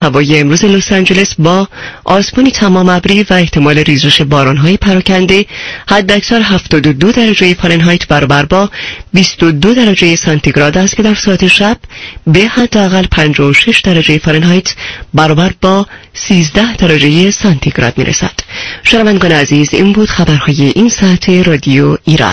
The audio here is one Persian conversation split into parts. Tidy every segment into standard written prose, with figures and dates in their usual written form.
هوای امروز لس آنجلس با آسمانی تمام ابری و احتمال ریزش باران‌های پراکنده، حداکثر 72 درجه فارنهایت برابر با 22 درجه سانتیگراد است که در ساعت شب به حداقل 56 درجه فارنهایت برابر با 13 درجه سانتیگراد میرسد. شنوندگان عزیز، این بود خبرهای این ساعت رادیو ایران.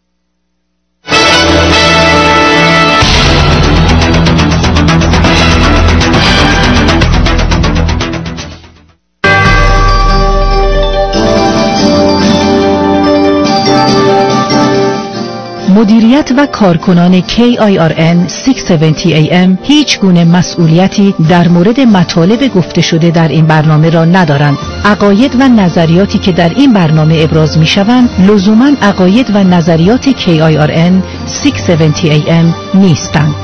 مدیریت و کارکنان KIRN 670 AM هیچ گونه مسئولیتی در مورد مطالب گفته شده در این برنامه را ندارند. عقاید و نظریاتی که در این برنامه ابراز می شوند لزوماً عقاید و نظریات KIRN 670 AM نیستند.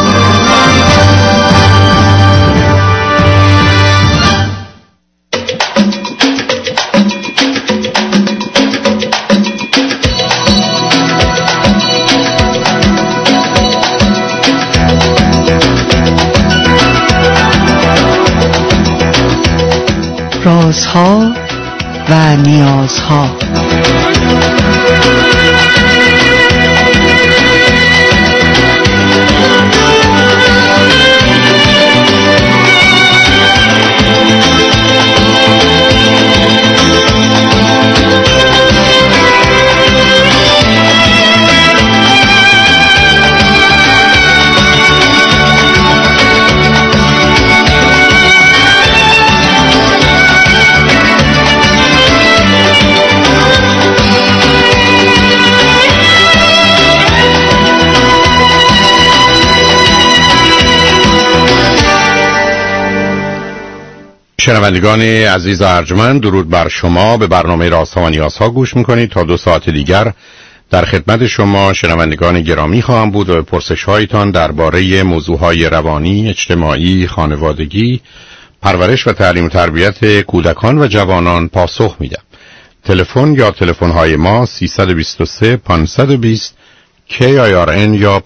رازها و نیازها. شنوندگان عزیز و ارجمند، درود بر شما. به برنامه رازها و نیازها گوش میکنید. تا 2 ساعت دیگر در خدمت شما شنوندگان گرامی خواهم بود و به پرسش‌هایتان درباره موضوعهای روانی، اجتماعی، خانوادگی، پرورش و تعلیم و تربیت کودکان و جوانان پاسخ میدم. تلفن یا تلفن‌های ما 323 520 KIRN یا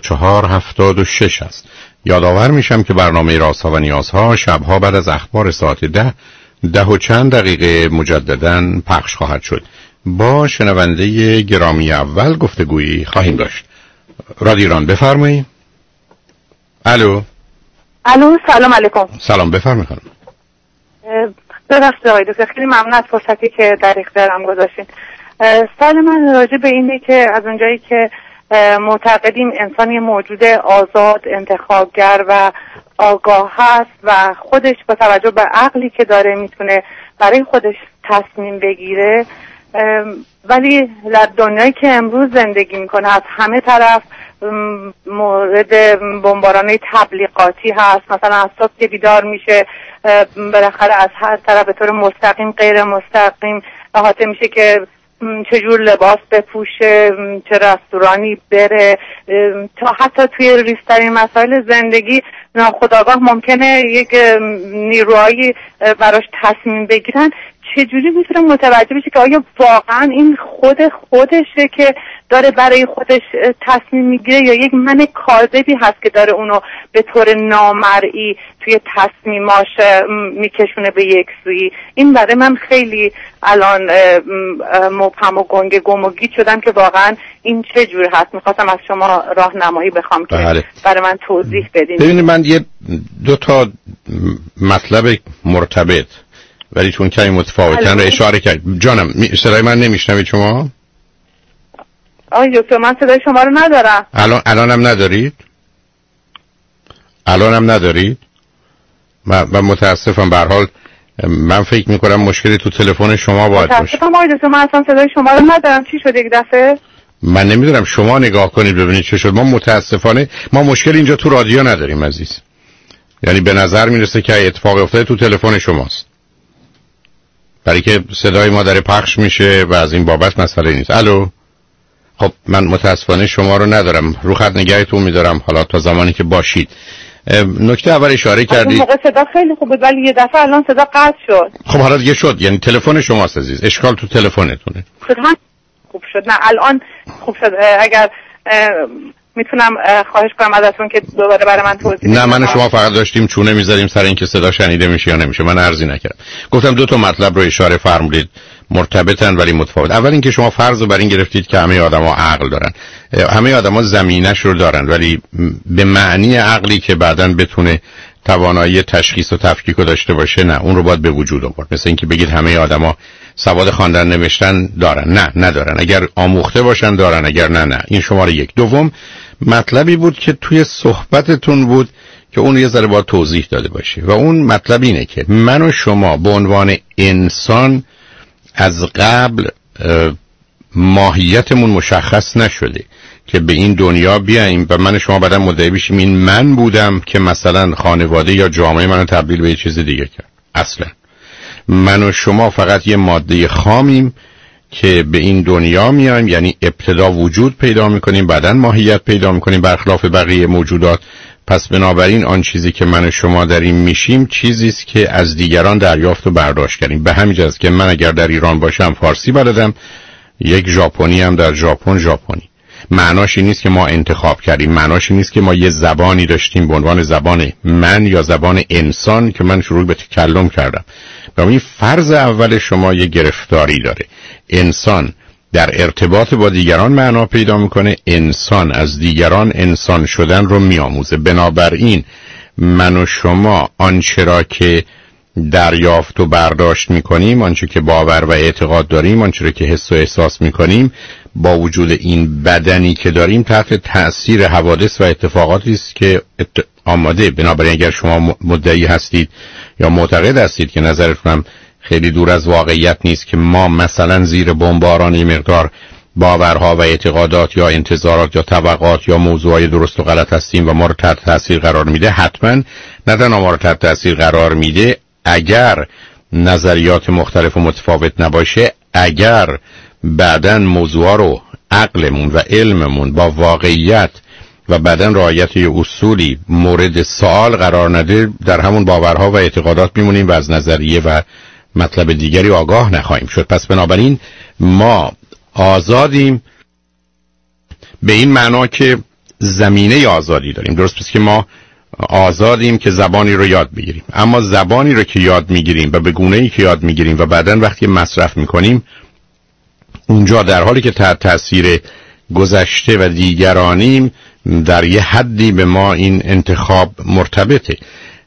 5476 است. یادآور میشم که برنامه رازها و نیازها شبها بعد از اخبار ساعت 10 و چند دقیقه مجدداً پخش خواهد شد. با شنونده گرامی اول گفتگویی خواهیم داشت. رادیو ایران، بفرمایید. الو. سلام علیکم. سلام، بفرمایید خانم. ببخشید آقای دکتر، خیلی ممنون از فرصتی که در اختیارم گذاشتین. سوال من راجع به اینه که از اونجایی که معتقدیم انسان یه موجود آزاد، انتخابگر و آگاه هست و خودش با توجه به عقلی که داره میتونه برای خودش تصمیم بگیره، ولی در دنیایی که امروز زندگی میکنه از همه طرف مورد بمباران تبلیغاتی هست. مثلا از صبح که بیدار میشه بالاخره از هر طرف به طور مستقیم غیر مستقیم احاطه میشه که چجور لباس بپوشه، چه رستورانی بره، تا حتی توی ریزترین مسائل زندگی ناخودآگاه ممکنه یک نیروهایی براش تصمیم بگیرن. چجوری میتونه متوجه بشه که آیا واقعا این خودشه که داره برای خودش تصمیم میگیره یا یک من کاذبی هست که داره اونو به طور نامرئی توی تصمیماش میکشونه به یک سوی؟ این برای من خیلی الان مبهم و گم و گیج شدم که واقعا این چجور هست. میخواستم از شما راهنمایی بخوام که برای من توضیح بدین. ببینید، من 2 تا مطلب مرتبط ولی چون کمی متفاوتن رو اشاره کرد. جانم، صدای من نمیشنوید شما؟ دکتر، من صدای شما رو ندارم. الانم ندارید؟ الانم ندارید؟ من متاسفم. به هر حال من فکر میکنم مشکلی تو تلفن شما باید باشه. متاسفم دکتر، من اصلا صدای شما رو ندارم. چی شد یک دفعه؟ من نمیدونم، شما نگاه کنید ببینید چه شد. ما متاسفانه مشکل اینجا تو رادیو نداریم عزیز. یعنی به نظر میرسه که اتفاق افتاده تو تلفن شماست، برای که صدای ما داره پخش میشه و از این بابت مسئله نیست. الو. خب من متاسفانه شما رو ندارم، رو خط نگهتون میدارم حالا تا زمانی که باشید. نکته اول اشاره کردید اون موقع صدا خیلی خوب بود ولی یه دفعه الان صدا قطع شد. خب حالا دیگه شد، یعنی تلفن شماست عزیز، اشکال تو تلفنتونه. خوب شد. نه الان خوب شد. اگر میتونم خواهش کنم ازتون که دوباره برای من توضیح بدید؟ نه، من و شما فقط داشتیم چونه می‌زدیم سر اینکه صدا شنیده میشه یا نمیشه. من عرضی نکردم. گفتم دو تا مطلب رو اشاره فرمودید مرتبطن ولی متفاوت. اول اینکه شما فرض رو بر این گرفتید که همه آدما عقل دارن. همه آدما زمینش رو دارن ولی به معنی عقلی که بعداً بتونه توانایی تشخیص و تفکیک رو داشته باشه نه، اون رو باید به وجود آورد. مثل اینکه بگید همه آدما سواد خواندن نوشتن دارن. نه، ندارن. اگر آموخته باشن دارن، اگر نه. این شماره یک. دوم مطلبی بود که توی صحبتتون بود که اون یه ذره باید توضیح داده باشه و اون مطلب اینه که من و شما به عنوان انسان از قبل ماهیتمون مشخص نشده که به این دنیا بیاییم و من و شما بعداً مدعی بشیم این من بودم که مثلا خانواده یا جامعه منو تبدیل به یه چیز دیگه کرد. اصلا من و شما فقط یه ماده خامیم که به این دنیا میایم، یعنی ابتدا وجود پیدا میکنیم بعداً ماهیت پیدا میکنیم برخلاف بقیه موجودات. پس بنابراین آن چیزی که من و شما داریم میشیم چیزی است که از دیگران دریافت و برداشت کردیم. به همین جهت که من اگر در ایران باشم فارسی بلدم، یک ژاپنی هم در ژاپن ژاپنی. معناش این نیست که ما انتخاب کردیم، معناش این نیست که ما یه زبانی داشتیم به عنوان زبان من یا زبان انسان که من شروع به تکلم کردم. این فرض اول شما یه گرفتاری داره. انسان در ارتباط با دیگران معنا پیدا میکنه، انسان از دیگران انسان شدن رو میآموزه. بنابراین من و شما آنچه را که دریافت و برداشت میکنیم، آنچه که باور و اعتقاد داریم، آنچه را که حس و احساس میکنیم، با وجود این بدنی که داریم تحت تأثیر حوادث و اتفاقاتی است که آماده. بنابراین اگر شما مدعی هستید یا معتقد هستید که نظرتونم خیلی دور از واقعیت نیست که ما مثلا زیر بمباران یه مقدار باورها و اعتقادات یا انتظارات یا توقعات یا موضوعای درست و غلط هستیم و ما رو تحت تاثیر قرار میده، حتما نه تنها ما رو تحت تاثیر قرار میده، اگر نظریات مختلف و متفاوت نباشه، اگر بعداً موضوع رو عقلمون و علممون با واقعیت و بعداً رعایت یه اصولی مورد سوال قرار نده، در همون باورها و اعتقادات میمونیم و از نظریه و مطلب دیگری آگاه نخواهیم شد. پس بنابراین ما آزادیم به این معنا که زمینه آزادی داریم. درست پس که ما آزادیم که زبانی رو یاد بگیریم، اما زبانی رو که یاد میگیریم و به گونه‌ای که یاد میگیریم و بعداً وقتی مصرف میکنیم، اونجا در حالی که تحت تاثیر گذشته و دیگرانیم، در یه حدی به ما این انتخاب مرتبطه.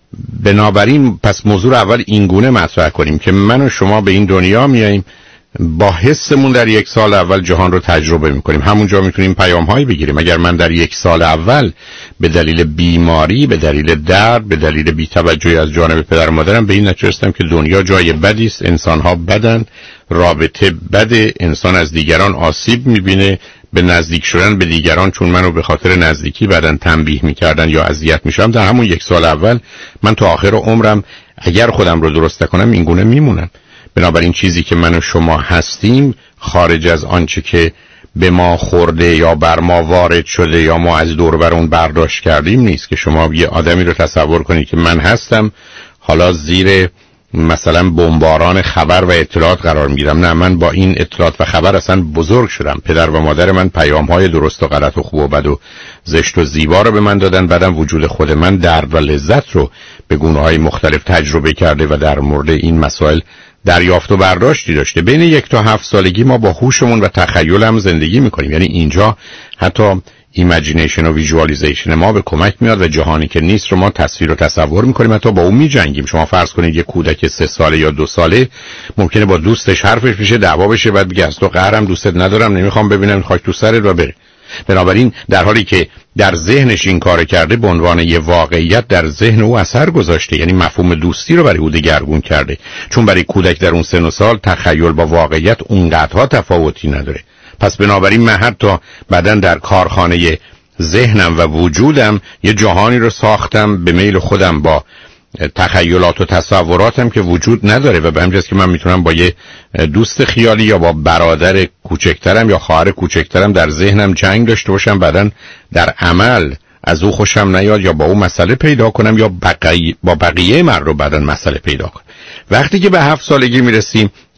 بنابراین پس موضوع اول این گونه مطرح کنیم که من و شما به این دنیا میاییم، با حسمون در یک سال اول جهان رو تجربه میکنیم. همونجا میتونیم پیام‌هایی بگیریم. اگر من در یک سال اول به دلیل بیماری، به دلیل درد، به دلیل بی‌توجهی از جانب پدر و مادرم به این نتیجه رسیدم که دنیا جای بدی است، انسان‌ها بدن، رابطه بده، انسان از دیگران آسیب میبینه، به نزدیک شدن به دیگران چون منو به خاطر نزدیکی بعدن تنبیه میکردن یا اذیت میشم، در همون یک سال اول من تا آخر عمرم اگر خودم رو درست کنم این گونه میمونم. بنابراین چیزی که من و شما هستیم خارج از آنچه که به ما خورده یا بر ما وارد شده یا ما از دور بر اون برداشت کردیم نیست که شما یه آدمی رو تصور کنید که من هستم حالا زیر مثلا بمباران خبر و اطلاعات قرار میگیرم. نه، من با این اطلاعات و خبر اصلا بزرگ شدم. پدر و مادر من پیام‌های درست و غلط و خوب و بد و زشت و زیبا رو به من دادن، بعدم وجود خود من درد و لذت رو به گونه‌های مختلف تجربه کرده و در مورد این مسائل دریافت و برداشتی داشته. بین 1 تا 7 سالگی ما با هوشمون و تخیلم زندگی میکنیم، یعنی اینجا حتی ایمیجینیشن و ویژوالایزیشن ما به کمک میاد و جهانی که نیست رو ما تصویر و تصور میکنیم، حتی با اون میجنگیم. شما فرض کنید یه کودک 3 ساله یا 2 ساله ممکنه با دوستش حرفش بشه، دعوا بشه، بعد بگه از تو قهرم، دوستت ندارم، نمیخوام ببینم، خاک تو سرت و بره. بنابراین در حالی که در ذهنش این کار کرده، به عنوان یه واقعیت در ذهن او اثر گذاشته، یعنی مفهوم دوستی رو برای او دگرگون کرده. چون برای کودک در اون سن و سال تخیل با واقعیت اونقدرها تفاوتی نداره. پس بنابراین من حتی بعداً در کارخانه ذهنم و وجودم یه جهانی رو ساختم به میل خودم با تخیلات و تصوراتم که وجود نداره و به همین جاست که من میتونم با یه دوست خیالی یا با برادر کوچکترم یا خواهر کوچکترم در ذهنم جنگ داشته باشم، بعداً در عمل از او خوشم نیاد یا با او مسئله پیدا کنم یا با بقیه مرد رو بعداً مسئله پیدا کنم. وقتی که به 7 سالگی میرسیم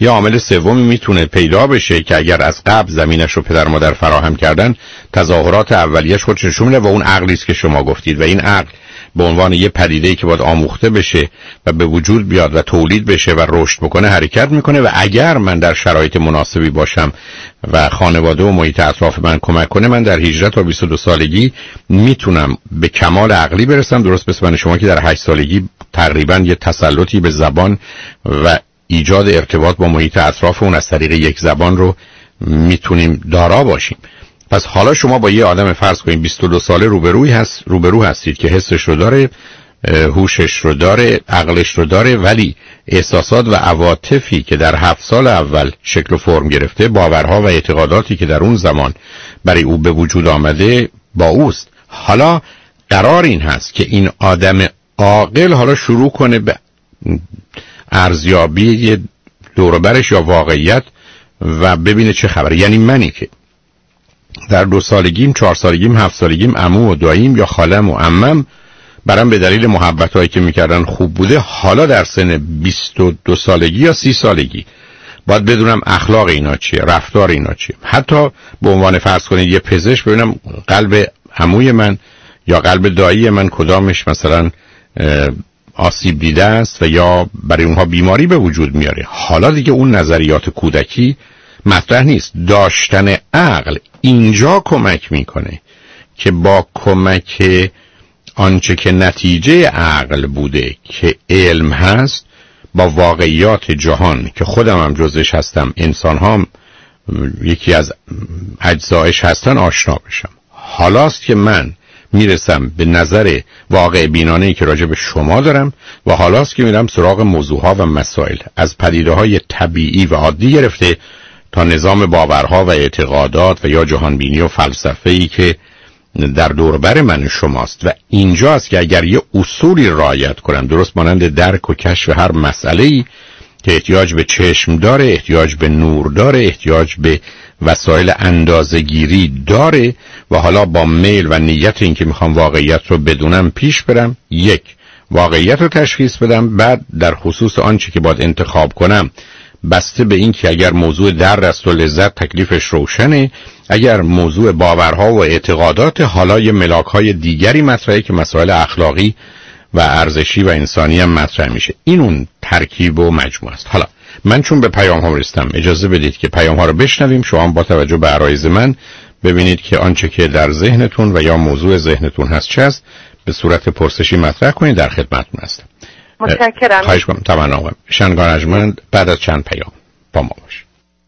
یه عامل سومی میتونه پیدا بشه که اگر از قبل زمینش رو پدر مادر فراهم کردن، تظاهرات اولیش خودش نشون میده و اون عقلی است که شما گفتید و این عقل به عنوان یه پدیده‌ای که باید آموخته بشه و به وجود بیاد و تولید بشه و رشد بکنه حرکت میکنه و اگر من در شرایط مناسبی باشم و خانواده و محیط اطراف من کمک کنه، من در 18 تا 22 سالگی میتونم به کمال عقلی برسم. درست مثل من شما که در 8 سالگی تقریبا یه تسلطی به زبان و ایجاد ارتباط با محیط اطراف اون از طریق یک زبان رو میتونیم دارا باشیم. پس حالا شما با یه آدم فرض کنید 22 ساله روبرو هستید که حسش رو داره، هوشش رو داره، عقلش رو داره، ولی احساسات و عواطفی که در 7 سال اول شکل و فرم گرفته، باورها و اعتقاداتی که در اون زمان برای او به وجود آمده با اوست. حالا قرار این هست که این آدم عاقل حالا شروع کنه به ارزیابی یه دور و برش یا واقعیت و ببینه چه خبره. یعنی منی که در 2 سالگیم، 4 سالگیم، 7 سالگیم عمو و داییم یا خالم و عمم برام به دلیل محبتایی که میکردن خوب بوده، حالا در سن 22 سالگی یا 30 سالگی باید بدونم اخلاق اینا چیه، رفتار اینا چیه. حتی به عنوان فرض کنید یه پزشک ببینم قلب عموی من یا قلب دایی من کدامش مثلا آسیب دیده است و یا برای اونها بیماری به وجود میاره. حالا دیگه اون نظریات کودکی مطرح نیست. داشتن عقل اینجا کمک میکنه که با کمک آنچه که نتیجه عقل بوده که علم هست، با واقعیات جهان که خودم هم جزش هستم، انسان هم یکی از اجزایش هستن، آشنا بشم. حالاست که من میرسم به نظر واقع بینانه‌ای که راجع به شما دارم و حالاست که میرم سراغ موضوعها و مسائل از پدیده‌های طبیعی و عادی گرفته تا نظام باورها و اعتقادات و یا جهانبینی و فلسفه‌ای که در دوربر من شماست. و اینجاست که اگر یه اصولی رعایت کنم، درست مانند درک و کشف هر مسئله‌ای که احتیاج به چشم داره، احتیاج به نور داره، احتیاج به وسایل اندازه‌گیری داره و حالا با میل و نیت این که میخوام واقعیت رو بدونم پیش برم، یک واقعیت رو تشخیص بدم، بعد در خصوص آنچه که باید انتخاب کنم بسته به این که اگر موضوع درد است و لذت تکلیفش روشنه، اگر موضوع باورها و اعتقادات حالا یه ملاک‌های دیگری مطرحه که مسائل اخلاقی و ارزشی و انسانی هم مطرح میشه. این اون ترکیب و مجموعه است. حالا من چون به پیام ها رسیدم اجازه بدید که پیام ها رو بشنویم، شما با توجه به عرایض من ببینید که آنچه که در ذهنتون و یا موضوع ذهنتون هست چه است، به صورت پرسشی مطرح کنید. در خدمتتون هستم. متشکرم. خواهش کنم. تمام. شنگان ارجمند بعد از چند پیام با ما باش.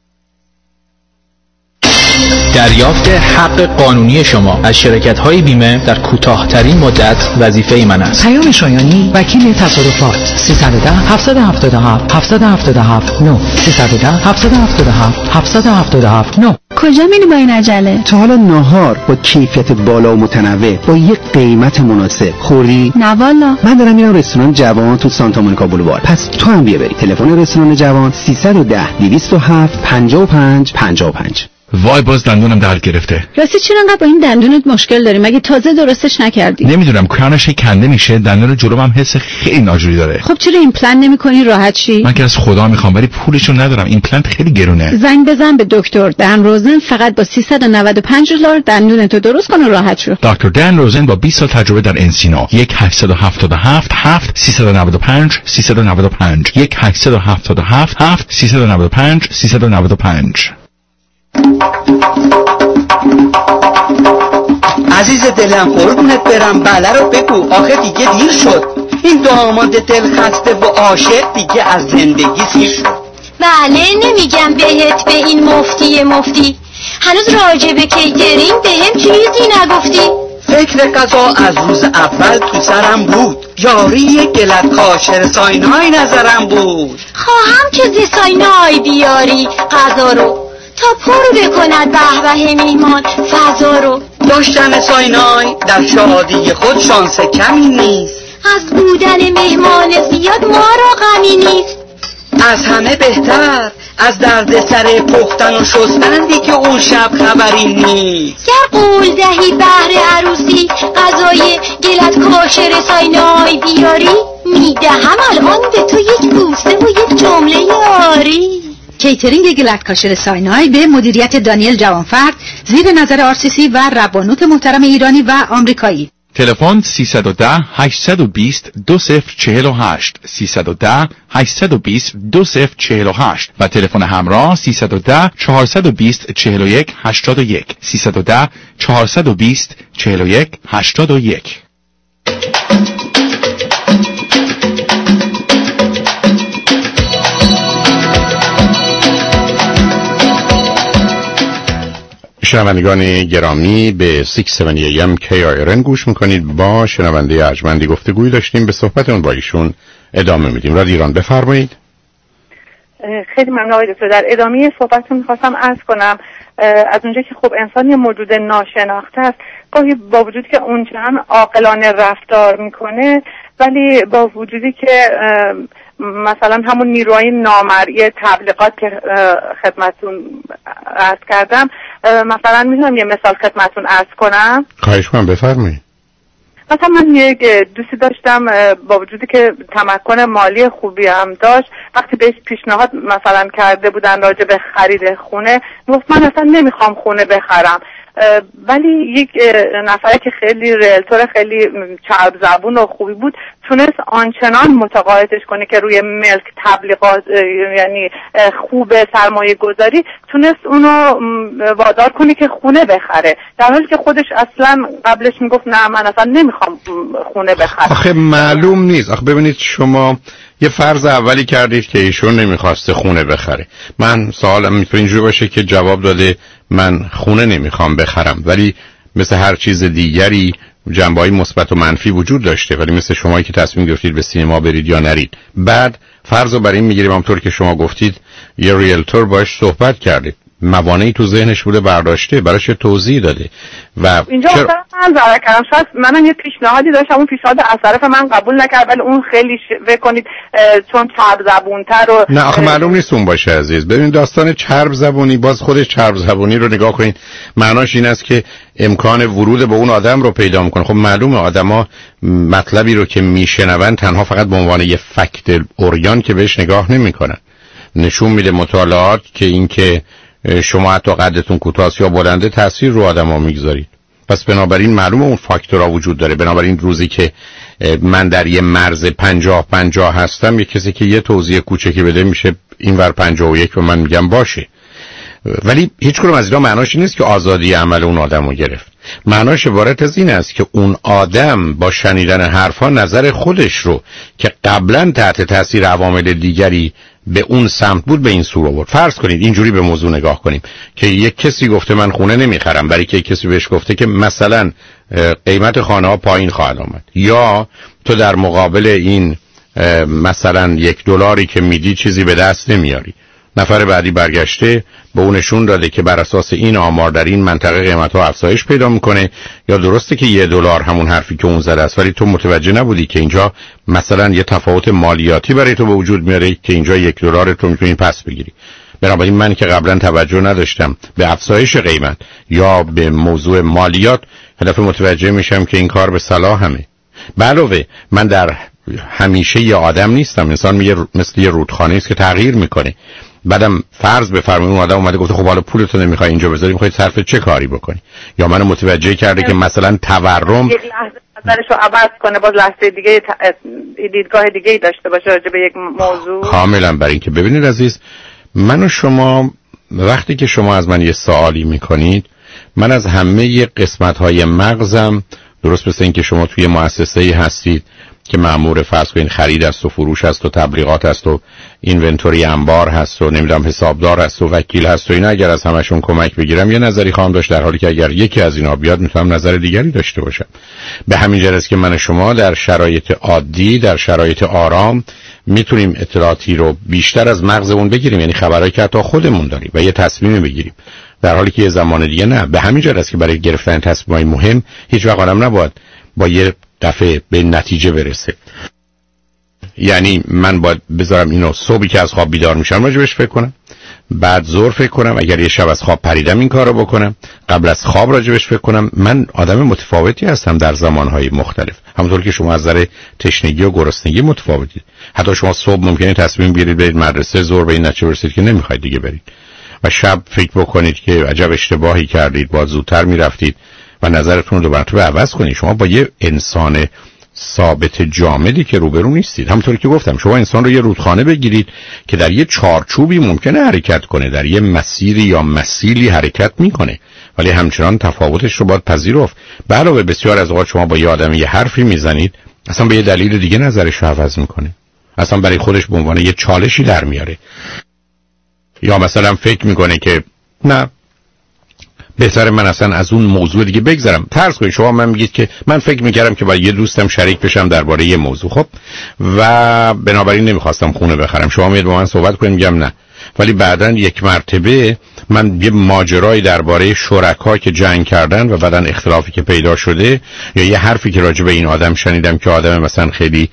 دریافت حق قانونی شما از شرکت‌های بیمه در کوتاه‌ترین مدت وظیفه من است. پیام شایانی، وکیل تصادفات. 310 777 777 9 310 777 777 9. کجا میری با این عجله؟ تا حالا ناهار با کیفیت بالا و متنوع با یک قیمت مناسب خوردی؟ نه والا. من دارم میرم رستوران جوان تو سانتا مونیکا بولوار. پس تو هم بیا بری. تلفن رستوران جوان 310 207 55 55. وای باز دندونم درد گرفته. راستی چرا انقدر با این دندونت مشکل داری؟ مگه تازه درستش نکردی؟ نمیدونم، کرانش کنده میشه، دندون جلوم هم حس خیلی ناجوری داره. خب چرا ایمپلنت نمی‌کنی راحت شی؟ من که از خدا میخوام ولی پولشو ندارم. ایمپلنت خیلی گرونه. زنگ بزن به دکتر دن روزن، فقط با $395 دندونتو درست کنه راحت شو. دکتر دن روزن با 20 سال تجربه در انسینا. 1-877 7-395 395 1-877 7-395 395. عزیز دلم قربونت برم، بله رو بگو، آخه دیگه دیر شد. این داماد دل خسته و عاشق دیگه از زندگی سیر شد. بله نمیگم بهت به این مفتی هنوز راجع به کیترینگ بهم چیزی نگفتی. فکر قضا از روز اول تو سرم بود، یاری گلت کاشر ساینای نظرم بود. خواهم که زی ساینای بیاری غذا رو تا پر بکند به میهمان فضا رو. داشتن ساینای در شادی خود شانس کمی نیست، از بودن مهمان زیاد ما را غمی نیست. از همه بهتر از درد سر پختن و شستن دیگه اون شب خبری نیست. گر قول دهی بهر عروسی غذای گلت کاشر ساینای بیاری، میدهم الان به تو یک بوسه و یک جمله یاری. کیترینگ گلد کاشر ساینای به مدیریت دانیل جوانفرد زیر نظر آرسیسی و ربانوت محترم ایرانی و آمریکایی. تلفن 310 820 2048 310 820 2048 و تلفن همراه 310 420 41 81 310 420 41 81. شنوندگان گرامی به 670 AM KIRN گوش میکنید. با شنونده ارجمندی گفتگوی داشتیم، به صحبتمون با ایشون ادامه میدیم. رادیو ایران بفرمایید. خیلی ممنون آقای دکتر. در ادامه صحبتتون میخواستم عرض کنم از اونجا که خب انسان یه موجود ناشناخته است، گاهی با وجود که اونچنان عاقلانه رفتار میکنه ولی با وجودی که مثلا همون نیروهای نامرئی تبلیغات که خدمتتون عرض کردم، مثلا میتونم یه مثال خدمتتون عرض کنم؟ خواهش کنم بفرمایید. مثلا من یک دوستی داشتم با وجودی که تمکن مالی خوبی هم داشت، وقتی بهش پیشنهاد مثلا کرده بودن راجع به خرید خونه، گفت من اصلا نمیخوام خونه بخرم. ولی یک نفره که خیلی ریلتور خیلی چرب زبون و خوبی بود تونست آنچنان متقاعدش کنه که روی ملک تبلیغات یعنی خوب سرمایه گذاری، تونست اونو وادار کنه که خونه بخره، در حالی که خودش اصلا قبلش میگفت نه من اصلا نمیخوام خونه بخرم. آخه معلوم نیست. آخه ببینید شما یه فرض اولی کردید که ایشون نمیخواسته خونه بخره. من سوالم میتونه اینجوری باشه که جواب داده من خونه نمیخوام بخرم، ولی مثل هر چیز دیگری جنبه‌های مثبت و منفی وجود داشته. ولی مثل شمایی که تصمیم گرفتید به سینما برید یا نرید، بعد فرض رو بر این میگیریم همونطور که شما گفتید یه ریلتور باش صحبت کردید، موانعی تو ذهنش بوده برداشته، براش توضیح داده و اینجا من ضرر کردم. شاید منم یه پیشنهادی داشتم، اون پیشنهاد از طرف من قبول نکرد، ولی اون خیلی بکنید چون چرب زبونتر و نه آخه معلوم نیست اون باشه عزیز. ببین داستان چرب زبونی، باز خودش چرب زبونی رو نگاه کنید، معناش این است که امکان ورود به اون آدم رو پیدا میکنه. خب معلومه آدما مطلبی رو که میشنون تنها فقط به عنوان یه فکت اوریان که بهش نگاه نمیکنن. نشون میده مطالعات که این که شما حتی قدتون کوتاه یا بلنده تاثیر رو آدما میگذارید. پس بنابراین معلومه اون فاکتورها وجود داره. بنابراین روزی که من در یه مرز 50-50 هستم، یه کسی که یه توضیح کوچکی بده میشه اینور 51 و من میگم باشه. ولی هیچ کدوم از اینا معناش نیست که آزادی عمل اون آدمو گرفت. معناش عبارت از این است که اون آدم با شنیدن حرفا نظر خودش رو که قبلا تحت تاثیر عوامل دیگری به اون سمت بود به این سو آورد. فرض کنید اینجوری به موضوع نگاه کنیم که یک کسی گفته من خونه نمیخرم، برای که یک کسی بهش گفته که مثلا قیمت خانه ها پایین خواهد آمد، یا تو در مقابل این مثلا $1 که میدی چیزی به دست نمیاری. نفر بعدی برگشته به اون نشون داده که بر اساس این آمار در این منطقه قیمت‌ها افزایش پیدا میکنه، یا درسته که $1 همون حرفی که اون زده است، ولی تو متوجه نبودی که اینجا مثلا یه تفاوت مالیاتی برای تو به وجود میاره که اینجا $1 تو میتونی پس بگیری. بنابراین من که قبلا توجه نداشتم به افزایش قیمت یا به موضوع مالیات، هدف متوجه میشم که این کار به صلاحمه. علاوه من در همیشه یه آدم نیستم، انسان مثل یه رودخانه است که تغییر میکنه. بعدم فرض بفرمایید اون آدم اومده گفته خب حالا پولتو نمیخوای اینجا بذاری، میخوای صرف چه کاری بکنی؟ یا منو متوجه کرده که مثلا تورم یک لحظه نظرشو عوض کنه، باز لحظه دیگه دیدگاه دیگه داشته باشه راجع به یک موضوع. کاملا. برای اینکه ببینید عزیز، من و شما وقتی که شما از من یه سوالی میکنید، من از همه قسمت‌های مغزم، درست مثل اینکه شما توی مؤسسه‌ای هستید که مأمور فرض کنید خرید است و فروش است و تبلیغات است و اینونتوری انبار هست و نمیدونم حسابدار هست و وکیل هست و اینا، اگر از همشون کمک بگیرم یه نظری خواهم داشت، در حالی که اگر یکی از اینا بیاد میتونم نظر دیگری داشته باشم. به همین جهت که من شما در شرایط عادی، در شرایط آرام میتونیم اطلاعاتی رو بیشتر از مغزمون بگیریم، یعنی خبرایی که حتی خودمون داریم و یه تصمیمی بگیریم، در حالی که یه زمان دیگه نه. به همین جهت که برای گرفتن تصمیمای مهم هیچ وقت آدم نباید با یه دفعه به نتیجه برسه. یعنی من باید بذارم اینو صبحی که از خواب بیدار میشم راجبش فکر کنم، بعد ظهر فکر کنم، اگر یه شب از خواب پریدم این کار رو بکنم، قبل از خواب راجبش فکر کنم. من آدم متفاوتی هستم در زمانهای مختلف، همونطور که شما از نظر تشنگی و گرسنگی متفاوتید. حتی شما صبح ممکنه تصمیم بگیرید برید مدرسه، ظهر به این نتیجه برسید که نمیخواید دیگه برید، و شب فکر بکنید که عجب اشتباهی کردید، باید زودتر میرفتید و نظرتون رو دو مرتبه عوض کنید. شما با یه انسان ثابت جامدی که روبرو نیستید. همونطوری که گفتم شما انسان رو یه رودخانه بگیرید که در یه چارچوبی ممکنه حرکت کنه، در یه مسیری یا مسیلی حرکت میکنه، ولی همچنان تفاوتش رو باید پذیرفت. به علاوه بسیار از اوقات شما با یه آدم یه حرفی میزنید، اصلا به یه دلیل دیگه نظرش رو عوض میکنه، اصلا برای خودش به عنوان یه چالشی در میاره، یا مثلا فکر میکنه که نه بهتره من اصلا از اون موضوع دیگه بگذرم. فرض کنید شما من میگید که من فکر میکردم که با یه دوستم شریک بشم درباره یه موضوع، خب، و بنابراین نمیخواستم خونه بخرم. شما میاد با من صحبت کنید، میگم نه، ولی بعداً یک مرتبه من یه ماجرایی درباره شرکا که جنگ کردن و بعداً اختلافی که پیدا شده، یا یه حرفی که راجع به این آدم شنیدم که آدم مثلا خیلی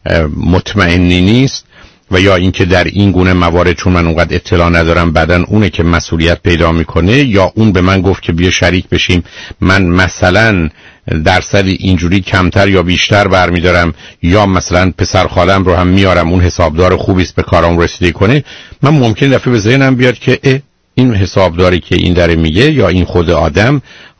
مطمئنی نیست، و یا اینکه در این گونه موارد چون من اونقدر اطلاع ندارم بعدن اونه که مسئولیت پیدا میکنه، یا اون به من گفت که بیا شریک بشیم، من مثلا درصدی اینجوری کمتر یا بیشتر برمیدارم، یا مثلا پسر خالم رو هم میارم اون حسابدار خوبی است به کارام رسیدگی کنه، من ممکن دفعه به ذهنم بیاد که این حسابداری که این داره میگه یا این خود آدم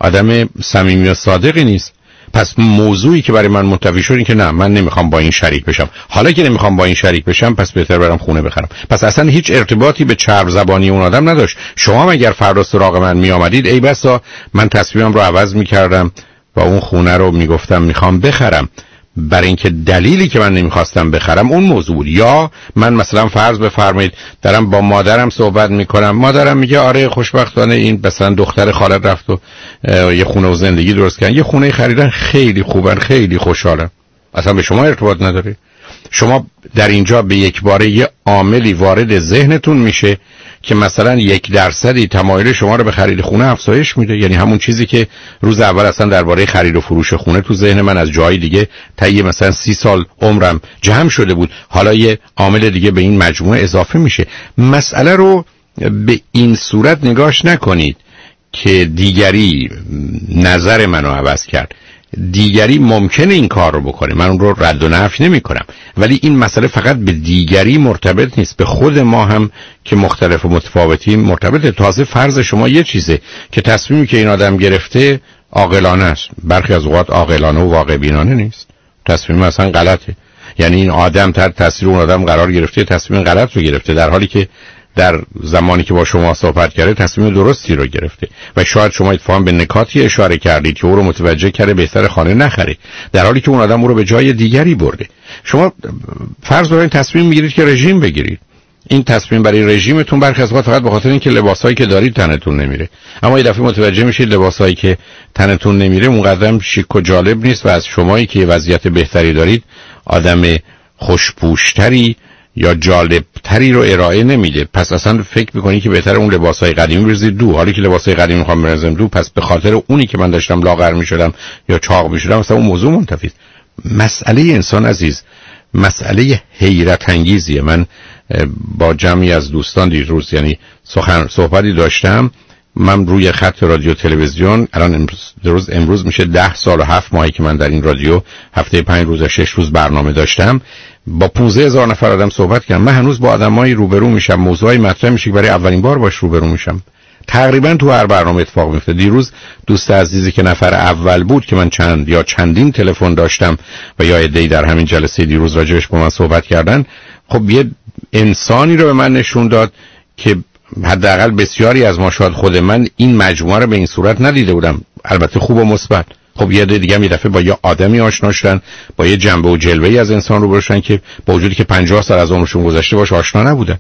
صمیمی و صادقی نیست. پس موضوعی که برای من منتفی شد این که نه، من نمیخوام با این شریک بشم. حالا که نمیخوام با این شریک بشم پس بهتر برم خونه بخرم. پس اصلا هیچ ارتباطی به چرب زبانی اون آدم نداشت. شما اگر فردا سراغ من میآمدید، ای بسا من تصمیمم رو عوض میکردم و اون خونه رو میگفتم میخوام بخرم، برای اینکه دلیلی که من نمیخواستم بخرم اون موضوع بود. یا من مثلا فرض بفرمایید دارم با مادرم صحبت میکنم، مادرم میگه آره خوشبختانه این مثلا دختر خالت رفت و یه خونه و زندگی درست کردن، یه خونه خریدن، خیلی خوبن، خیلی خوشحالن، اصلا به شما ارتباط نداره. شما در اینجا به یک باره یه عاملی وارد ذهنتون میشه که مثلا 1% تمایل شما رو به خرید خونه افزایش میده. یعنی همون چیزی که روز اول اصلا درباره خرید و فروش خونه تو ذهن من از جای دیگه طی مثلا 30 سال عمرم جمع شده بود، حالا یه عامل دیگه به این مجموعه اضافه میشه. مسئله رو به این صورت نگاش نکنید که دیگری نظر منو عوض کرد، دیگری ممکنه این کار رو بکنه، من اون رو رد و نفی نمی کنم، ولی این مسئله فقط به دیگری مرتبط نیست، به خود ما هم که مختلف و متفاوتیم مرتبطه. تازه فرض شما یه چیزه که تصمیمی که این آدم گرفته عاقلانه است، برخی از اوقات عاقلانه و واقع بینانه نیست، تصمیم اصلا غلطه. یعنی این آدم تحت تاثیر اون آدم قرار گرفته، تصمیم غلط رو گرفته، در حالی که در زمانی که با شما صحبت کرده تصمیم درستی رو گرفته و شاید شما اتفاقا به نکاتی اشاره کردید که او رو متوجه کرده بهتر خانه نخره، در حالی که اون آدم او رو به جای دیگری برده. شما فرض بکنید تصمیم میگیرید که رژیم بگیرید، این تصمیم برای رژیمتون برخی از وقت فقط به خاطر اینکه لباسایی که دارید تنتون نمیره، اما یه دفعه متوجه میشید لباسایی که تنتون نمیره اونقدر شیک و جالب نیست و از شمایی که وضعیت بهتری دارید آدم خوشپوشتری یا جالبتری رو ارائه نمیده. پس اصلا فکر میکنی که بهتره اون لباسای قدیمی بریزید دو، حالی که لباسای قدیمی میخوام بریزم دو، پس به خاطر اونی که من داشتم لاغر میشدم یا چاق میشدم مثلا اون موضوع منتفی است. مسئله انسان عزیز مسئله حیرت انگیزیه. من با جمعی از دوستان دیروز یعنی صحبتی داشتم، من روی خط رادیو تلویزیون الان امروز میشه 10 سال و 7 ماهی که من در این رادیو هفته 5 روز و 6 روز برنامه داشتم، با 15,000 نفر آدم صحبت کردم. من هنوز با آدمایی روبرو میشم، موضوعی مطرح میشه که برای اولین بار باش روبرو میشم. تقریبا تو هر برنامه اتفاق میفته. دیروز دوست عزیزی که نفر اول بود که من چندین تلفن داشتم و یا عده‌ای در همین جلسه دیروز راجعش با من صحبت کردن، خب یه انسانی رو به من نشون داد که حداقل بسیاری از ما، شاید خود من، این مجموعه رو به این صورت ندیده بودم، البته خوب و مثبت. خب یه دیگه می دفعه با یه آدمی آشنا شدن، با یه جنبه و جلوه‌ای از انسان روبرو شدن که با وجودی که 50 سال از عمرشون گذشته باش آشنا نبودن.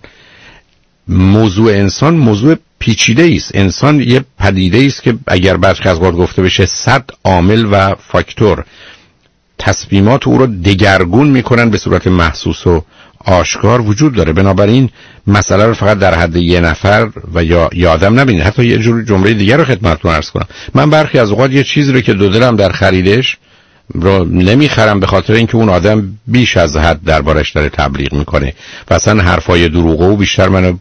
موضوع انسان موضوع پیچیده است. انسان یه پدیده است که اگر برخی از اوقات گفته بشه 100 عامل و فاکتور تصمیمات او رو دگرگون میکنن به صورت محسوس و آشکار وجود داره. بنابراین مسئله رو فقط در حد یه نفر و یا آدم نبینید. حتی یه جور جمله دیگر رو خدمتتون عرض کنم. من برخی از اوقات یه چیزی رو که دو دلم در خریدش رو نمیخرم به خاطر اینکه اون آدم بیش از حد دربارش داره تبلیغ میکنه و اصلا حرفای دروغه و بیشتر منو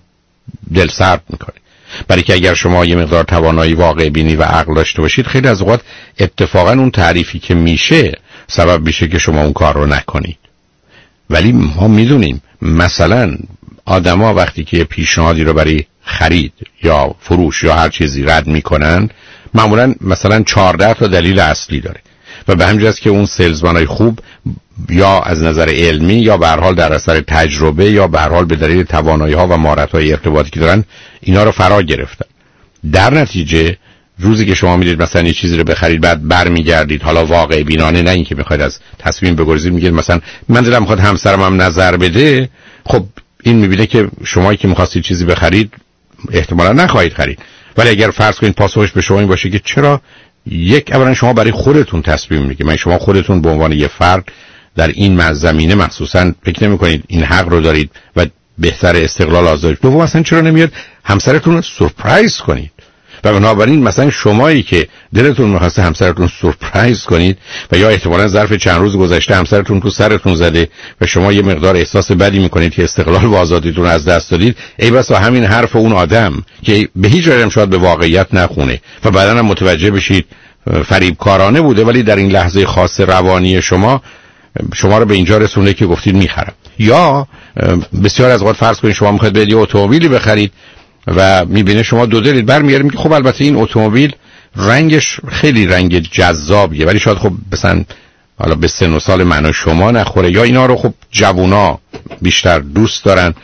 دل سرد میکنه. برای که اگر شما یه مقدار توانایی واقع بینی و عقل داشته باشید، خیلی از اوقات اتفاقا اون تعریفی که میشه سبب میشه که شما اون کار رو نکنید. ولی ما میدونیم مثلا آدما وقتی که یه پیشنهادی رو برای خرید یا فروش یا هر چیزی رد میکنن، معمولا مثلا 14 تا دلیل اصلی داره و به همین جهت که اون سلزمنای خوب یا از نظر علمی یا به هر حال در اثر تجربه یا به هر حال به دلیل توانایی‌ها و مهارت‌های ارتباطی که دارن اینا رو فرا گرفتن. در نتیجه روزی که شما میرید مثلا یه چیزی رو بخرید بعد برمیگردید، حالا واقع بینانه، نه اینکه میخواید از تصمیم بگریزید، میگید مثلا من دلم میخواد همسرم هم نظر بده، خب این میبینه که شمایی که میخواستید چیزی بخرید احتمالا نخواهید خرید. ولی اگر فرض کنید پاسخش به شما این باشه که چرا، اولا شما برای خودتون تصمیم میگیرید، من شما خودتون به عنوان یه فرد در این زمینه مخصوصا فکر نمی‌کنید این حق رو دارید و بهتر استقلال آزادی. دوم اصلا چرا نمیاد همسرتون رو سورپرایز کنید؟ و بنابراین مثلا شمایی که دلتون می‌خواسته همسرتون سورپرایز کنید و یا احتمالاً ظرف چند روز گذشته همسرتون تو سرتون زده و شما یه مقدار احساس بدی می‌کنید که استقلال و آزادیتون از دست دادید، ای بسا همین حرف اون آدم که به هیچ وجه شاید به واقعیت نخونه و بعداً هم متوجه بشید فریبکارانه بوده، ولی در این لحظه خاص روانی شما رو به اینجا رسونده که گفتید میخرم. یا بسیار از اوقات فرض کنید شما میخواید برید یه اتومبیلی بخرید و میبینه شما دو دلید، برمیگردید میگه خب البته این اتومبیل رنگش خیلی رنگ جذابیه ولی شاید خب مثلا حالا به سن و سال من و شما نخوره، یا اینا رو خب جوونا بیشتر دوست دارن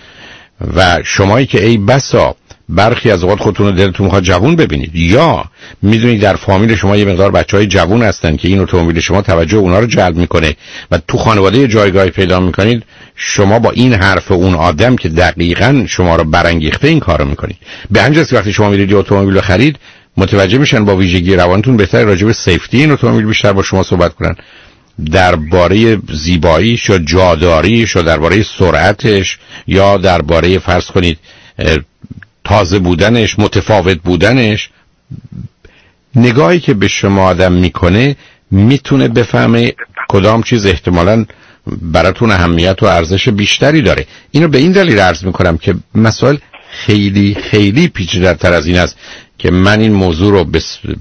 و شمایی که ای بسا برخی از اوقات خودتون رو دلتون میخواد جوون ببینید، یا میدونید در فامیل شما یه مقدار بچهای جوون هستن که این اتومبیل شما توجه اونا رو جلب میکنه و تو خانواده جایگاهی پیدا میکنید، شما با این حرف اون آدم که دقیقاً شما رو برانگیخته این کارو میکنید. به همین جهت وقتی شما میرید اتومبیل رو خرید متوجه میشن با ویژگی روانتون بهتر راجع به سیفتی این اتومبیل بیشتر با شما صحبت کنن، درباره زیباییش یا جاداریش یا درباره سرعتش یا درباره فرض کنید تازه بودنش، متفاوت بودنش. نگاهی که به شما آدم میکنه میتونه بفهمه کدام چیز احتمالاً براتون اهمیت و ارزش بیشتری داره. اینو به این دلیل عرض میکنم که مسائل خیلی خیلی پیچیده‌تر از این است که من این موضوع رو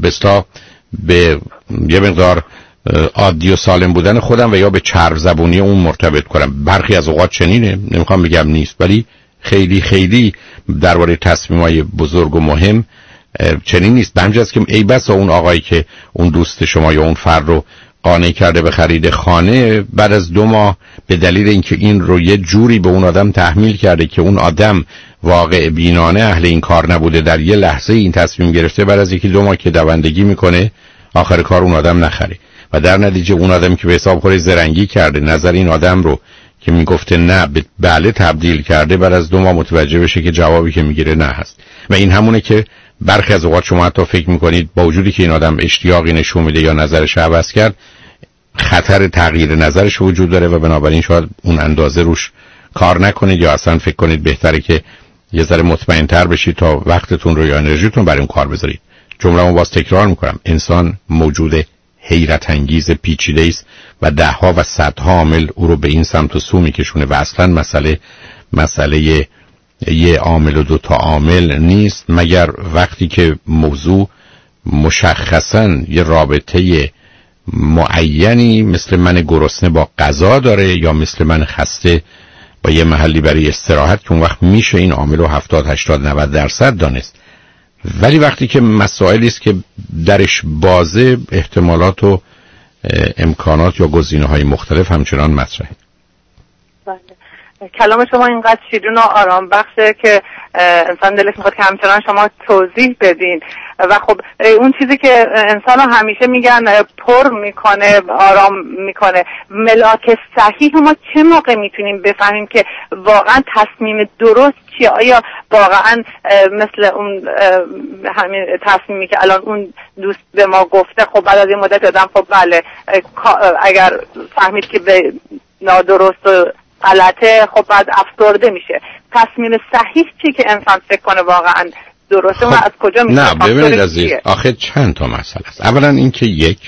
به یه مقدار عادی و سالم بودن خودم و یا به چرب زبونی اون مرتبط کنم. برخی از اوقات چنینه، نمیخوام بگم نیست، ولی خیلی خیلی درباره تصمیم‌های بزرگ و مهم چنین نیست. به همین جهت که ای بسا اون آقایی که اون دوست شما یا اون فرد رو قانع کرده به خرید خانه، بعد از 2 ماه به دلیل اینکه این رو یه جوری به اون آدم تحمیل کرده که اون آدم واقع بینانه اهل این کار نبوده، در یه لحظه این تصمیم گرفته بعد از 1-2 ماه که دوندگی میکنه آخر کار اون آدم نخره و در نتیجه اون آدم که به حساب خوری زرنگی کرده نظر این آدم رو که میگفته نه به بله تبدیل کرده، بعد از 2 ماه متوجه بشه که جوابی که میگیره نه هست. و این همونه که برخی از اوقات شما حتی فکر میکنید با وجودی که این آدم اشتیاقی نشون میده یا نظرش عوض کرد، خطر تغییر نظرش وجود داره و بنابراین شاید اون اندازه روش کار نکنید یا اصلا فکر کنید بهتره که یه ذره مطمئن‌تر بشید تا وقتتون رو یا انرژیتون برای اون کار بذارید. جمله‌مو باز تکرار میکنم، انسان موجود حیرت انگیز پیچیده است و 10 ها و 100 ها عامل او رو به این سمت و سو میکشونه و اصلا مسئله یه عامل و 2 تا عامل نیست، مگر وقتی که موضوع مشخصاً یه رابطه معینی مثل من گرسنه با غذا داره یا مثل من خسته با یه محلی برای استراحت که اون وقت میشه این عامل رو 70-80-90% دانست. ولی وقتی که مسائلی است که درش بازه، احتمالات و امکانات یا گزینه‌های مختلف همچنان مطرحه. بله. کلام شما اینقدر شیرین و آرام بخشه که انسان دلش میخواد که همچنان شما توضیح بدین و خب اون چیزی که انسان همیشه میگن پر میکنه، آرام میکنه، ملاک صحیح ما چه موقع میتونیم بفهمیم که واقعا تصمیم درست چیه؟ آیا واقعا مثل اون همین تصمیمی که الان اون دوست به ما گفته، خب بعد از این مدت آدم خب بله اگر فهمید که به نادرست و غلطه خب بعد افسرده میشه. تصمیم صحیح چی که انسان فکر کنه واقعا درسته؟ خب و از کجا میشه؟ نه ببینید عزیز، آخه چند تا مسئله است. اولا اینکه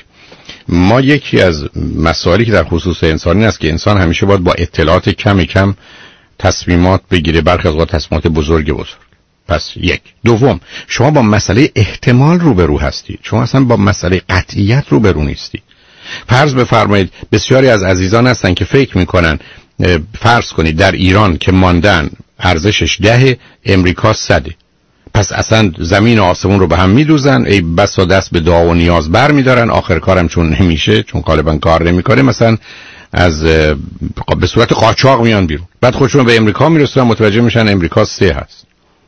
یکی از مسائلی که در خصوص انسانی است که انسان همیشه باید با اطلاعات کم تصمیمات بگیره، برخی از اوقات تصمیمات بزرگ. پس یک. دوم، شما با مسئله احتمال روبرو هستید، شما اصلا با مسئله قطعیت روبرو نیستید. فرض بفرمایید بسیاری از عزیزان هستن که فکر میکنن فرض کنید در ایران که ماندن ارزشش 10، امریکا 100. پس اصلا زمین و آسمون رو به هم میدوزن، ای بس و دست به دعا و نیاز بر میدارن، آخر کارم چون نمیشه، چون غالبا کار نمیکنه، مثلا از به صورت قاچاق میان بیرون. بعد خودشون به امریکا میرسن، متوجه میشن امریکا 3 هست.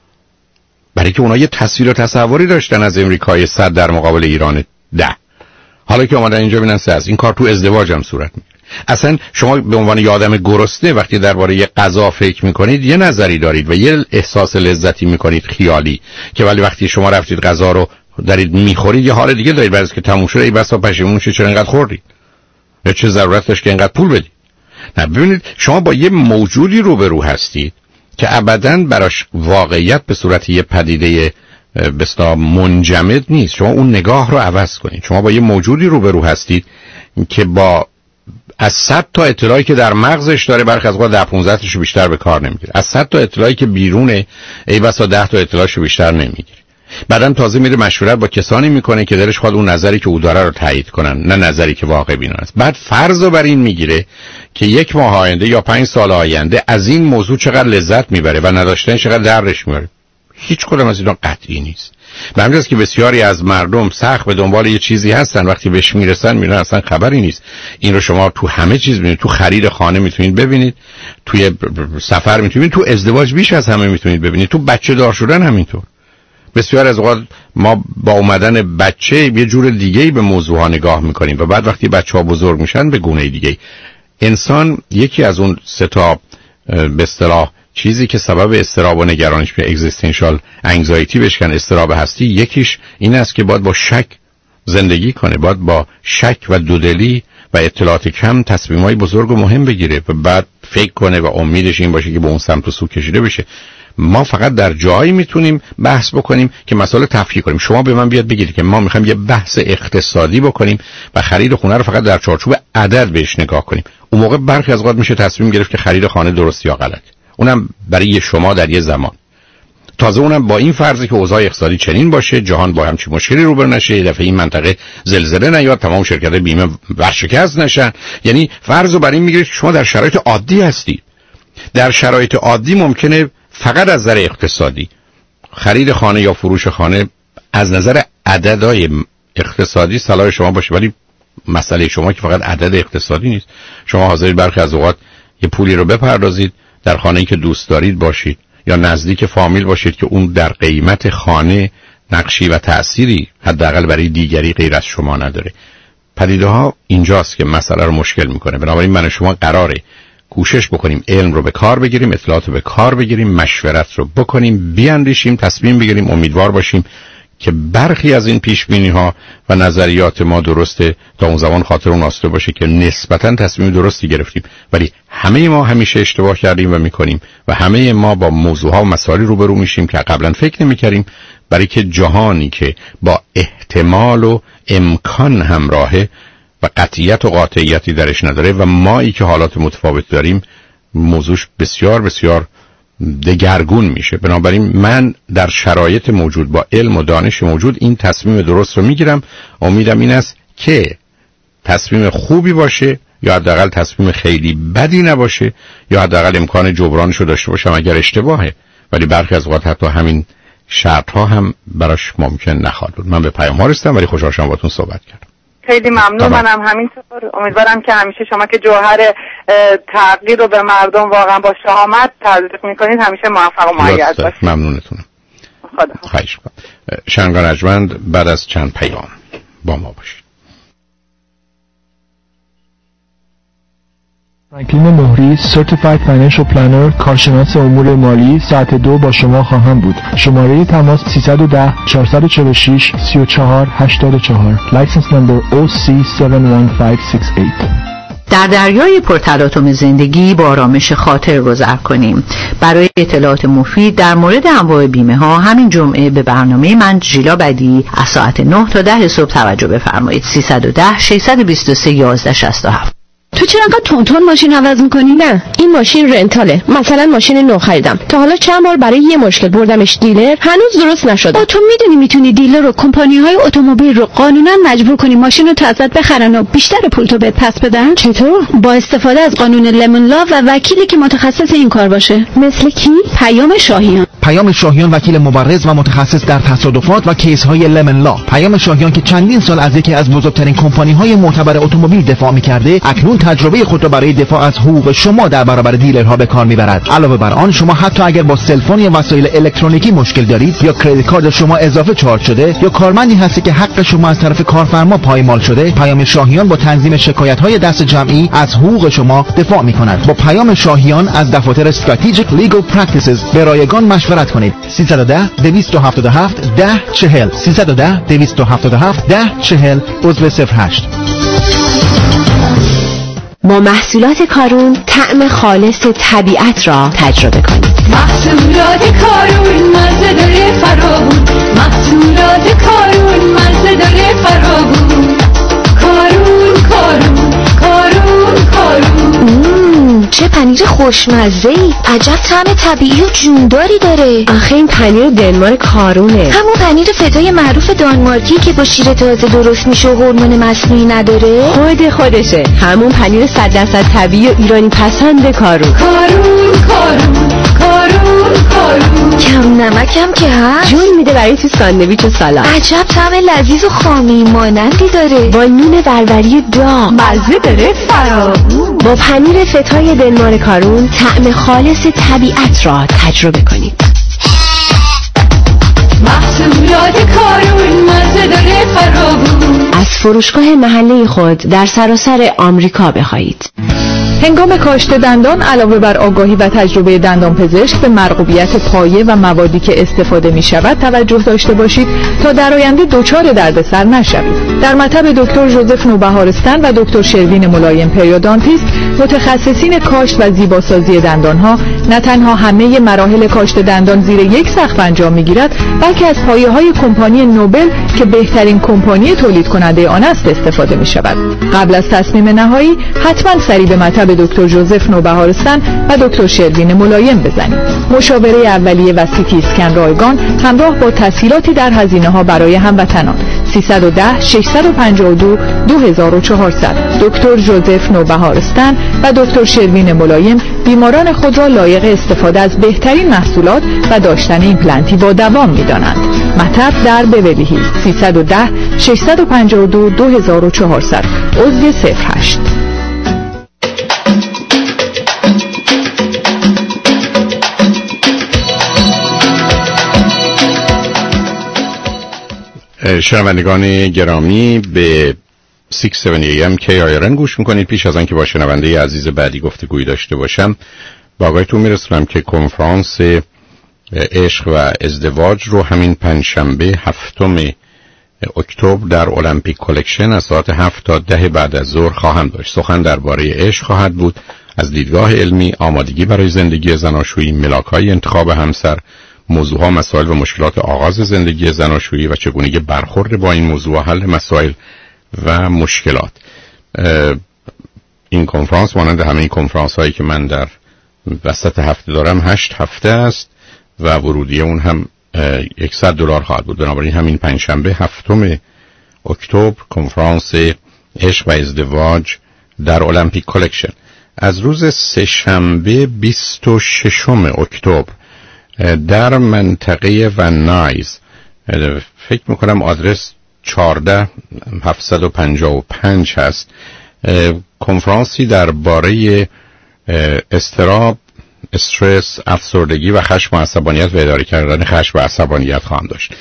برای که اونا یه تصویر و تصوری داشتن از امریکای 100 در مقابل ایران 10. حالا که اومدن اینجا ببینن 3 هست. این کار تو ازدواج هم صورت میگیره. اصلا شما به عنوان یه آدم گرسنه وقتی درباره یه غذا فکر میکنید یه نظری دارید و یه احساس لذتی میکنید خیالی، که ولی وقتی شما رفتید غذا رو دارید میخورید یه حال دیگه دارید، بعد از که تموم شده ای بسا پشیمون شید چرا اینقدر خوردید، یا چه ضرورت داشت که اینقدر پول بدید. نه، ببینید شما با یه موجودی روبرو هستید که ابداً براش واقعیت به صورت یه پدیده به اصطلاح منجمد نیست. شما اون نگاه رو عوض کنید. شما با یه موجودی روبرو هستید که با از 100 تا اطلاعی که در مغزش داره برخی از اوقات 10-15 تاشو بیشتر به کار نمیگیره. از 100 تا اطلاعی که بیرونه ای بسا 10 تا اطلاعشو بیشتر نمیگیره. بعدم تازه میره مشورت با کسانی میکنه که دلش خواد اون نظری که او داره رو تایید کنن، نه نظری که واقع بینانه است. بعد فرض رو بر این میگیره که 1 ماه آینده یا 5 سال آینده از این موضوع چقدر لذت میبره و نداشتن چقدر دردش میاره. هیچ کدوم از اینا قطعی نیست. به همین جاست که بسیاری از مردم سخت به دنبال یه چیزی هستن، وقتی بهش میرسن میبینن اصلا خبری نیست. این رو شما تو همه چیز میبینید، تو خرید خانه میتونید ببینید، توی سفر میتونید، تو ازدواج بیش از همه میتونید ببینید، تو بچه دار شدن همینطور. بسیار از اوقات ما با اومدن بچه یه جور دیگه‌ای به موضوعها نگاه میکنیم و بعد وقتی بچه‌ها بزرگ میشن به گونه دیگه‌ای. انسان یکی از اون 3 تا به اصطلاح چیزی که سبب اضطراب و نگرانیش به اگزیستانشال انگزایتی بشکن، اضطراب هستی، یکیش این است که باید با شک زندگی کنه، باید با شک و دودلی و اطلاعات کم تصمیمای بزرگ و مهم بگیره و بعد فکر کنه و امیدش این باشه که به اون سمت و سو کشیده بشه. ما فقط در جایی میتونیم بحث بکنیم که مسائل تفکیک کنیم. شما به من بیاد بگید که ما میخوایم یه بحث اقتصادی بکنیم و خرید خونه رو فقط در چارچوب عدد بهش نگاه کنیم، اون موقع برخی از اوقات میشه تصمیم گرفت که خرید خانه درست یا غلط، اونم برای شما در یه زمان. تازه اونم با این فرضی که اوضاع اقتصادی چنین باشه، جهان با همچین مشکلی روبرو نشه، یه دفعه این منطقه زلزله نیاد، تمام شرکت بیمه ورشکست نشن. یعنی فرض رو بر این میگیرید شما در شرایط عادی هستید. در شرایط عادی ممکنه فقط از نظر اقتصادی خرید خانه یا فروش خانه از نظر عددهای اقتصادی صلاح شما باشه، ولی مسئله شما که فقط عدد اقتصادی نیست. شما حاضرید برخی از اوقات یه پولی رو بپردازید در خانه‌ای که دوست دارید باشید یا نزدیک فامیل باشید که اون در قیمت خانه نقشی و تأثیری حداقل برای دیگری غیر از شما نداره. پدیده ها اینجاست که مسئله رو مشکل میکنه. بنابراین من و شما قراره کوشش بکنیم علم رو به کار بگیریم، اطلاعات رو به کار بگیریم، مشورت رو بکنیم، بیاندیشیم، تصمیم بگیریم، امیدوار باشیم که برخی از این پیشبینی ها و نظریات ما درسته تا اون زمان خاطر اون آسوده باشه که نسبتاً تصمیم درستی گرفتیم. ولی همه ما همیشه اشتباه کردیم و میکنیم و همه ما با موضوعها و مسائلی روبرو میشیم که قبلا فکر نمیکردیم، برای که جهانی که با احتمال و امکان همراهه و قطعیت و قاطعیتی درش نداره و مایی که حالات متفاوت داریم موضوعش بسیار بسیار دگرگون میشه. بنابراین من در شرایط موجود با علم و دانش موجود این تصمیم درست رو میگیرم. امیدم این است که تصمیم خوبی باشه یا حداقل تصمیم خیلی بدی نباشه یا حداقل امکان جبرانش رو داشته باشم اگر اشتباهه، ولی برخی از اوقات حتی همین شرط ها هم براش ممکن نخواهد بود. من به پیام ها رسیدم ولی خوشحال شدم باهاتون صحبت کردم. خیلی ممنون. منم همینطور. امیدوارم که همیشه شما که جوهر تغییر رو به مردم واقعا با شهامت تزریق میکنید همیشه موفق و مؤید باشید. ممنونتونم. خدا خواهش می‌کنم. شنگ ارجمند بعد از چند پیام با ما باشید. فرانکلین مهری Certified Financial Planner، کارشناس امور مالی، ساعت 2 با شما خواهم بود. شماره تماس 310 446 34 84. لایسنس نمبر OC71568. در دریای پرتلاطم زندگی با آرامش خاطر گذر کنیم. برای اطلاعات مفید در مورد انواع بیمه ها همین جمعه به برنامه من ژیلا بدی از ساعت 9 تا 10 صبح توجه بفرمایید. 310 623 1167. تو چرا انقدر تونتون ماشین عوض میکنی؟ نه، این ماشین رنتاله. مثلا ماشین نو خریدم. تا حالا چند بار برای یه مشکل بردمش دیلر، هنوز درست نشده. تو میدونی میتونی دیلر رو، کمپانی‌های اتومبیل رو قانونا مجبور کنی ماشین رو ازت بخرن و بیشتر پول تو بهت پس بدن؟ چطور؟ با استفاده از قانون لمن لا و وکیلی که متخصص این کار باشه. مثل کی؟ پیام شاهیان. پیام شاهیان وکیل مبرز و متخصص در تصادفات و کیس‌های لمن لا. پیام شاهیان که چندین سال از یکی از بزرگترین کمپانی‌های معتبر اتومبیل دفاع می‌کرده، اکنون تجربه خود را برای دفاع از حقوق شما در برابر دیلرها به کار می‌برد. علاوه بر آن، شما حتی اگر با سلفون یا وسایل الکترونیکی مشکل دارید، یا کریدیت کارت شما اضافه چارج شده، یا کارمندی هستی که حق شما از طرف کارفرما پایمال شده، پیام شاهیان با تنظیم شکایت‌های دست جمعی از حقوق شما دفاع می‌کند. با پیام شاهیان از دفاتر استراتژیک لیگل پرکتیسز به رایگان مشورت کنید. 310 277 1040 310 277 1040 عضو 08. با محصولات کارون طعم خالص طبیعت را تجربه کنید. محصولات کارون مزه داره فراوون، محصولات کارون مزه داره فراوون. کارون کارون کارون کارون. چه پنیر خوشمزه‌ای، عجب طعم طبیعی و جونداری داره. آخه این پنیر دنمارک کارونه. همون پنیر فدای معروف دانمارکی که با شیر تازه درست میشه و هورمون مصنوعی نداره. خودشه، همون پنیر 100% طبیعی و ایرانی پسند کارون. کارون کارون کارون کارون. کم نمکم که هست، جون میده برای تو ساندویچ و سالاد. عجب طعم لذیذ و خامی مانندی داره، با نون بربری داغ مزه داره فراوون. با پنیر فتای دنمارک کارون طعم خالص طبیعت را تجربه کنید. محصولات کارون مزه داره فراوون. از فروشگاه محله خود در سراسر آمریکا بخواهید. هنگام کاشت دندان علاوه بر آگاهی و تجربه دندانپزشک به مرغوبیت پایه و موادی که استفاده می شود توجه داشته باشید تا در آینده دچار دردسر نشوید. در مطب دکتر ژوزف نوبهارستن و دکتر شروین ملایم پریودانتیست، متخصصین کاشت و زیباسازی دندانها، نه تنها همه مراحل کاشت دندان زیر یک سقف انجام می‌گیرد، بلکه از پایه‌های کمپانی نوبل که بهترین کمپانی تولید کننده آن است استفاده می‌شود. قبل از تصمیم نهایی حتما سری به مطب دکتر ژوزف نوبهارستن و دکتر شروین ملایم بزنید. مشاوره اولیه و سی تی اسکن رایگان همراه با تسهیلاتی در هزینه‌ها برای هموطنان. 310 652 2400. دکتر ژوزف نوبهارستن و دکتر شروین ملایم بیماران خود را لایق استفاده از بهترین محصولات و داشتن ایمپلنتی با دوام می‌دانند. مطب در بیولی هیلز. 310 652 2400. عضو 08. شنوندگان گرامی، به 670 AM KIRN گوش میکنید. پیش از آنکه با شنونده عزیز بعدی گفتگویی داشته باشم، با آگاهیتون میرسونم که کنفرانس عشق و ازدواج رو همین پنجشنبه 7 اکتبر در المپیک کلکشن از ساعت 7 تا 10 بعد از ظهر خواهم داشت. سخن درباره عشق خواهد بود، از دیدگاه علمی، آمادگی برای زندگی زناشویی، ملاک‌های انتخاب همسر، موضوعها، مسائل و مشکلات آغاز زندگی زناشویی و چگونگی برخورد با این موضوع، حل مسائل و مشکلات. این کنفرانس مانند همه کنفرانس هایی که من در وسط هفته دارم 8 هفته است و ورودی اون هم $100 خواهد بود. بنابراین همین پنجشنبه 7 اکتبر کنفرانس عشق و ازدواج در المپیک کلکشن. از روز سه‌شنبه 26 اکتبر در منطقه ون نایز، فکر میکنم آدرس 14755 هست، کنفرانسی درباره اضطراب، استرس، افسردگی و خشم و عصبانیت و اداره کردن خشم و عصبانیت خواهم داشت.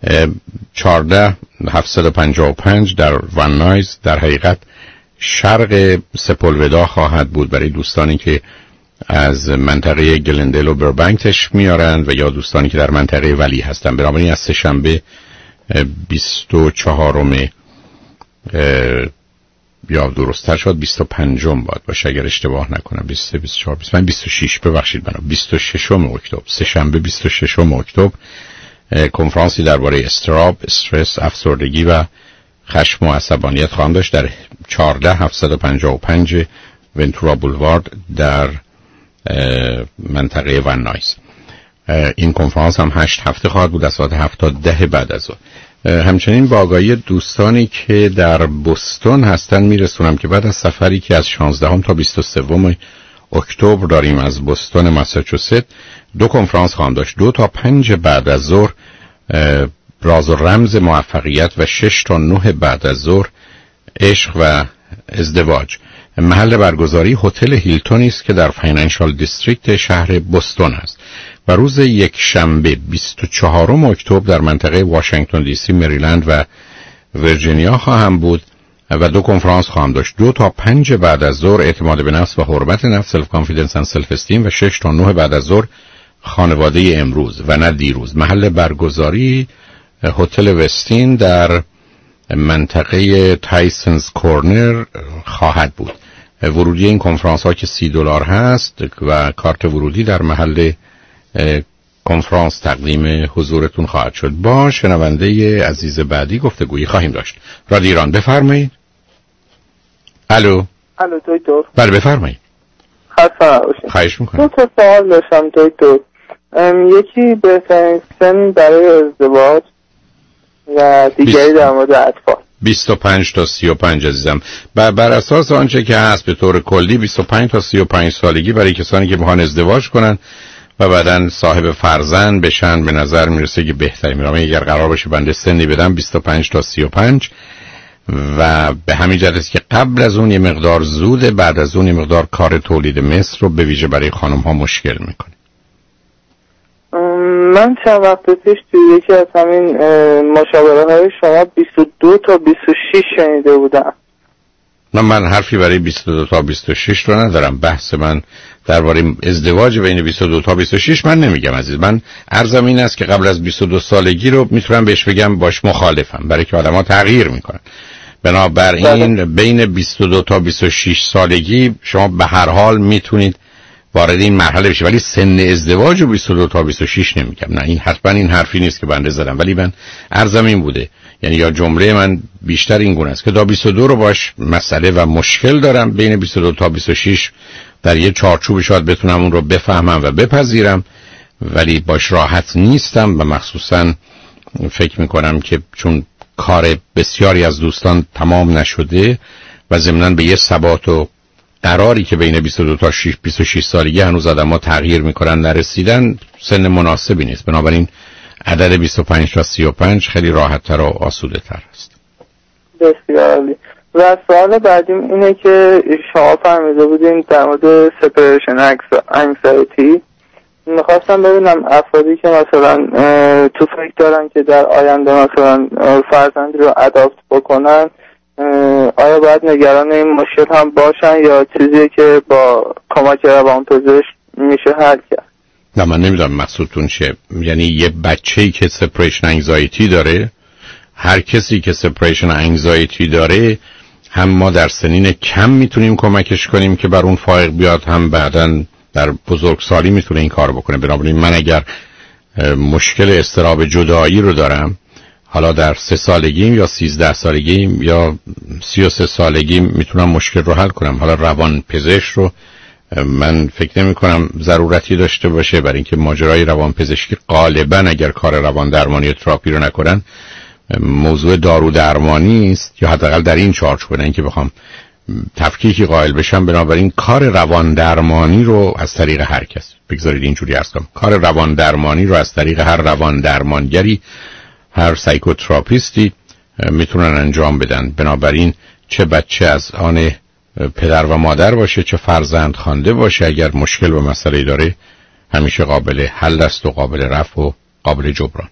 14755 در ون نایز در حقیقت شرق سپولودا خواهد بود برای دوستانی که از منطقه گلندل و بربنک تشریف میارند و یا دوستانی که در منطقه ولی هستن. بنابراین از سه‌شنبه 24 یا درست‌تر شد 25 باید باشه اگر اشتباه نکنم، 23 24 25 26 ببخشید، من 26 اکتبر، سه‌شنبه 26 اکتبر کنفرانسی درباره اضطراب، استرس، افسردگی و خشم و عصبانیت خواهم داشت در 14755 ونتورا بولوارد در منطقه ون نایس. این کنفرانس هم 8 هفته خواهد بود از ساعت 7 تا 10 بعد از ظهر. همچنین با آگاهی دوستانی که در بوستون هستن میرسونم که بعد از سفری که از 16 تا 23 اکتبر داریم از بوستون ماساچوست 2 کنفرانس خواهم داشت. 2 تا 5 بعد از ظهر راز و رمز موفقیت و 6 تا 9 بعد از ظهر عشق و ازدواج. محل برگزاری هتل هیلتون است که در فاینانشال دیستریکت شهر بوستون است و روز یک شنبه 24 اکتبر در منطقه واشنگتن دی سی، مریلند و ویرجینیا خواهم بود و 2 کنفرانس خواهم داشت. 2 تا 5 بعد از ظهر اعتماد به نفس و حرمت نفس، سلف کانفیدنس اند سلف استیم و 6 تا 9 بعد از ظهر خانواده امروز و نه دیروز. محل برگزاری هتل وستین در منطقه تایسنز کورنر خواهد بود. ورودی این کنفرانس ها که $30 هست و کارت ورودی در محل کنفرانس تقدیم حضورتون خواهد شد. با شنونده عزیز بعدی گفتگویی خواهیم داشت. رادیو ایران بفرمایید. الو دکتر. بله بفرمایید. خواهش میکنم. 2 سوال داشتم دکتر. یکی بهترین سن برای ازدواج و دیگری در مورد اطفال. 25 تا 35 عزیزم. بر اساس آنچه که هست به طور کلی 25 تا 35 سالگی برای کسانی که میخوان ازدواج کنن و بعدن صاحب فرزند بشن به نظر میرسه که بهترین میرامه. اگر قرار باشه بنده سنی بدم 25 تا 35 و به همین جهت است که قبل از اون یه مقدار زوده، بعد از اون یه مقدار کار تولید مثل رو به ویژه برای خانم ها مشکل میکنه. من چند وقت پیش توی یکی از همین مشاوره های شما 22 تا 26 شنیده بودم. من حرفی برای 22 تا 26 رو ندارم. بحث من درباره ازدواج بین 22 تا 26 من نمیگم عزیز. من عرضم این است که قبل از 22 سالگی رو میتونم بهش بگم باش مخالفم، برای که آدم ها تغییر میکنن. بنابراین بین 22 تا 26 سالگی شما به هر حال میتونید وارد این مرحله بشه، ولی سن ازدواج رو 22 تا 26 نمیگم. نه، این حتما این حرفی نیست که بنده زدم، ولی من عرضم این بوده، یعنی یا جمله من بیشتر این گونه است که تا 22 رو باش مسئله و مشکل دارم، بین 22 تا 26 در یه چارچوب شاید بتونم اون رو بفهمم و بپذیرم، ولی باش راحت نیستم و مخصوصا فکر میکنم که چون کار بسیاری از دوستان تمام نشده و ضمناً به یه ثبات و قراری که بین 22 تا 26 سالگی هنوز آدم‌ها تغییر میکنن نرسیدن، سن مناسبی نیست. بنابراین عدد 25 تا 35 خیلی راحت‌تر و آسوده‌تر است. بسیار عالی. و سوال بعدیم اینه که شما فرموده بودین در مورد سپریشن انگزایتی. میخواستم ببینم افرادی که مثلا تو فکر دارن که در آینده مثلا فرزندی رو اداپت بکنن، آیا باید نگران این مشکل هم باشن یا چیزی که با کمک روانپزشک میشه حل کرد؟ نه، من نمیدونم مقصودتون چیه. یعنی یه بچه‌ای که سپریشن انگزایتی داره، هر کسی که سپریشن انگزایتی داره هم ما در سنین کم میتونیم کمکش کنیم که بر اون فائق بیاد، هم بعداً در بزرگسالی میتونه این کار بکنه. بنابراین من اگر مشکل اضطراب جدایی رو دارم، حالا در 3 سالگیم یا 13 سالگیم یا 33 سالگیم میتونم مشکل رو حل کنم. حالا روان پزشک رو من فکر نمی کنم ضرورتی داشته باشه، برای اینکه ماجرای روان پزشکی غالبا اگر کار روان درمانی تراپی رو نکنن موضوع دارو درمانی است، یا حداقل در این چارچوب، نه اینکه بخوام تفکیکی قائل بشم. بنابراین کار روان درمانی رو از طریق هر کس، بگذارید اینجوری عرض کنم، کار روان درمانی رو از طریق هر روان درمانگری، هر سایکوتراپیستی میتونن انجام بدن. بنابراین چه بچه از آن پدر و مادر باشه، چه فرزند خوانده باشه، اگر مشکل و مسئله داره همیشه قابل حل است و قابل رفع و قابل جبران.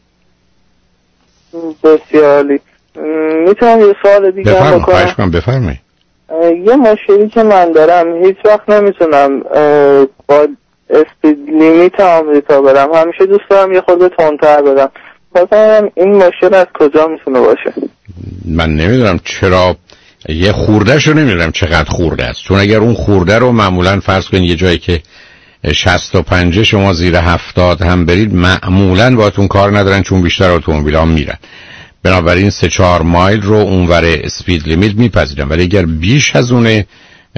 بسیار عالی. میتونم یه سوال دیگه هم بکنم؟ بفرمایید. یه مشکلی که من دارم، هیچ وقت نمیتونم با اسپید لیمیت آمریکا برم، همیشه دوست دارم یه خورده تندتر برم. مثلا این مشکل از کجا میتونه باشه؟ من نمیدونم چرا، یه خوردهشو نمیدونم چقدر خورده است، چون اگر اون خورده رو معمولا فرض کنید یه جایی که 65 شما زیر 70 هم برید معمولا باهاتون کار ندارن، چون بیشتر اتومبیل ها میرن. بنابراین 3-4 مایل رو اونور اسپید لیمیت میپذیرم، ولی اگر بیش از اونه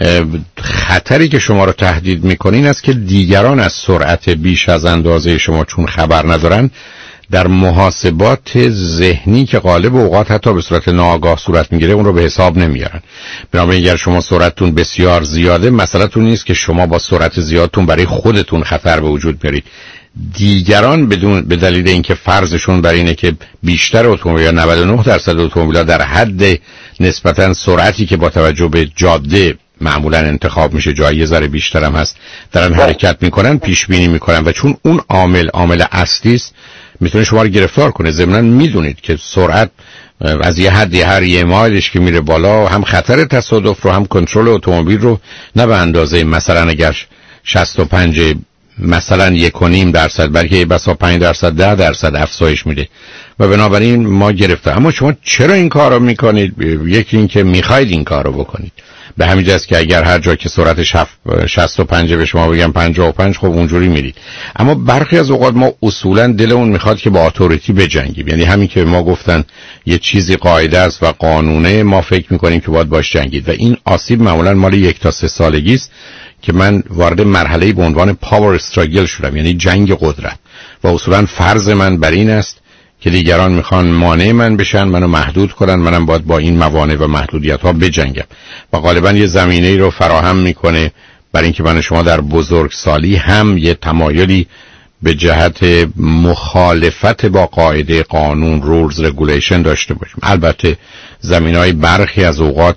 خطری که شما رو تهدید میکنین است که دیگران از سرعت بیش از اندازه شما چون خبر ندارن در محاسبات ذهنی که غالب اوقات حتی به صورت ناآگاه صورت میگیره اون رو به حساب نمیارن. بنابراین اگر شما سرعتتون بسیار زیاده، مسئله‌تون نیست که شما با سرعت زیادتون برای خودتون خطر به وجود میارید. دیگران به دلیل اینکه فرضشون بر اینه که بیشتر اتومبیل 99% اتومبیل‌ها در حد نسبتاً سرعتی که با توجه به جاده معمولا انتخاب میشه، جایی ذره بیشتر هم هست، دارن حرکت میکنن، پیش بینی میکنن و چون اون عامل اصلی است میتونه شما رو گرفتار کنه. ضمناً میدونید که سرعت از یه حدی هر یه مایلش که میره بالا هم خطر تصادف رو هم کنترل اتومبیل رو نه به اندازه مثلا اگر 65 مثلا 1.5% بلکه بسا 5% 10% افزایش میده و بنابراین ما گرفته. اما شما چرا این کار رو میکنید؟ یکی این که میخواید این کار رو بکنید، به همین جاست که اگر هر جا که سرعت 65 به شما بگم 55 خب اونجوری میرید. اما برخی از اوقات ما اصولا دلمون میخواد که با اتوریتی بجنگیم، یعنی همین که ما گفتن یه چیزی قاعده است و قانونه، ما فکر میکنیم که باید باش جنگید و این آسیب معمولا مال 1 تا 3 سالگی است که من وارد مرحله به عنوان پاور استراگل شدم، یعنی جنگ قدرت و اصولا فرض من بر این است که دیگران میخوان مانع من بشن، منو محدود کنن، منم باید با این موانع و محدودیت ها بجنگم و غالبا یه زمینه ای رو فراهم میکنه برای اینکه من شما در بزرگسالی هم یه تمایلی به جهت مخالفت با قاعده قانون رولز رگولیشن داشته باشیم. البته زمینهای برخی از اوقات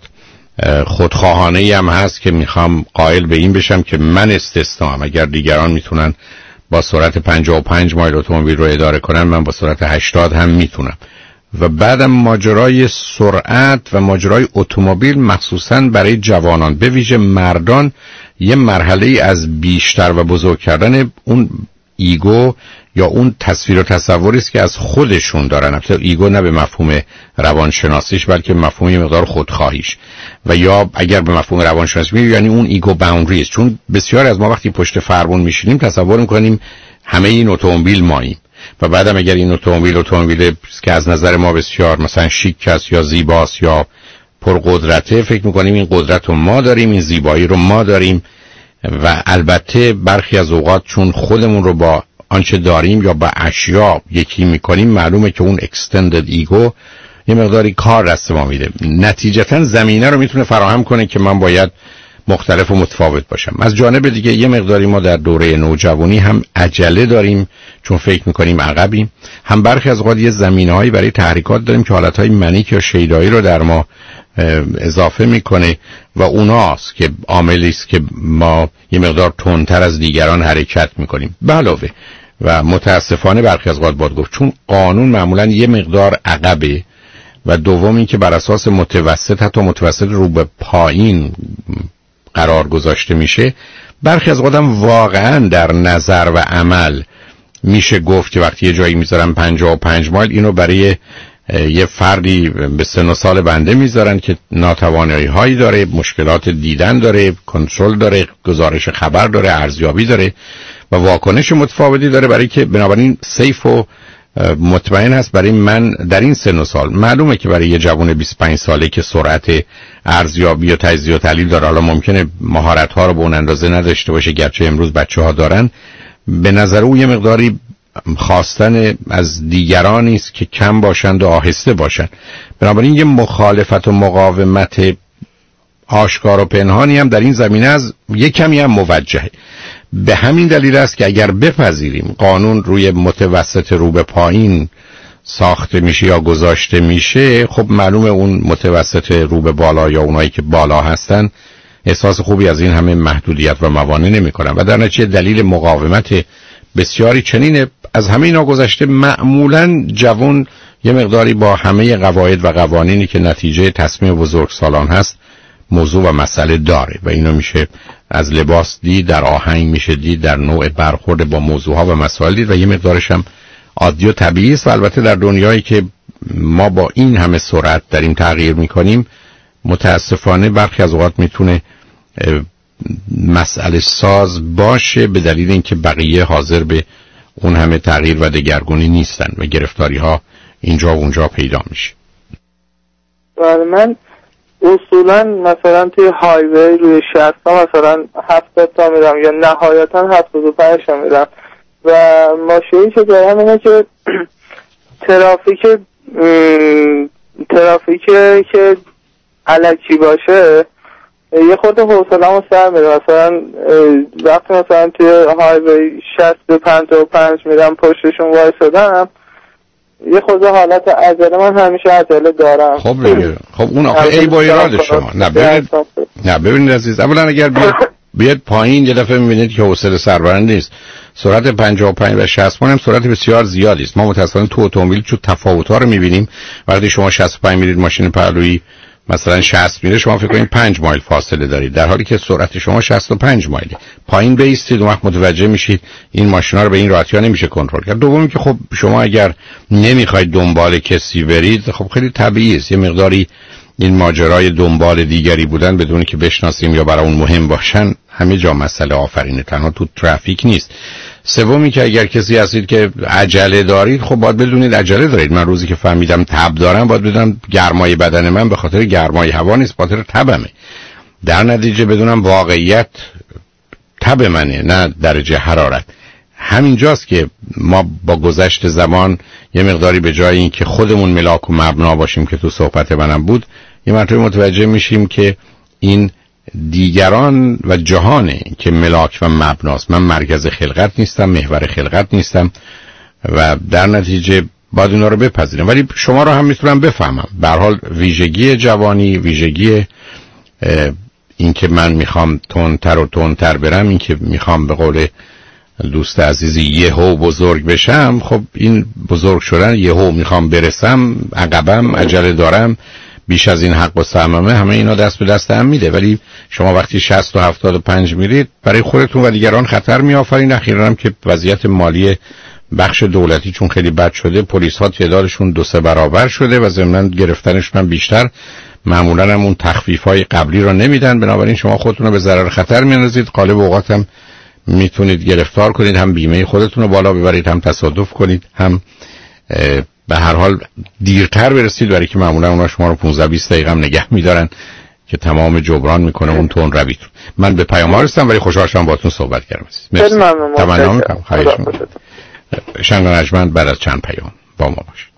خودخواهانه هم هست که میخوام قائل به این بشم که من استثناام، اگر دیگران میتونن با سرعت 55 مایل اتومبیل رو اداره کنن من با سرعت 80 هم میتونم. و بعدم ماجرای سرعت و ماجرای اتومبیل مخصوصاً برای جوانان به ویژه مردان یه مرحله از بیشتر و بزرگ کردن اون ایگو یا اون تصویر و تصوری است که از خودشون دارن. البته ایگو نه به مفهوم روانشناسیش بلکه مفهوم یه مقدار خودخواهیش، و یا اگر به مفهوم روانشناسی میگیم یعنی اون ایگو باوندری است. چون بسیار از ما وقتی پشت فرمون میشینیم تصور میکنیم همه این اتومبیل ماییم و بعدم اگر این اتومبیل که از نظر ما بسیار مثلا شیک است یا زیباست یا پرقدرته، فکر میکنیم این قدرت رو ما داریم، این زیبایی رو ما داریم. و البته برخی از اوقات چون خودمون رو با آنچه داریم یا با اشیا یکی میکنیم معلومه که اون اکستندد ایگو یه مقداری کار دست ما میده، نتیجتا زمینه رو میتونه فراهم کنه که من باید مختلف و متفاوت باشم. از جانب دیگه یه مقداری ما در دوره نوجوانی هم عجله داریم چون فکر میکنیم عقبیم، هم برخی از اوقات یه زمینه‌هایی برای تحریکات داریم که حالتهای منیک یا شیدایی رو در ما اضافه میکنه و اوناست که عاملی است که ما یه مقدار تندتر از دیگران حرکت میکنیم. به علاوه و متاسفانه برخی از اوقات باید گفت چون قانون معمولا یه مقدار عقبه و دوم این که بر اساس متوسط حتی متوسط رو به پایین قرار گذاشته میشه، برخی از آدم واقعا در نظر و عمل میشه گفت که وقتی یه جایی میذارن 55 مایل اینو برای یه فردی به سن و سال بنده میذارن که ناتوانایی هایی داره، مشکلات دیدن داره، کنترل داره، گزارش خبر داره، ارزیابی داره و واکنش متفاوتی داره، برای که بنابراین سیف و مطمئن هست برای من در این سن و سال. معلومه که برای یه جوان 25 ساله که سرعت ارزیابی و تجزیه و تحلیل داره، حالا ممکنه مهارت ها رو به اون اندازه نداشته باشه گرچه امروز بچه ها دارن، به نظر او یه مقداری خواستن از دیگرانی است که کم باشند و آهسته باشند. بنابراین یه مخالفت و مقاومت آشکار و پنهانی هم در این زمینه از یک کمی هم موجهه. به همین دلیل است که اگر بپذیریم قانون روی متوسط رو به پایین ساخته میشه یا گذاشته میشه، خب معلومه اون متوسط رو به بالا یا اونایی که بالا هستن احساس خوبی از این همه محدودیت و موانع نمی کنن و در نتیجه دلیل مقاومت بسیاری چنینه. از همه اینا گذشته معمولاً جوان یه مقداری با همه قواعد و قوانینی که نتیجه تصمیم بزرگسالان هست موضوع و مسئله داره و اینو میشه از لباس دید، در آهنگ میشه دید، در نوع برخورد با موضوعها و مسائل دید و یه مقدارش هم عادی و طبیعی است. و البته در دنیایی که ما با این همه سرعت داریم تغییر میکنیم متاسفانه برخی از اوقات میتونه مسئله ساز باشه به دلیل اینکه بقیه حاضر به اون همه تغییر و دگرگونی نیستن و گرفتاری ها اینجا و اونجا پیدا میشه. بله من اصولا مثلا توی هایوی روی 60 مثلا 70 تا میرم یا نهایتا 75 تا میرم و ماشینی که دارم اینه که ترافیک که الکی باشه یه خورده حوصله‌مو سر میره. مثلا وقتی مثلا توی هایوی 60 به 55 میرم پشتشون وایسادم یه خورده حالت عجله، من همیشه عجله دارم. خب دیگه خب اون آخه ای با ایراد شما. نه ببینید عزیز، اولا اگر بیاد پایین یه دفعه میبینید که حوصله سربرند نیست. سرعت 55 و 60 هم سرعت بسیار زیادی است. ما متأسفانه تو اتومبیل چون تفاوت‌ها رو می‌بینیم. وقتی شما 65 میرید ماشین پهلویی مثلا 60 میره، شما فکر کنید 5 مایل فاصله دارید، در حالی که سرعت شما 65 مایله. پایین بیستید و وقت متوجه میشید این ماشینا رو به این راحتی‌ها نمیشه کنترل کرد. دومی که خب شما اگر نمیخواید دنبال کسی برید، خب خیلی طبیعیه یه مقداری این ماجرای دنبال دیگری بودن بدون که بشناسیم یا برای اون مهم باشن همه جا مسئله آفرینه، تنها تو ترافیک نیست. سومی که اگر کسی هستید که عجله دارید، خب باید بدونید عجله دارید. من روزی که فهمیدم تب دارم باید بدونم گرمای بدن من به خاطر گرمای هوا نیست، به خاطر تبمه. در نتیجه بدونم واقعیت تب منه نه درجه حرارت. همینجاست که ما با گذشت زمان یه مقداری به جای این که خودمون ملاک و مبنا باشیم که تو صحبت منم بود، یه مرتبه متوجه میشیم که این دیگران و جهانه که ملاک و مبناست. من مرکز خلقت نیستم، محور خلقت نیستم و در نتیجه باید اونا رو بپذیرم. ولی شما رو هم میتونم بفهمم. به هر حال ویژگی جوانی، ویژگی این که من میخوام تندتر برم، این که میخوام به قول دوست عزیزی یهو بزرگ بشم، خب این بزرگ شدن یهو میخوام برسم، عقبم، عجله دارم، بیش از این حق و صممه، همه اینا دست به دست هم میده. ولی شما وقتی 60 و 75 میرید برای خودتون و دیگران خطر میآفرین. اخیراً هم که وضعیت مالی بخش دولتی چون خیلی بد شده، پلیس ها تعدادشون 2-3 برابر شده و ضمناً گرفتنشون هم بیشتر. معمولاً هم اون تخفیف های قبلی رو نمیدن، بنابراین شما خودتون رو به ضرر خطر میاندازید. غالب اوقات هم میتونید گرفتار کنید، هم بیمه خودتون رو بالا ببرید، هم تصادف کنید، هم به هر حال دیرتر برسید، برای که معمولا اونا شما رو 15-20 دقیقه هم نگه میدارن که تمام جبران میکنه اون تون رویتون. من به پیام‌ها رسیدم ولی خوشحال شدم باهاتون صحبت کردم. مرسی. تمنا میکنم. خواهش میکنم. شنگ نجمن بعد از چند پیام با ما باشید.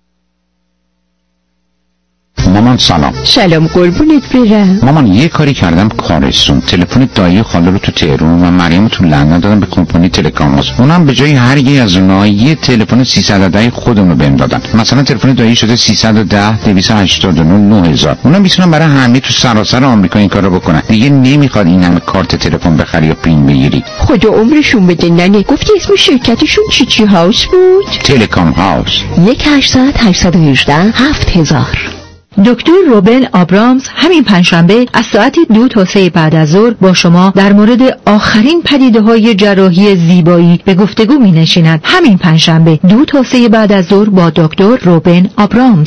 مامان سلام قربونت برم. مامان یه کاری کردم کارستون، تلفن دایی خاله رو تو تهران و مریم تو لندن دادم به کمپانی تلکاموس. اونم به جای هر یه از اونها یه تلفن 310 خودم رو بهم دادن. مثلا تلفن دایی شده 310-289-9000. اونم میتونم برای همه تو سراسر آمریکا این کارو بکنن. دیگه نمیخواد این همه کارت تلفن بخری یا پین بگیری. خدا عمرشون بده. ننه گفتی اسم شرکتشون چی هاوس بود؟ تلکام هاوس. 1-800-810-7000. دکتر روبن آبرامز همین پنجشنبه از ساعت 2 تا 3 بعد از ظهر با شما در مورد آخرین پدیده‌های جراحی زیبایی به گفتگو می‌نشیند. همین پنجشنبه 2 تا 3 بعد از ظهر با دکتر روبن آبرامز.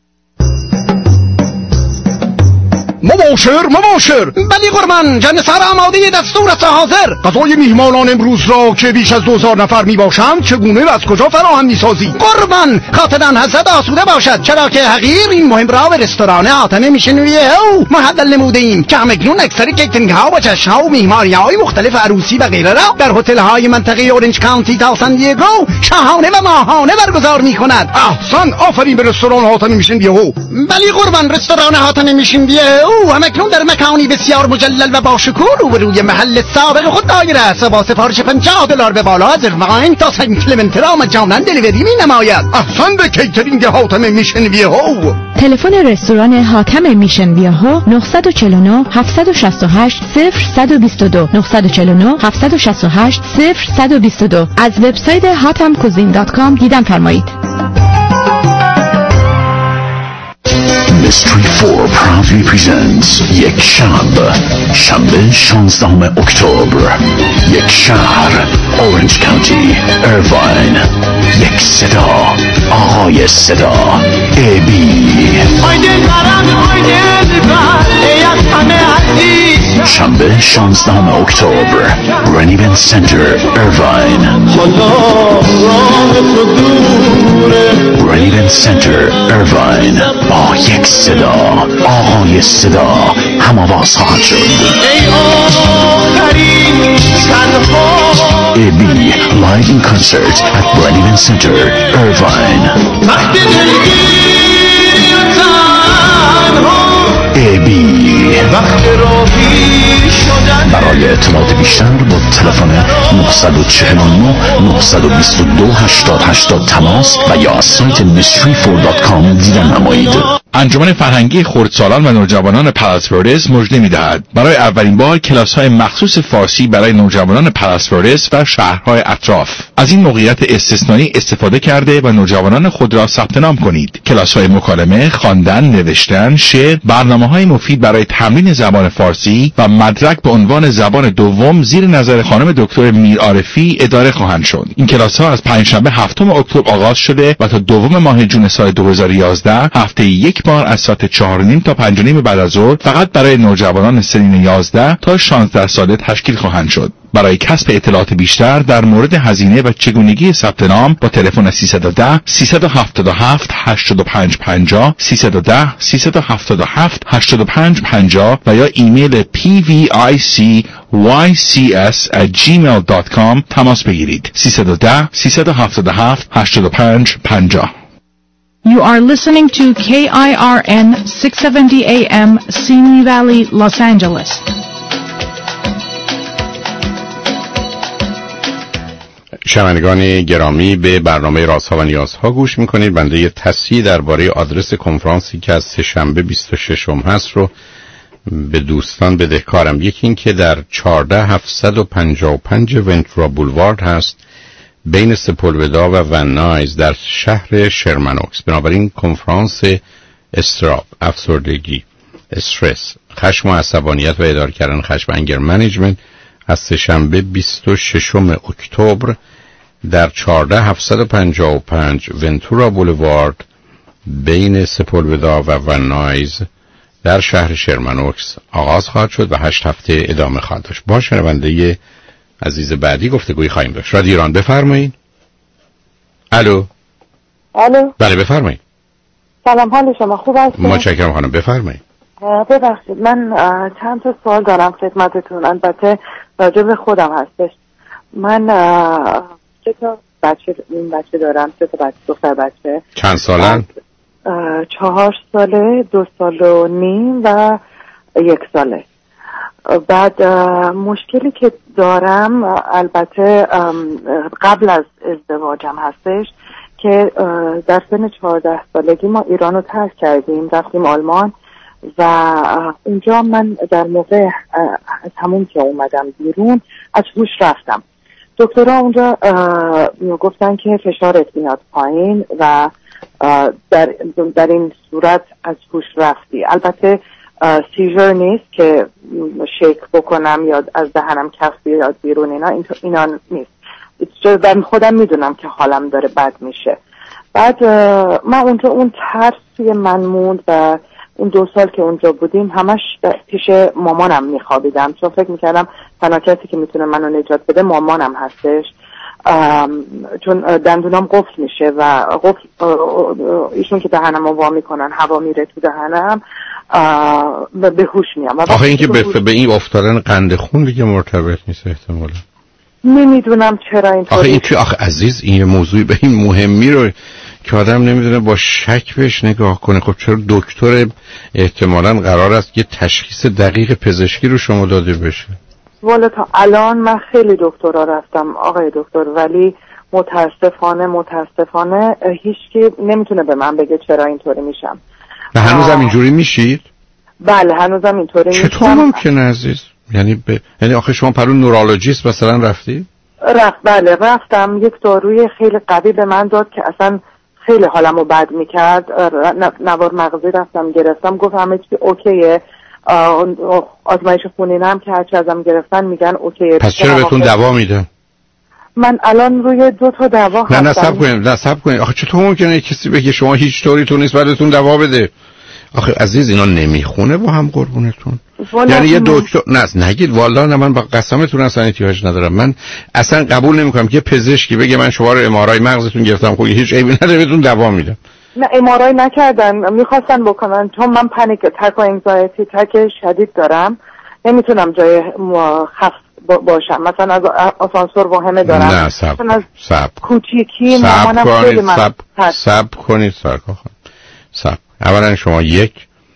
مباشر بلی قربان، جنسر آماده دستور است حاضر. غذای میهمانان امروز را که بیش از 2000 نفر میباشند چگونه و از کجا فراهم میسازی؟ قربان خاطران حضرت آسوده باشد، چرا که حقیر این مهم را به رستوران حاتم میشنویه او محول نموده ایم که همکنون اکثر کیترینگ ها و جشن ها و میهمانی های مختلف عروسی و غیره را در هتل های منطقه اورنج کانتی تا سان دیگو شاهانه و ماهانه برگزار میکند. احسن، آفرین به رستوران حاتم میشنویه او. بلی قربان، رستوران حاتم میشنویه او همکنون در مکانی بسیار مجلل و با شکوه روبروی محل سابق خود دایر است و با سفارش $50 به بالا از اقواین تا سنت کلمنت را مجانا دلیوری می نماید. احسن به کیترینگ حاتم میشن بیهو. تلفن رستوران حاتم میشن بیهو 949 768 0122 949 768 0122. از وبسایت hatamcuisine.com دیدن فرمایید. Mystery 4 proudly presents یک شنبه 16 اکتبر. یک شهر اورنج کانتی ایرواین. یک صدا آقای صدا AB. شنبه 16 اکتبر رنیون سنتر ایرواین. رنیون سنتر ارواین با یک صدا، آقای صدا هم آواز خواهد شد. ای آخرین تنها AB live in concert at Brad Event Center Irvine. AB برای اطلاعات بیشتر با تلفن 949 922 8080 تماس و یا سایت mystery4.com دیدن نمایید. انجمن فرهنگی خردسالان و نوجوانان پلاسپوردس مژده می‌دهد برای اولین بار کلاس‌های مخصوص فارسی برای نوجوانان پلاسپوردس و شهرهای اطراف از این موقعیت استثنایی استفاده کرده و نوجوانان خود را ثبت نام کنید. کلاس‌های مکالمه، خواندن، نوشتن، شعر، برنامه‌های مفید برای تمرین زبان فارسی و مدرک به عنوان زبان دوم زیر نظر خانم دکتر میرعارفی اداره خواهند شد. این کلاس‌ها از پنجشنبه 7 اکتبر آغاز شده و تا دوم ماه جون سال 2011 هفته یک بار از ساعت 4:30 تا 5:30 بعد از ظهر فقط برای نوجوانان سنین 11 تا 16 ساله تشکیل خواهند شد. برای کسب اطلاعات بیشتر در مورد هزینه و چگونگی ثبت نام با تلفن 310 377 8550 310 377 8550 و یا ایمیل pvicycs@gmail.com تماس بگیرید. 310 377 8550. You are listening to KIRN 670 AM Simi Valley, Los Angeles. شنوندگان گرامی، به برنامه رازها و نیازها گوش میکنید. بنده یه تصحیح درباره آدرس کنفرانسی که از سه‌شنبه 26 هست رو به دوستان بدهکارم. یکی این که در 14755 ونتورا بولوارد هست بین سپولودا و ونایز در شهر شرمنوکس. بنابراین کنفرانس استراب، افسردگی، استرس، خشم و عصبانیت و اداره کردن خشم، انگر منیجمنت از سه‌شنبه 26 اکتبر در 14755 ونتورا بولوارد بین سپولودا و ونایز در شهر شرمنوکس آغاز خواهد شد و 8 هفته ادامه خواهد داشت. با شنونده عزیز بعدی گفتگوی خواهیم داشت. رادیو ایران، بفرمایید. الو. الو. بله بفرمایید. سلام، حال شما خوب است؟ متشکرم خانم، بفرمایید. ببخشید من چند تا سوال دارم خدمتتون، البته راجع به خودم هستش. من 3 تا بچه دارم، 3 تا دختر بچه. چند سالن؟ 4 ساله، 2 سال و نیم و 1 ساله. بعد مشکلی که دارم البته قبل از ازدواجم هستش که در سن 14 سالگی ما ایران رو ترک کردیم، رفتیم آلمان و اونجا من در موقع از همون که اومدم بیرون از هوش رفتم. دکترها اونجا گفتن که فشارت میاد پایین و در این صورت از هوش رفتی. البته سیژر نیست که شیک بکنم یا از دهنم کف بیاد بیرون، اینا نیست. من خودم میدونم که حالم داره بد میشه. بعد من اونجا اون ترس توی من موند و اون 2 سال که اونجا بودیم همش پیش مامانم میخوابیدم، چون فکر میکردم تنها کسی که میتونه منو نجات بده مامانم هستش، چون دندونام قفل میشه و ایشون که دهنم رو وا میکنن هوا میره تو دهنم و به هوش میام. آخه این که به این افتادن قند خون دیگه مرتبط نیست احتمالا. نمیدونم چرا اینطوری. آخه عزیز این یه موضوعی به این مهمی رو که آدم نمیدونه با شک بهش نگاه کنه. خب چرا دکتر احتمالاً قرار است یه تشخیص دقیق پزشکی رو شما داده بشه؟ والا تا الان من خیلی دکترها رفتم آقای دکتر، ولی متاسفانه هیچکی نمیتونه به من بگه چرا اینطوری میشم. و هنوزم اینجوری میشید؟ بله هنوزم اینطوری میشم. چطور ممکنه عزیز؟ یعنی آخه شما پرو نورولوژیست مثلا رفتی؟ بله رفتم، یک داروی خیلی قوی به من داد که اصلا خیلی حالمو بد میکرد. نوار مغزی رفتم گرفتم، گفت همه چی اوکیه. آزمایش خونینم که هرچی ازم گرفتن میگن اوکیه. پس چرا بهتون دوا میدن؟ من الان روی 2 تا دوا هستم. نه صبر کنید. آخه چطور ممکنه کسی بگه شما هیچ طوری تو نیست بعدتون دوا بده؟ آخه عزیز اینا نمیخونه با هم قربونتون. یعنی یه دکتر نگید والا نه، من با قسمتون اصلا احتیاج ندارم. من اصلا قبول نمیکنم که پزشکی بگه من شما رو ام آر آی مغزتون گرفتم، خب هیچ عیبی نداره بهتون دوا میدم. نه ام‌آرآی نکردن، میخواستن بکنن چون من پنیک اتک و انگزایتی تک شدید دارم، نمیتونم جای خاص باشم، مثلا از آسانسور واهمه دارم. نه سب کوچیکی مامانم خیلی من سب کنید سرکار خانم. سب اولا شما یک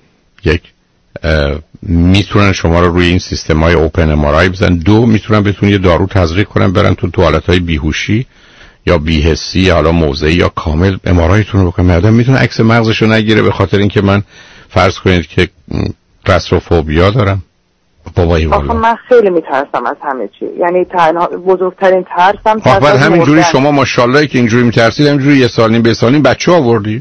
میتونن شما رو روی این سیستم های اوپن ام‌آرآی بزن. دو میتونن بهتون یه دارو تزریق کنن برن تو توالت های بیهوشی یا بی‌حسی یا حالا موضعی یا کامل ام‌آرآیتون رو بکنن. آدم میتونه عکس مغزش رو نگیره به خاطر اینکه من فرض کنید که کلاسروفوبیا دارم. بابایی والا من خیلی میترسم از همه چی، یعنی بزرگترین ترسم بعد همینجوری شما ماشاءالله که اینجوری میترسید همینجوری یه سال نیم به سال نیم بچه آوردی؟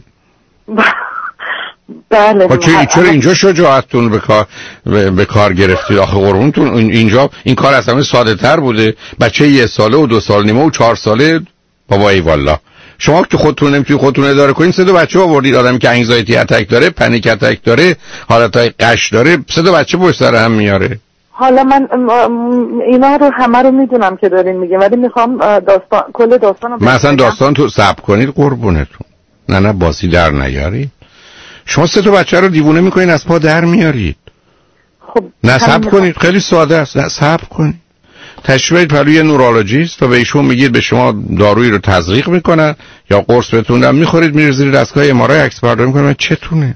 بله. چرا اینجا شجاعتتون به کار گرفتید؟ آخه قربونتون اینجا این کار از همه ساده تر بوده. بچه 1 ساله و 2 سال نیمه و 4 ساله بابایی والا شما که خودتون نمیتونید خودتون اداره کنین 3 بچه آوردید. آدمی که انگزایتی اتک داره، پنیک اتک داره، حالتهای قش داره، 3 بچه پشت سر هم میاره. حالا من اینا رو همه رو میدونم که دارین میگین ولی میخوام کل داستان رو مثلا داستان تو صبر کنید قربونتون. نه بازی در نیاری. شما 3 بچه رو دیوونه میکنین از پا در میارید. خب نه صبر کنید، خیلی ساده است. نه صبر کنید، تشریف برید پلوی نورولوژیست و به ایشون میگید به شما دارویی رو تزریق میکنن یا قرص بهتون دادن، میخورید میرید زیر دستگاه ام‌آرآی عکس برداری میکنن. چتونه؟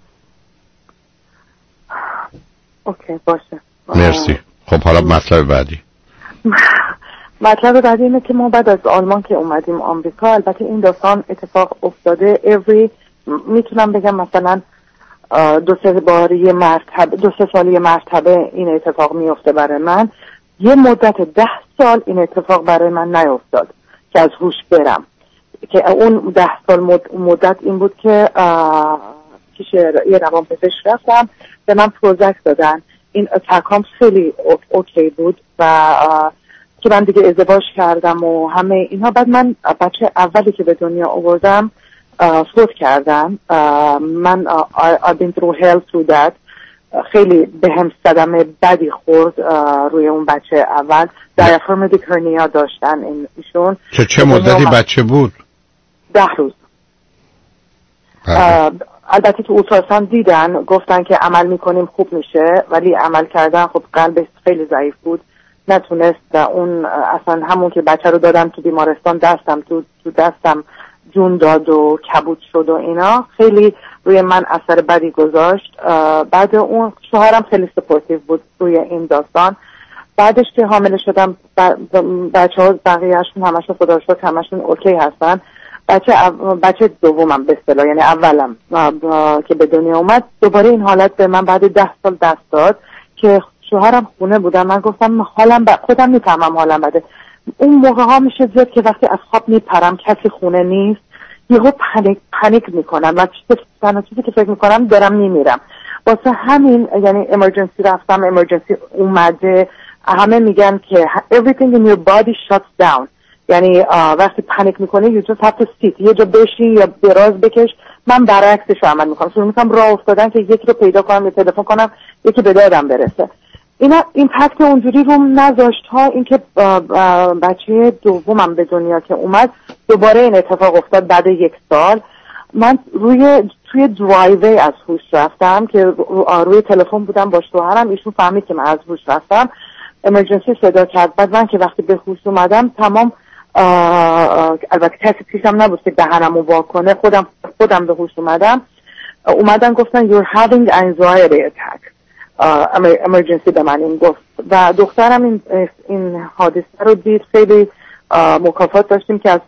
اوکی باشه. مرسی. خب حالا مطلب بعدی. مطلب بعدی اینه که ما بعد از آلمان که اومدیم آمریکا، البته این داستان اتفاق افتاده میتونم بگم مثلا 2-3 سالی مرتبه این اتفاق میفته برای من. یه مدت 10 سال این اتفاق برای من نیفتاد که از هوش برم، که اون 10 سال مدت این بود که یه روانپزشک رفتم به من پروژکت دادن. این اتکام خیلی اوکی بود و که من دیگه ازدواج کردم و همه اینها. بعد من بچه اولی که به دنیا آوردم فوت کردم. من I've been through hell through that. خیلی به هم صدمه بدی خورد روی اون بچه اول. diaphragmatic hernia داشتن ایشون. چه مدتی بچه بود؟ 10 روز. البته تو اولتراساند دیدن، گفتن که عمل میکنیم خوب میشه، ولی عمل کردن خب قلبش خیلی ضعیف بود، نتونست. اون اصلا همون که بچه رو دادم تو بیمارستان تو دستم جون داد و کبود شد و اینا، خیلی روی من اثر بدی گذاشت. بعد اون شوهرم خیلی سپورتیو بود روی این داستان. بعدش که حامله شدم بچه ها بقیهشون همشون خدا رو شکر همشون اوکی هستن. بچه دومم به اصطلاح، یعنی اولم که به دنیا اومد، دوباره این حالت به من بعد 10 سال دست داد که شوهرم خونه بودم. من گفتم خودم میفهمم حالم بده. اون موقع ها میشه زیاد که وقتی از خواب میپرم کسی خونه نیست، یهو پنیک میکنم و چیزی که فکر میکنم دارم میمیرم. واسه همین یعنی امرجنسی رفتم، امرجنسی اومده، همه میگن که everything in your body shuts down. یعنی وقتی پنیک میکنه you just have to sit، یه جا بشی یا دراز بکش. من برعکسش رو عمل میکنم، شروع میکنم راه افتادن که یکی رو پیدا کنم یا تلفن کنم یکی به دادم برسه. اینا ایمپکت اونجوری رو نذاشت ها اینکه بچه دومم به دنیا که اومد دوباره این اتفاق افتاد بعد 1 سال. من توی درایوی از هوش رفتم که روی تلفن بودم با شوهرم، ایشون فهمید که من از هوش رفتم، امرجنسی صدا کرد. بعد من که وقتی به هوش اومدم تمام، البته کسی پیشم نبود که دهنمو وا کنه، خودم به هوش اومدن گفتن you're having anxiety attack. امرجنسی به من این گفت و دخترم این حادثه رو دید. خیلی مکافات داشتیم که از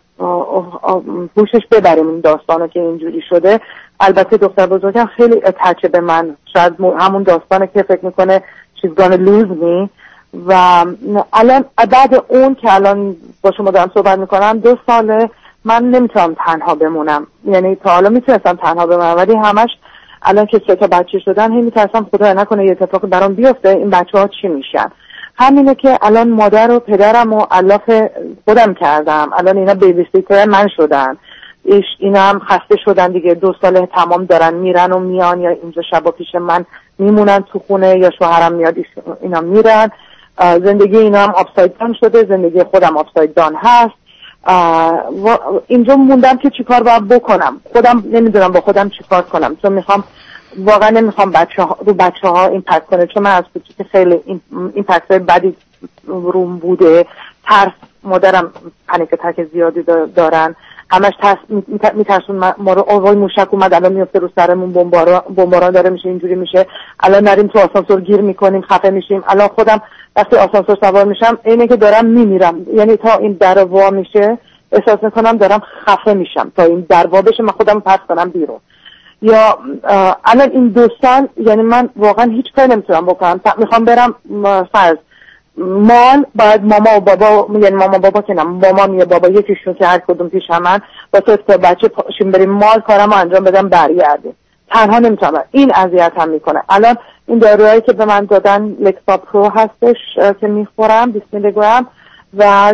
هوشش ببریم این داستانو که اینجوری شده. البته دختر بزرگم خیلی اتچه به من، شاید همون داستانه که فکر میکنه she's gonna lose me. و الان بعد اون که الان با شما دارم صحبت میکنم 2 ساله من نمیتونم تنها بمونم. یعنی تا حالا میتونستم تنها بمونم ولی همش الان که 3 بچه شدن هی میترسم خدا نکنه یه اتفاقی برام بیفته، این بچه ها چی میشن. همینه که الان مادر و پدرم و علاف خودم کردم، الان اینا بیبی سیتر من شدن. اینا هم خسته شدن دیگه، 2 ساله تمام دارن میرن و میان، یا اینجا شبا پیش من میمونن تو خونه یا شوهرم میاد اینا میرن. زندگی اینا هم آپساید دان شده، زندگی خودم آپساید دان هست. اینجا موندم که چیکار باید بکنم. خودم نمیدونم با خودم چیکار کنم، چون واقعا نمیخوام بچه ها ایمپکت کنه، چون من از کوچیک خیلی ایمپکت های بدی روم بوده. ترس، مادرم پنیک اتک زیادی دارن، همش میترسون ما رو. آوای موشک اومد الان میفته رو سرمون، بمباران داره میشه، اینجوری میشه، الان نریم تو آسانسور گیر میکنیم خفه میشیم. الان خودم وقتی آسانسور سوار میشم اینه که دارم میمیرم، یعنی تا این در وا میشه احساس میکنم دارم خفه میشم، تا این در وا بشه من خودم پرت کنم بیرون. یا الان این 2 سال یعنی من واقعا هیچ کاری نمیتونم بکنم. میخوام برم فرض مال، باید ماما و بابا، یعنی ماما بابا که نه، مامان یا بابا یکیشون که هر کدوم پیش همن واسه تا بچه پاشیم بریم مال کارمو انجام بدم برگردیم. تنها نمیتونم، این اذیتم میکنه. الان این داروهایی که به من دادن لکساپرو هستش که میخورم 20 میلی گرم و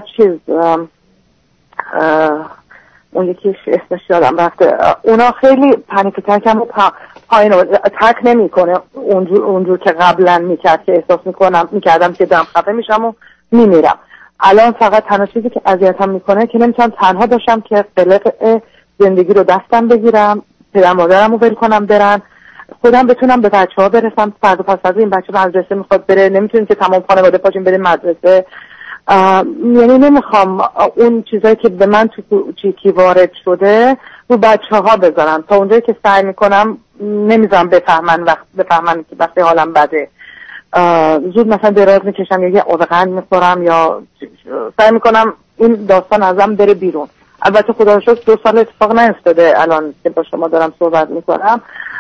اون یکیش اسمش یادم رفته، اونا خیلی پنیک اتکم رو پایین اتک نمی کنه اونجور که قبلا میکرد که احساس میکردم که دارم خفه میشم و میمیرم. الان فقط تنها چیزی که اذیتم میکنه که نمیتونم تنها باشم که قلق زندگی رو دستم بگیرم، پدر مادرم رو ول کنم برن، خودم بتونم به بچه ها برسم. فردا پس فردا این بچه مدرسه میخواد بره، نمیتونیم که تمام خانواده پاشیم بریم مدرسه. یعنی نمیخوام اون چیزایی که به من تو چیکی وارد شده رو بچه ها بذارم. تا اونجایی که سعی میکنم نمیذارم بفهمن که وقتی حالم بده. زود مثلا دراز میکشم یا یه قند میخورم یا سعی میکنم این داستان ازم بره بیرون. البته خدا رو شکر 2 سال اتفاق نیفتاده الان که با شما دارم صحبت میکنم،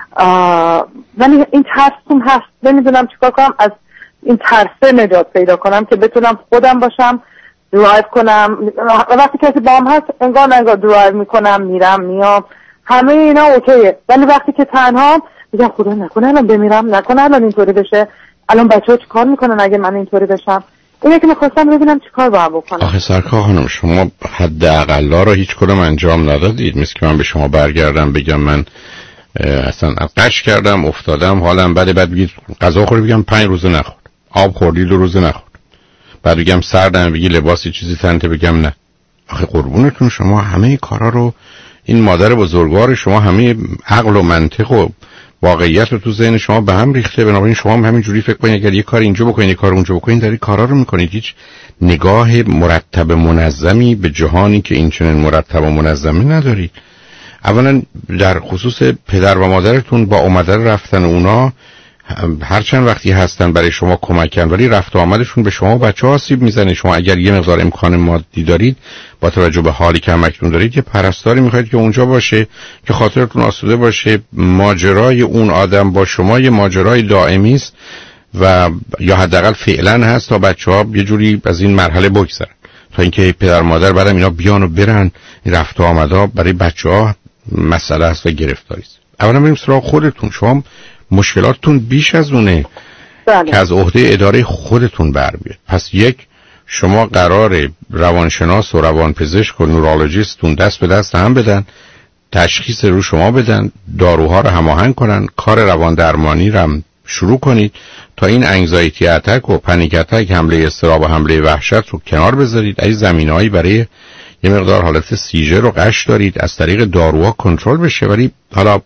ولی این ترسم هست. نمیدونم چیکار کنم از این ترسه نجات پیدا کنم که بتونم خودم باشم، درایو کنم. وقتی کسی با هم هست انگار درایو میکنم، میرم میام، همه اینا اوکیه. ولی وقتی که تنها میگم خدا نکنه الان بمیرم، نکنه الان اینطوری بشه، الان بچه‌ها چیکار میکنن اگه من اینطوری بشم. اینه که میخواستم ببینم چیکار باید بکنم. آخه سرکار خانم، شما حداقل رو هیچ کدوم انجام ندادید. مثل که من به شما برگردم بگم من اصلا قش کردم، افتادم، حالم بده، بعد بگید غذا خوری، بگم 5 روز نخور، آب خوردی 2 روز نخور، بعد بگم سردم، بگی لباسی چیزی تنته، بگم نه. آخه قربونتون شما همه کارا رو، این مادر بزرگوار شما همه عقل و منطق و واقعیت رو تو ذهن شما به هم ریخته. بنابراین شما هم همین جوری فکر کنید اگر یه کار اینجا بکنید یه کار اونجا بکنید دارید کارا رو میکنید. هیچ نگاه مرتب منظمی به جهانی که این چنین مرتب و منظمی ندارید. اولا در خصوص پدر و مادرتون با اومدن رفتن اونا هر چند وقتی هستن برای شما کمکن، ولی رفت و آمدشون به شما و بچه ها آسیب میزنه. شما اگر یه مقدار امکان مادی دارید با توجه به حالی که همکنون دارید یه پرستاری میخواید که اونجا باشه که خاطرتون آسوده باشه. ماجرای اون آدم با شما یه ماجرای دائمی است و یا حداقل فعلا هست تا بچه ها یه جوری از این مرحله بگذرن، تا اینکه پدر مادر بعدم اینا بیان و برن. رفت و آمدها برای بچه ها مسئله است و گرفتاری است. اولا بریم سراغ خودتون. شما مشکلاتتون بیش از اونه که از عهده اداره خودتون بر بیاد. پس یک، شما قراره روانشناس و روانپزشک و نورولوژیستون دست به دست هم بدن، تشخیص رو شما بدن، داروها رو هماهنگ کنن، کار روان درمانی رو هم شروع کنید تا این انگزایتی اتک و پنیک اتک، حمله اضطراب و حمله وحشت رو کنار بذارید. از زمینه‌ای برای یه مقدار حالت سیژه رو قش دارید از طریق داروها کنترل بشه. ولی حالا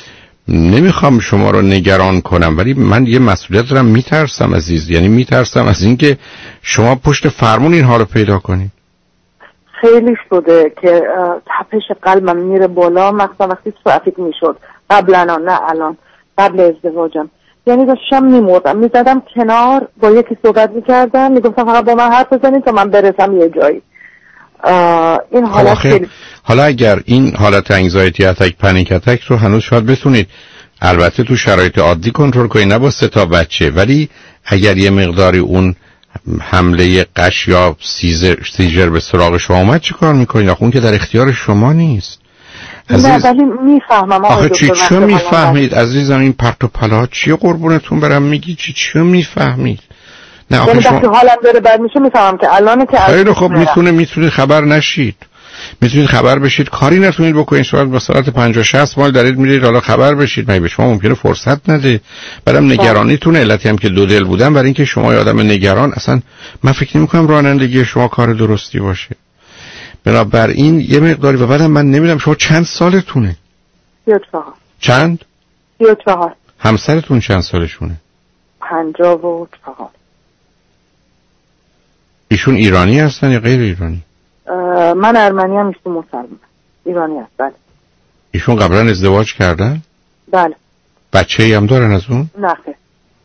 نمیخوام شما رو نگران کنم، ولی من یه مسئولیت دارم. میترسم عزیز، یعنی میترسم از اینکه شما پشت فرمون این حالو پیدا کنید. خیلی شده که تپش قلبم میره بالا، مثلا وقتی ترافیک میشد قبلا، نه الان، قبل ازدواجم، یعنی داشتم میمردم، میزدم کنار، با یکی صحبت میکردم، میگفتم فقط با من حرف بزنید تا من برسم یه جایی. این حالت خیلی... حالا اگر این حالت انگزایتی اتک، پنیک اتک رو هنوز شاید بتونید البته تو شرایط عادی کنترل کنید، نه با 3 تا بچه، ولی اگر یه مقداری اون حمله قش یا سیجر به سراغ شما اومد چه کار میکنید؟ آخه اون که در اختیار شما نیست عزیز. نه ولی میفهمم. آخه چی میفهمید عزیزم؟ این پرت و پلا چیه قربونتون برم میگی؟ چی میفهمید؟ نه آخه شما وقتی حالم داره بد میشه میفهمم که الان که خیلی خب میتونید خبر نشید، میتونید خبر بشید، کاری نتونید بکنید، شاید با سرعت 50-60 مایل دارید میرید، حالا خبر بشید، مگه به شما ممکنه فرصت نده؟ بعدم نگرانیتون علتی هم که دو دل بودن برای اینکه شما آدم نگران، اصلا من فکر نمی‌کنم رانندگی شما کار درستی باشه. بنابراین یه مقداری و بعدم من نمیدونم شما چند سالتونه؟ 34. چند؟ 34. همسرتون چند سالشونه؟ 54. ایشون ایرانی هستن یا غیر ایرانی؟ من ارمنی هم، ایشون مسلمان. ایرانی هست. بله. ایشون قبلا ازدواج کردن؟ بله. بچه‌ای هم دارن از اون؟ نه خیر.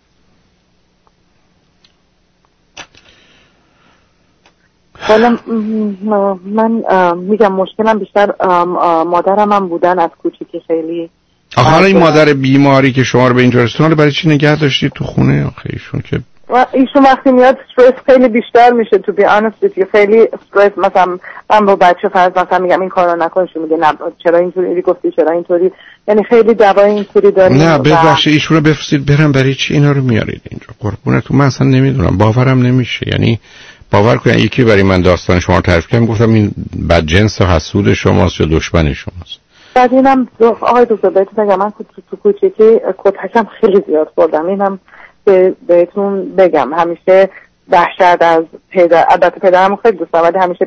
حالا من میگم مشکلم بیشتر مادرم هم بودن از کوچیکی خیلی. آخه حالا این مادر بیماری که شما رو به اینجا رسوند برای چی نگه داشتید تو خونه؟ آخه ایشون که ایشون وقتی میاد استرس خیلی بیشتر میشه. تو بی آنست خیلی استرس. مثلا من با بچه فرض مثلا میگم این کارو نکن، ایشون میگه نه چرا اینطوری گفتی، چرا اینطوری، یعنی خیلی دوای اینطوری داریم. نه ببخشید ایشون رو بفرستید برم، برای چی اینا رو میارید اینجا؟ قربونتون من اصلا نمیدونم، باورم نمیشه. یعنی باور کنید یکی برای من داستان شما رو تعریف کردم، گفتم این بدجنس و حسود شماست یا دشمن شماست. بعد اینم آقای دکتر بهتون بگم من تو کوچیکی کتکم خیلی زیاد خوردم. اینم بهتون بگم همیشه وحشت از پدر، البته پدرم خیلی دوست دارم ولی همیشه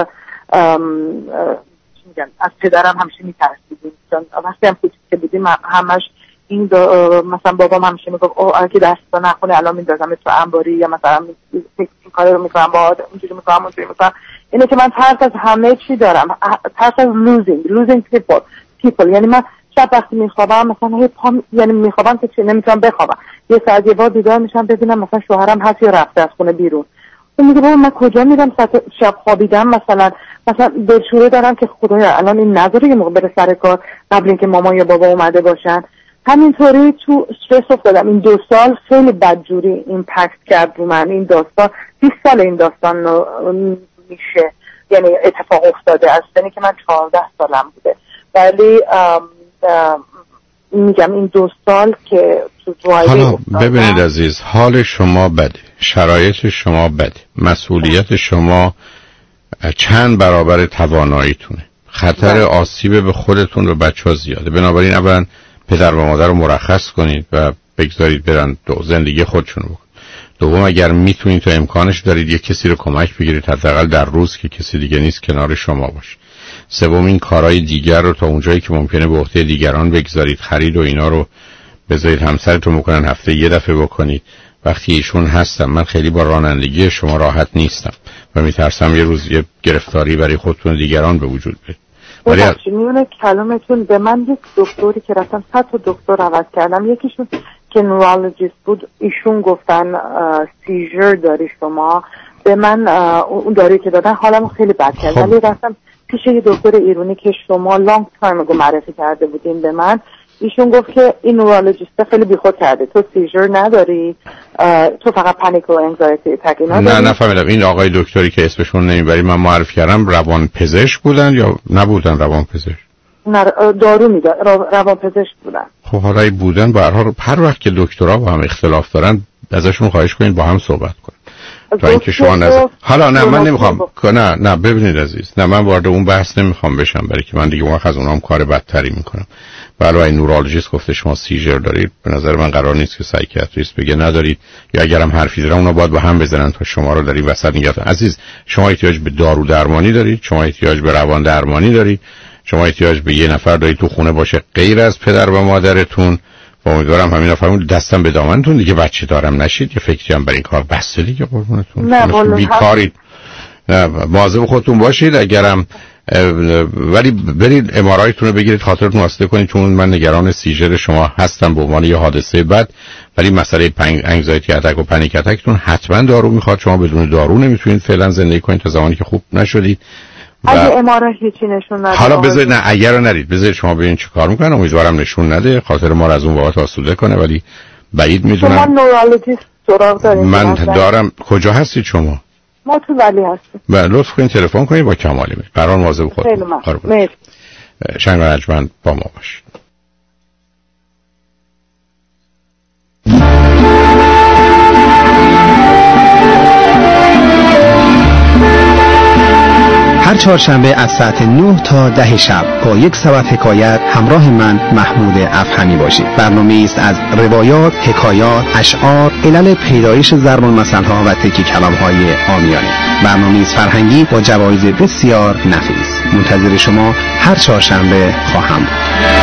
از پدرم همیشه میترسیدیم، چون وقتی هم کوچیک بودیم همش این مثلا بابام همیشه میگفت اگه دستو نخونه الان میندازم تو انباری، یا مثلا این کارو رو میکنم با اینجوری میکنم اونجوری میکنم. اینه که من ترس از همه چی دارم، ترس از losing people. یعنی من شب وقتی میخوابم مثلا یعنی میخوابم که چی نمیتونم بخوابم، یه ساعت یه بار بیدار میشم ببینم مثلا شوهرم هست یا رفته از خونه بیرون. اون میگه بابا من کجا میرم شب خوابیدم، مثلا دلشوره دارم که خدایا الان این نذاره یه موقع بره سر کار قبل اینکه مامان یا بابا اومده باشن. همینطوری تو استرس افتادم. این 2 سال خیلی بدجوری ایمپکت کرد رو من. این داستان 20 سال این داستان میشه، یعنی اتفاق افتاده از سنی که من 14 سالم بوده. ولی میگم این 2 سال که تو حالا ببینید عزیز، حال شما بده، شرایط شما بده، مسئولیت شما چند برابر تواناییتونه، خطر آسیب به خودتون و بچه‌ها زیاده. بنابراین اولا پدر و مادر رو مرخص کنید و بگذارید برن زندگی خودشون رو بکنن. دوم اگر میتونید تا امکانش دارید یک کسی رو کمک بگیرید، حداقل در روز که کسی دیگه نیست کنار شما باشه. سوم این کارهای دیگر رو تا اونجایی که ممکنه به عهده دیگران بگذارید، خرید و اینا رو بذارید همسرتون بکنن، هفته یه دفعه بکنید. وقتی ایشون هستم من خیلی با رانندگی شما راحت نیستم و میترسم یه روز یه گرفتاری برای خودتون دیگران به وجود بیاد. ولی میونه کلامتون به من یک دکتری که رفتم 100 تا دکتر عوض کردم، یکیشون که نورولوژیست بود، ایشون گفتن سیژر داری شما، به من اون داری که دادن حالمو خیلی بد کرد. ولی رفتم پیش یه دکتر ایرانی که شما لانگ تایم اگه معرفی کرده بودین به من، ایشون گفت که این نورولوژیست خیلی بیخود کرده، تو سیژر نداری، تو فقط پانیک و انگزایتی اتک اینا داری. نه نفهمیدم این آقای دکتری که اسمشون نمیبری من معرفی کردم روانپزشک بودن یا نبودن روانپزشک؟ نه دارو میدن، روانپزشک بودن. خب حالا بودن به هر وقت که دکترها با هم اختلاف دارن ازشون خواهش کنید با هم صحبت کنید. تا اینکه شما حالا نه من نمیخوام نه ببینید عزیز، نه من وارد اون بحث نمیخوام بشم، برای که من دیگه اون از اونام کار بدتری میکنم. برای نورولوژیست گفته شما سیژر دارید، به نظر من قرار نیست که سایکیاتریست بگه ندارید، یا اگرم حرفی دارن اونا باید با هم بزنن تا شما رو در این وسط نگه دارن. عزیز شما احتیاج به دارو درمانی دارید، شما احتیاج به روان درمانی دارید، شما احتیاج به یه نفر دارید تو خونه باشه غیر از پدر و مادرتون. امیدوارم همین فرمود دستم به دامنتون دیگه بچه دارم نشید، یه فکری هم برای این کار بسته دیگه قربونتون. نه بیکارید، مواظب خودتون باشید. اگرم ولی برید ام‌آرآیتون رو بگیرید، خاطرتون واسطه کنید، چون من نگران سیژر شما هستم به عنوان یه حادثه بد. ولی مسئله انگزایتی اتک و پنیک اتکتون حتما دارو میخواد. شما بدون دارو نمیتونید فعلا زندگی کنید تا زمانی که خوب نشدید. اگه ام‌آرآی هیچی نشون نده، حالا بذارید نه اگر رو نرید، بذارید شما ببینید چه کار میکنن. امیدوارم نشون نده، خاطر ما رو از اون بابت آسوده کنه، ولی بعید میدونم. شما نورولوژیست سراغ دارید؟ من دارم. کجا هستید شما؟ ما تو ولی هستیم. بله لطف کنید تلفن کنید با کمال میل. قرار مواظب خودتون. خیلی ممنون. شنگ و رجمند با ما باشید. هر چهارشنبه از ساعت 9 تا 10 شب با یک ساعت حکایت همراه من محمود افهمی باشید. برنامه‌ای است از روایات، حکایات، اشعار، علل پیدایش ضرب المثل‌ها و تکی کلام‌های عامیانه. برنامه‌ای است فرهنگی با جوایز بسیار نفیس. منتظر شما هر چهارشنبه خواهم بود.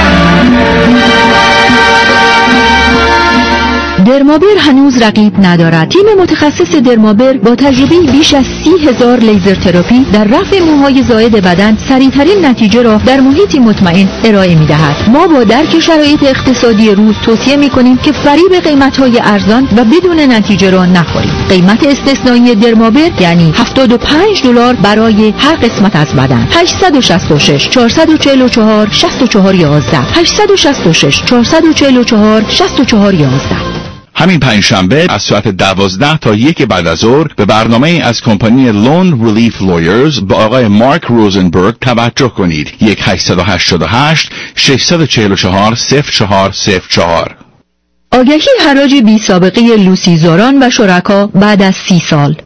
درمابر هنوز رقیب ندارد. تیم متخصص درمابر با تجربه بیش از 30,000 لیزر تراپی در رفع موهای زائد بدن سریعترین نتیجه را در محیطی مطمئن ارائه می‌دهد. ما با درک شرایط اقتصادی روز توصیه می‌کنیم که فریب قیمت‌های ارزان و بدون نتیجه را نخورید. قیمت استثنایی درمابر یعنی $75 برای هر قسمت از بدن. 866 444 6411 866 444 6411. همین پنجشنبه از ساعت 12 تا 1 بعد از ظهر به برنامه از کمپانی لون ریلیف لویرز با آقای مارک روزنبرگ توجه کنید. 1-888 644 0404. آگهی حراج بی سابقه لوسی زاران و شرکا بعد از 30 سال.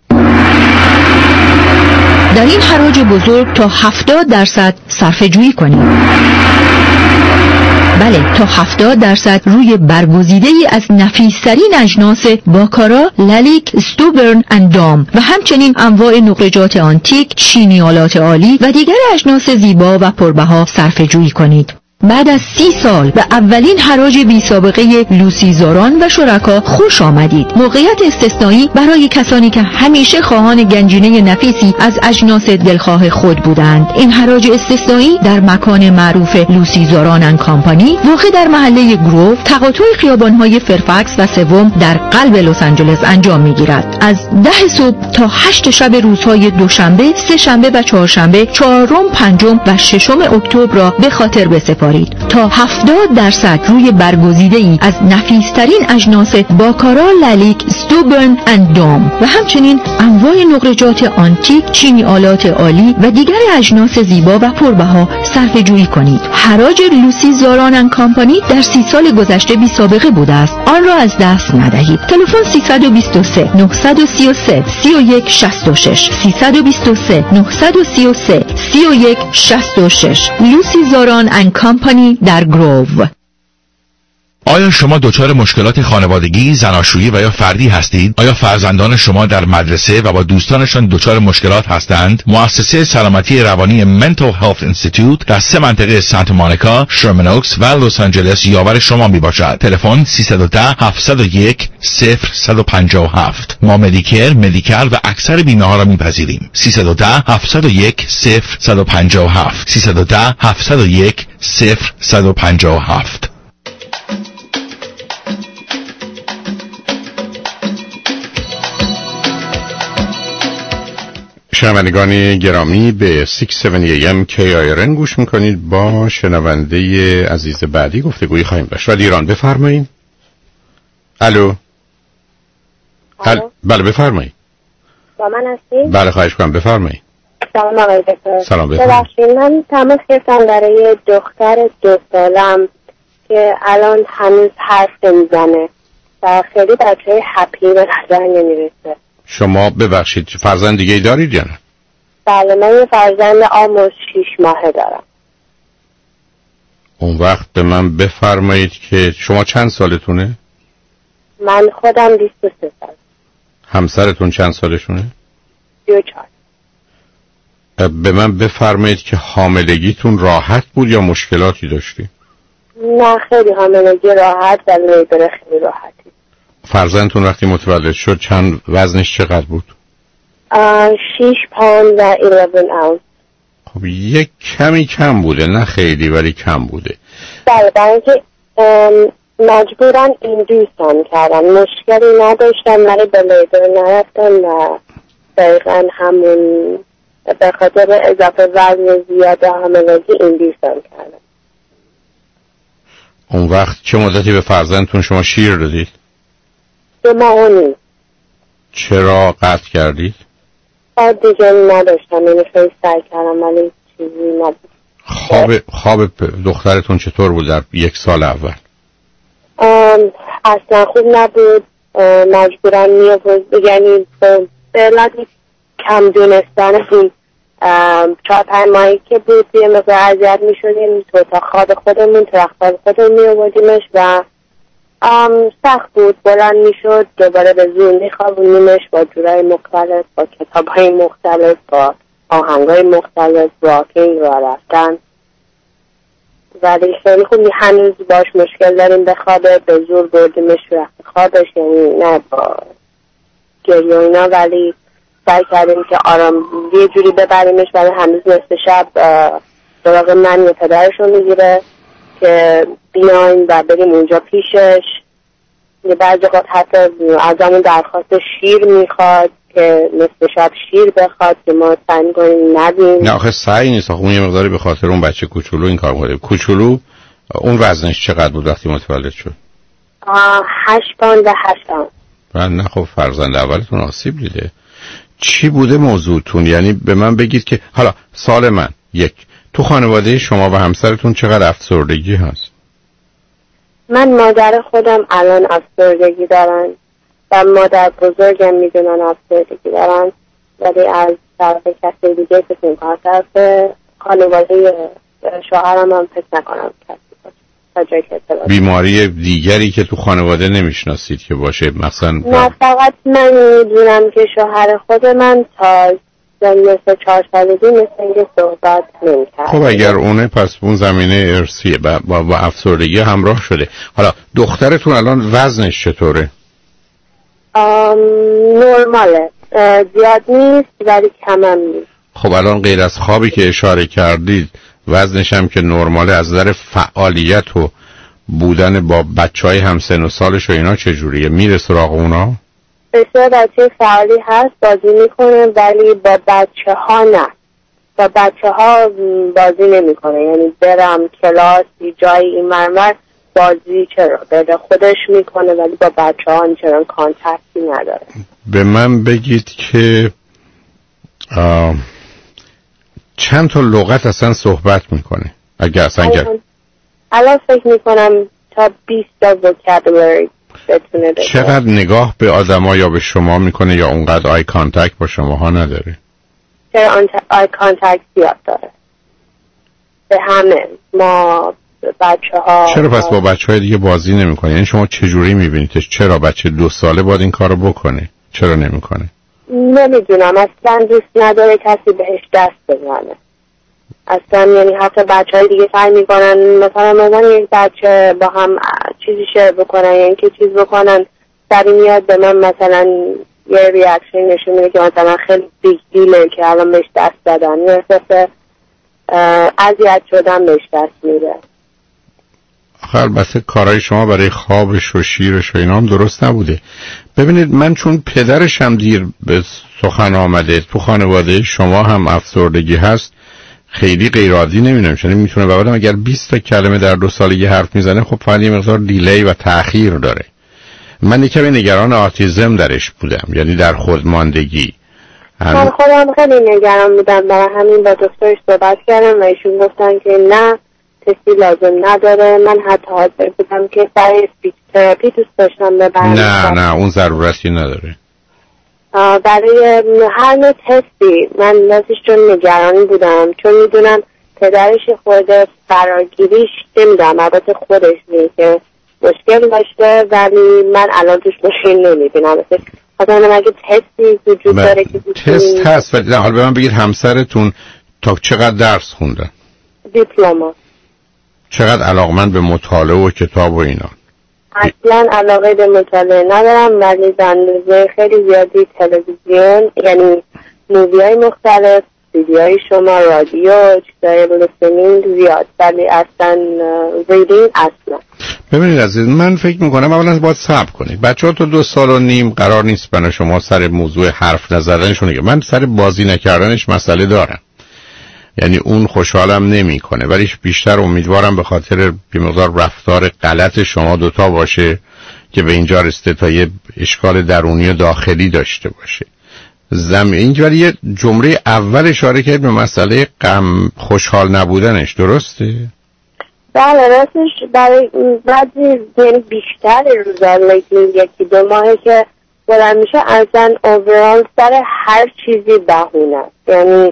در این حراج بزرگ تا 70% صرفه‌جویی کنید. بله، تا 70% روی برگزیده‌ای از نفیس‌ترین اجناس باکارا، للیک، استوبرن اندام و همچنین انواع نقرجات آنتیک، چینیالات عالی و دیگر اجناس زیبا و پربها صرفه‌جویی کنید. بعد از 30 سال به اولین حراج بی سابقه لوسی زاران و شرکا خوش آمدید. موقعیت استثنایی برای کسانی که همیشه خواهان گنجینه نفیسی از اجناس دلخواه خود بودند. این حراج استثنایی در مکان معروف لوسی زاران اند کامپانی واقع در محله گروو تقاطع خیابان‌های فرفکس و سوم در قلب لس آنجلس انجام می‌گیرد. از 10 صبح تا 8 شب روزهای دوشنبه، سه شنبه و چهارشنبه، 4م، 5م و 6م اکتبر را به خاطر بسپارید. تا 70% روی برگزیده‌ای از نفیس‌ترین اجناس باکارا، للیک، استوبرن اندام و همچنین انواع نقرجات آنتیک، چینی آلات عالی و دیگر اجناس زیبا و پربها صرفه‌جویی کنید. حراج لوسی زاران اند کامپانی در 30 سال گذشته بی سابقه بوده است. آن را از دست ندهید. تلفن 323 933 3166 323 933 3166. لوسی زاران اند کامپانی در گروو. آیا شما دچار مشکلات خانوادگی، زناشویی و یا فردی هستید؟ آیا فرزندان شما در مدرسه و با دوستانشان دچار مشکلات هستند؟ مؤسسه سلامتی روانی Mental Health Institute در 3 منطقه سانتا مونیکا، شرمن اوکس و لس آنجلس یاور شما می باشد. تلفن 310 701 0157. ما مدیکر، مدیکال و اکثر بیمه ها را می پذیریم. 310 701 0157. 310 701 0157. شنوندگان گرامی به 670 AM KIRN گوش میکنید. با شنونده عزیز بعدی گفتگویی خواهیم داشت. رادیو ایران بفرمایید. الو. بله بفرمایید. با من هستید؟ بله خواهش کنم بفرمایید. سلام آقای دکتر. سلام بفرمایید. ببخشید من تماس گرفتم برای دختر 2 سالم که الان هنوز حرف نمیزنه و خیلی بچه هپی به نظر نمیرسه. شما ببخشید فرزند دیگه ای دارید یا نه؟ بله من یه فرزند آموز 6 ماهه دارم. اون وقت به من بفرمایید که شما چند سالتونه؟ من خودم 23 سال. همسرتون چند سالشونه؟ 34. به من بفرمایید که حاملگیتون راحت بود یا مشکلاتی داشتی؟ نه خیلی حاملگی راحت و لیبر خیلی راحتی. فرزندتون وقتی متولد شد چند وزنش چقدر بود؟ 6 پوند و 11 اونس. خب یک کمی کم بوده، نه خیلی ولی کم بوده. بله برای اینکه مجبورن ایندوسم کردن، مشکلی نداشتم ولی به لیبر نرفتم و دقیقا همون به خاطر اضافه وزن زیاد حاملگی ایندوسم کردن. اون وقت چه مدتی به فرزندتون شما شیر دادید؟ 2 ماه و نیم. چرا قطع کردید؟ دیگه نداشتم، یعنی خیلی سعی کردم ولی چیزی نبود. خواب دخترتون چطور بود در 1 سال اول؟ اصلا خوب نبود. مجبورن می‌آورد، یعنی به علت کم دونستن 4-5 ماهی که بود یه مقدار اذیت میشدیم تو اتاق خواب خودمون، تو رخت خواب خودمون میآوردیمش و سخت بود. بلند میشد دوباره به زور میخوابونیمش با جورای مختلف، با کتابهای مختلف، با آهنگای مختلف، واکینگ راه رفتن. ولی خیلی خوب هنوز باش مشکل داریم به خوابه، به زور بردیمش رخت خوابش، یعنی نه با گریه و اینا، ولی سعی کردیم که آرام یه جوری ببریمش. ولی هنوز نصف شب سراغ من یا پدرشون میگیره که بیاین و بریم اونجا پیشش. یه بعضی وقت حتی ازمون درخواست شیر میخواد که نصف شب شیر بخواد که ما سعی کنیم ندیم. نه آخه سعی نیست، آخه اون یه مقداری به خاطر اون بچه کوچولو این کار میکنه. کوچولو اون وزنش چقدر بود وقتی متولد شد؟ 8 پوند و 8 اونس. نه خب فرزند اولتون آسیب دیده. چی بوده موضوعتون؟ یعنی به من بگید که حالا سال من تو خانواده شما و همسرتون چقدر افسردگی هست؟ من مادر خودم الان افسردگی دارن و مادر بزرگم میدونن افسردگی دارن، ولی از طرف کسی دیگه فکر میکنم طرف خانواده شوهرم هم فکر نکنم کسی باشه. بیماری دیگری که تو خانواده نمیشناسید که باشه مثلا؟ نه فقط من میدونم که شوهر خود من تا مثل 4 سالگی مثل اینکه صحبت نمی‌کرد. خب اگر اونه پس اون زمینه ارثیه با افسردگی همراه شده. حالا دخترتون الان وزنش چطوره؟ نرماله، زیاد نیست ولی کم هم نیست. خب الان غیر از خوابی که اشاره کردید وزنش هم که نرماله، از نظر فعالیت و بودن با بچهای همسن و سالش و اینا چجوریه؟ میره سراغ اونا؟ بسیار بچه فعالی هست، بازی میکنه، ولی با بچه ها نه. با بچه ها بازی نمیکنه، یعنی برم کلاس جای این مرمر بازی چرا بده خودش میکنه، ولی با بچه ها چرا کانتکتی نداره. به من بگید که چند تا لغت اصلا صحبت میکنه؟ اگر اصلا الان فکر میکنم تا 20 تا وکابولری بتونه بگه. چقدر نگاه به آدما یا به شما میکنه یا اونقدر آی کانتکت با شما ها نداره؟ چرا آی کانتکت زیاد داره به همه ما بچه ها. چرا پس با بچه های دیگه بازی نمیکنه؟ یعنی شما چجوری میبینیدش؟ چرا بچه 2 ساله باید این کارو بکنه؟ چرا نمیکنه؟ نمیدونم، اصلا دوست نداره کسی بهش دست بزنه اصلا. یعنی حتی بچه های دیگه سعی میکنن مثلا مامان یک بچه با هم چیزی شیر بکنن، یعنی که چیز بکنن، سری میاد به من مثلا یه ریاکشن نشون میده که مثلا خیلی بیگ دیله که الان بهش دست دادن، یه احساس اذیت شدن بهش دست میده. آخه البته کارهای شما برای خوابش و شیرش و اینا هم درست نبوده. ببینید من چون پدرش هم دیر به سخن آمده، تو خانواده شما هم افسردگی هست، خیلی غیرعادی نمیدونم چون میتونه بابا اگر 20 تا کلمه در 2 سالگی حرف میزنه خب فقط یه مقدار دیلی و تأخیر داره. من یکم نگران آتیزم درش بودم، یعنی در خودماندگی. من خودم خیلی نگران بودم، برای همین با دکترش صحبت کردم و ایشون گفتن که نه تستی لازم نداره. من حتی حاضر بودم که برای اسپیچ تراپی دوست داشتم ببرم. نه اون ضرورتی نداره. برای هر نوع تستی من نازش چون نگرانی بودم، چون میدونم پدرش خورده فراگیریش نمیدونم البته خودش نیست که مشکل داشته، ولی من الان توش مشکل نمیبینم. مثلا اگه تستی وجود داره که تست هست، ولی حالا به من بگید همسرتون تا چقدر درس خوندن؟ دیپلم. چقدر علاقمند به مطالعه و کتاب و اینا؟ اصلا علاقه به مطالعه ندارم، ولی به اندازه خیلی زیادی تلویزیون، یعنی مووی های مختلف، ویدیوهای شما، رادیو، چیزای لیسنینگ زیاد، ولی اصلا ریدینگ اصلا. ببینید عزیز، من فکر میکنم اولا باید صبر کنید. بچه‌ها تو 2 سال و نیم قرار نیست برای شما سر موضوع حرف نزدنشون که من سر بازی نکردنش مسئله دارم، یعنی اون خوشحالم نمیکنه، ولی بیشتر امیدوارم به خاطر یه مقدار رفتار غلط شما دوتا باشه که به اینجا رسیده تا یه اشکال درونی و داخلی داشته باشه. ولی یه جمله اول اشاره کرد به مسئله غم خوشحال نبودنش، درسته؟ بله راستش برای بعضی یعنی بیشتر روزا یکی 2 ماهه که بلند میشه اصلا اوورال سر هر چیزی بهونه، یعنی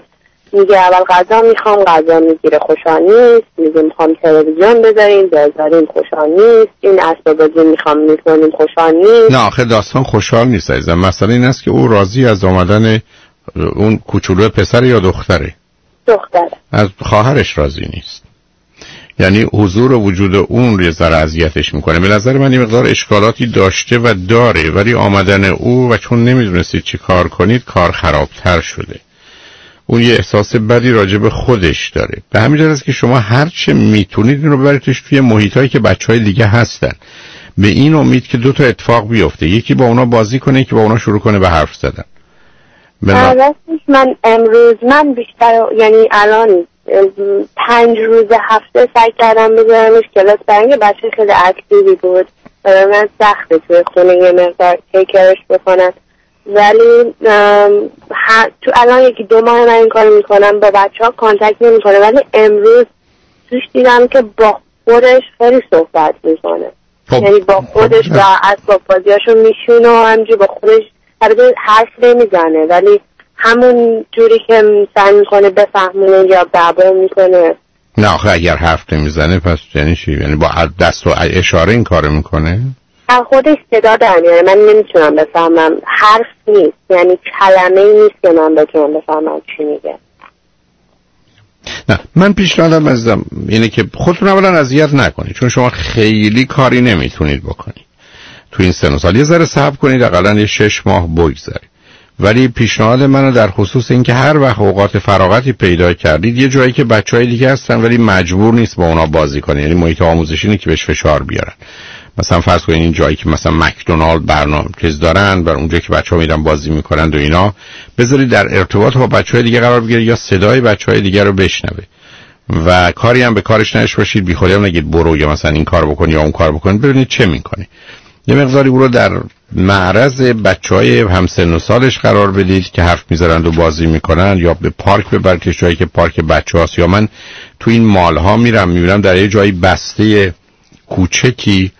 میگه اول غذا میخوام، غذا میگیره خوشحال نیست، میگه میخوام تلویزیون بذاریم خوشحال نیست، این اسباب بازی میکنیم خوشحال نیست. نه آخه داستان خوشحال نیست عزیزم. مسئله این است که او راضی از آمدن اون کوچولو پسر یا دختره؟ دختره. از خواهرش راضی نیست. یعنی حضور و وجود اون یه ذره اذیتش میکنه. به نظر من این مقدار اشکالاتی داشته و داره، ولی آمدن او و چون نمیدونستید چی کار کنید کار خرابتر شده. اون یه احساس بدی راجع به خودش داره. به همین جهت است که شما هر چه میتونید این رو ببریدش توی محیطایی که بچهای دیگه هستن، به این امید که دو تا اتفاق بیفته، یکی با اونا بازی کنه، یکی با اونا شروع کنه به حرف زدن. من امروز بیشتر یعنی الان 5 روز هفته سعی کردم بذارمش کلاس، برای بچه خیلی اکتیوی بود، برای من سخته توی خونه یه مقدار تیکرش بکنم، ولی تو الان 1-2 ماه من این کار میکنم، با بچه ها کانتکت نمیکنه، ولی امروز توش دیدم که با خودش خیلی صحبت میکنه. یعنی با خودش و اسباب بازیاشو میشونه و همجوری با خودش حرف نمیزنه، ولی همون جوری که سعی میکنه بفهمونه یا دعوا میکنه. نه آخه اگر حرف نمیزنه پس یعنی چی؟ یعنی با دست و اشاره این کارو میکنه؟ خودش صدا در میاره، من نمیتونم بفهمم، حرف نیست، یعنی کلمه نیست که من بتونم بفهمم چی میگه. نه من پیشنهادم عزیزم اینه که خودتون اولا اذیت نکنید، چون شما خیلی کاری نمیتونید بکنید تو این سن و سال. یه ذره صبر کنید، حداقل 6 ماه بگذارید. ولی پیشنهاد منو در خصوص این که هر وقت اوقات فراغتی پیدا کردید یه جایی که بچهای دیگه هستن ولی مجبور نیست با اونا بازی کنه، یعنی محیط آموزشی اینه که بهش فشار بیارن. مثلا فرض کنید این جایی که مثلا مکدونالد برنامه چیز دارن، بر اونجا که بچه‌ها میرن بازی میکنن و اینا، بذارید در ارتباط با بچهای دیگه قرار بگیره یا صدای بچهای دیگه رو بشنوه و کاری هم به کارش نش باشید، بیخودی هم نگید برو یا مثلا این کار بکن یا اون کار بکن، ببینید چه میکنه. یه مقداری او رو در معرض بچهای همسن و سالش قرار بدید که حرف میذارن و بازی میکنن، یا به پارک ببرید، جایی که پارک بچه‌هاست، یا من تو این مال ها میبینم در یه جایی بسته کوچکی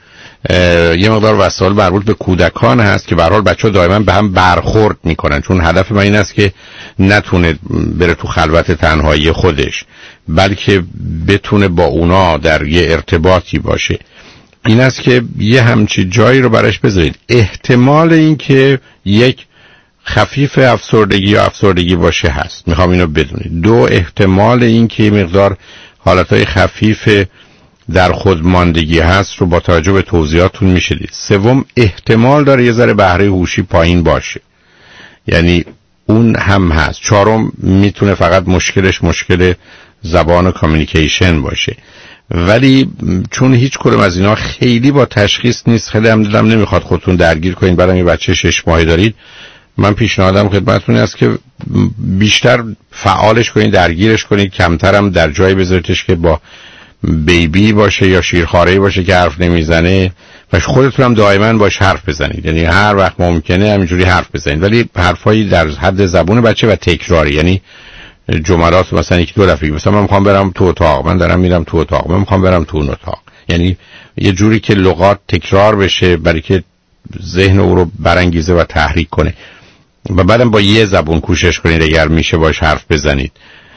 یه مقدار وسایل مربوط به کودکان هست که به هر حال بچه‌ها دائما به هم برخورد میکنن، چون هدف من این است که نتونه بره تو خلوت تنهایی خودش، بلکه بتونه با اونا در یه ارتباطی باشه. این است که یه همچی جایی رو براش بذارید. احتمال این که یک خفیف افسردگی یا افسردگی باشه هست، میخوام اینو بدونید. 2 احتمال این که مقدار حالتهای خفیف در خودماندگی هست رو با توجه به توضیحاتون میشدید. 3 احتمال داره یه ذره بهره هوشی پایین باشه، یعنی اون هم هست. 4 میتونه فقط مشکلش مشکل زبان و کامیونیکیشن باشه، ولی چون هیچ کدوم از اینا خیلی با تشخیص نیست، خیلی هم دلم نمیخواد خودتون درگیر کنید. بعدم یه بچه 6 ماهه دارید، من پیشنهادم خدمتتون است که بیشتر فعالش کنید، درگیرش کنید، کمترم در جایی بذاریدش که با بیبی باشه یا شیرخواره‌ای باشه که حرف نمیزنه و خودتون هم دائما باش حرف بزنید، یعنی هر وقت ممکنه همینجوری حرف بزنید، ولی حرفایی در حد زبون بچه و تکراری، یعنی جملات مثلا 1-2 دفعه مثلا من میخوام برم تو اتاق، من دارم میرم تو اتاق، من میخوام برم تو اون اتاق، یعنی یه جوری که لغات تکرار بشه برای که ذهن او رو برانگیزه و تحریک کنه. و بعدم با یه زبون کوشش کنید اگر میشه باش حرف بزنید.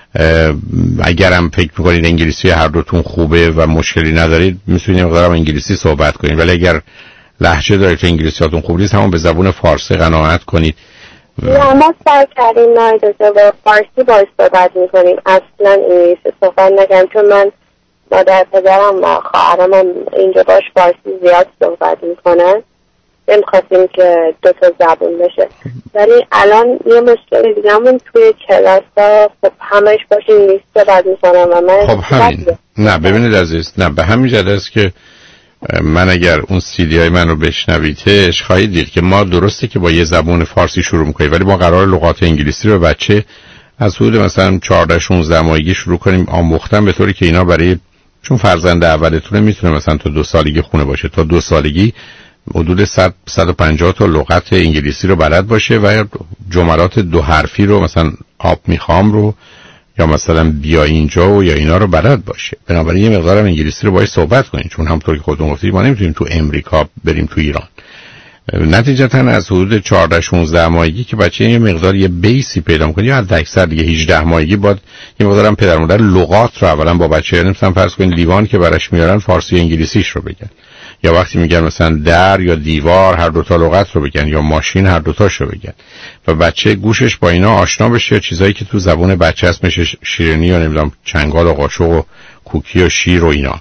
اگرم فکر میکنید انگلیسی هر دوتون خوبه و مشکلی ندارید، میتونید مقدارم انگلیسی صحبت کنید، ولی اگر لهجه دارید که انگلیسیاتون خوب نیست، همون به زبون فارسی قناعت کنید. نه ما سعی کردیم نایدازه با فارسی باش صحبت میکنیم، اصلا انگلیسی صحبت نکنیم، چون من مادر پدرم و خواهرم هم اینجا باش فارسی زیاد صحبت میکنن، نمیخواستیم که 2 تا زبون بشه. ولی الان یه مشکل دیگه همون توی کلاس ها خب همش باش انگلیسی صحبت میکنم و من خب همین نه ببینید عزیز، نه به همین جهت است که من اگر اون CD های من رو بشنویدش خواهید دید که ما درسته که با یه زبون فارسی شروع میکنیم، ولی ما قرار لغات انگلیسی رو بچه از حدود مثلا 14-16 ماهگی شروع کنیم آموختن، به طوری که اینا برای چون فرزند اولتونه میتونه مثلا تا 2 سالگی خونه باشه، تا 2 سالگی حدود 100-150 تا لغت انگلیسی رو بلد باشه و جملات 2 حرفی رو مثلا آب میخوام رو یا مثلا بیا اینجا و یا اینا رو بلد باشه. بنابراین یه مقدارم انگلیسی رو باید صحبت کنید، چون همونطور که خودتون گفتید ما نمیتونیم تو امریکا بریم تو ایران. نتیجتا از حدود 14-16 ماهگی که بچه یه مقدار یه بیسی پیدا می‌کنه، یا حد اکثر دیگه 18 ماهگی باید یه مقدار هم پدر مادر لغات رو اولا با بچه نمی‌تونن فرض کنین لیوان که براش میارن فارسی و انگلیسیش رو بگن، یا وقتی میگن مثلا در یا دیوار هر دو تا لغت رو بگن، یا ماشین هر دو تاش رو بگن و بچه گوشش با اینا آشنا بشه. چیزایی که تو زبون بچه هست مثل شیرینی یا نمیدونم چنگال و قاشق و کوکی و شیر و اینا،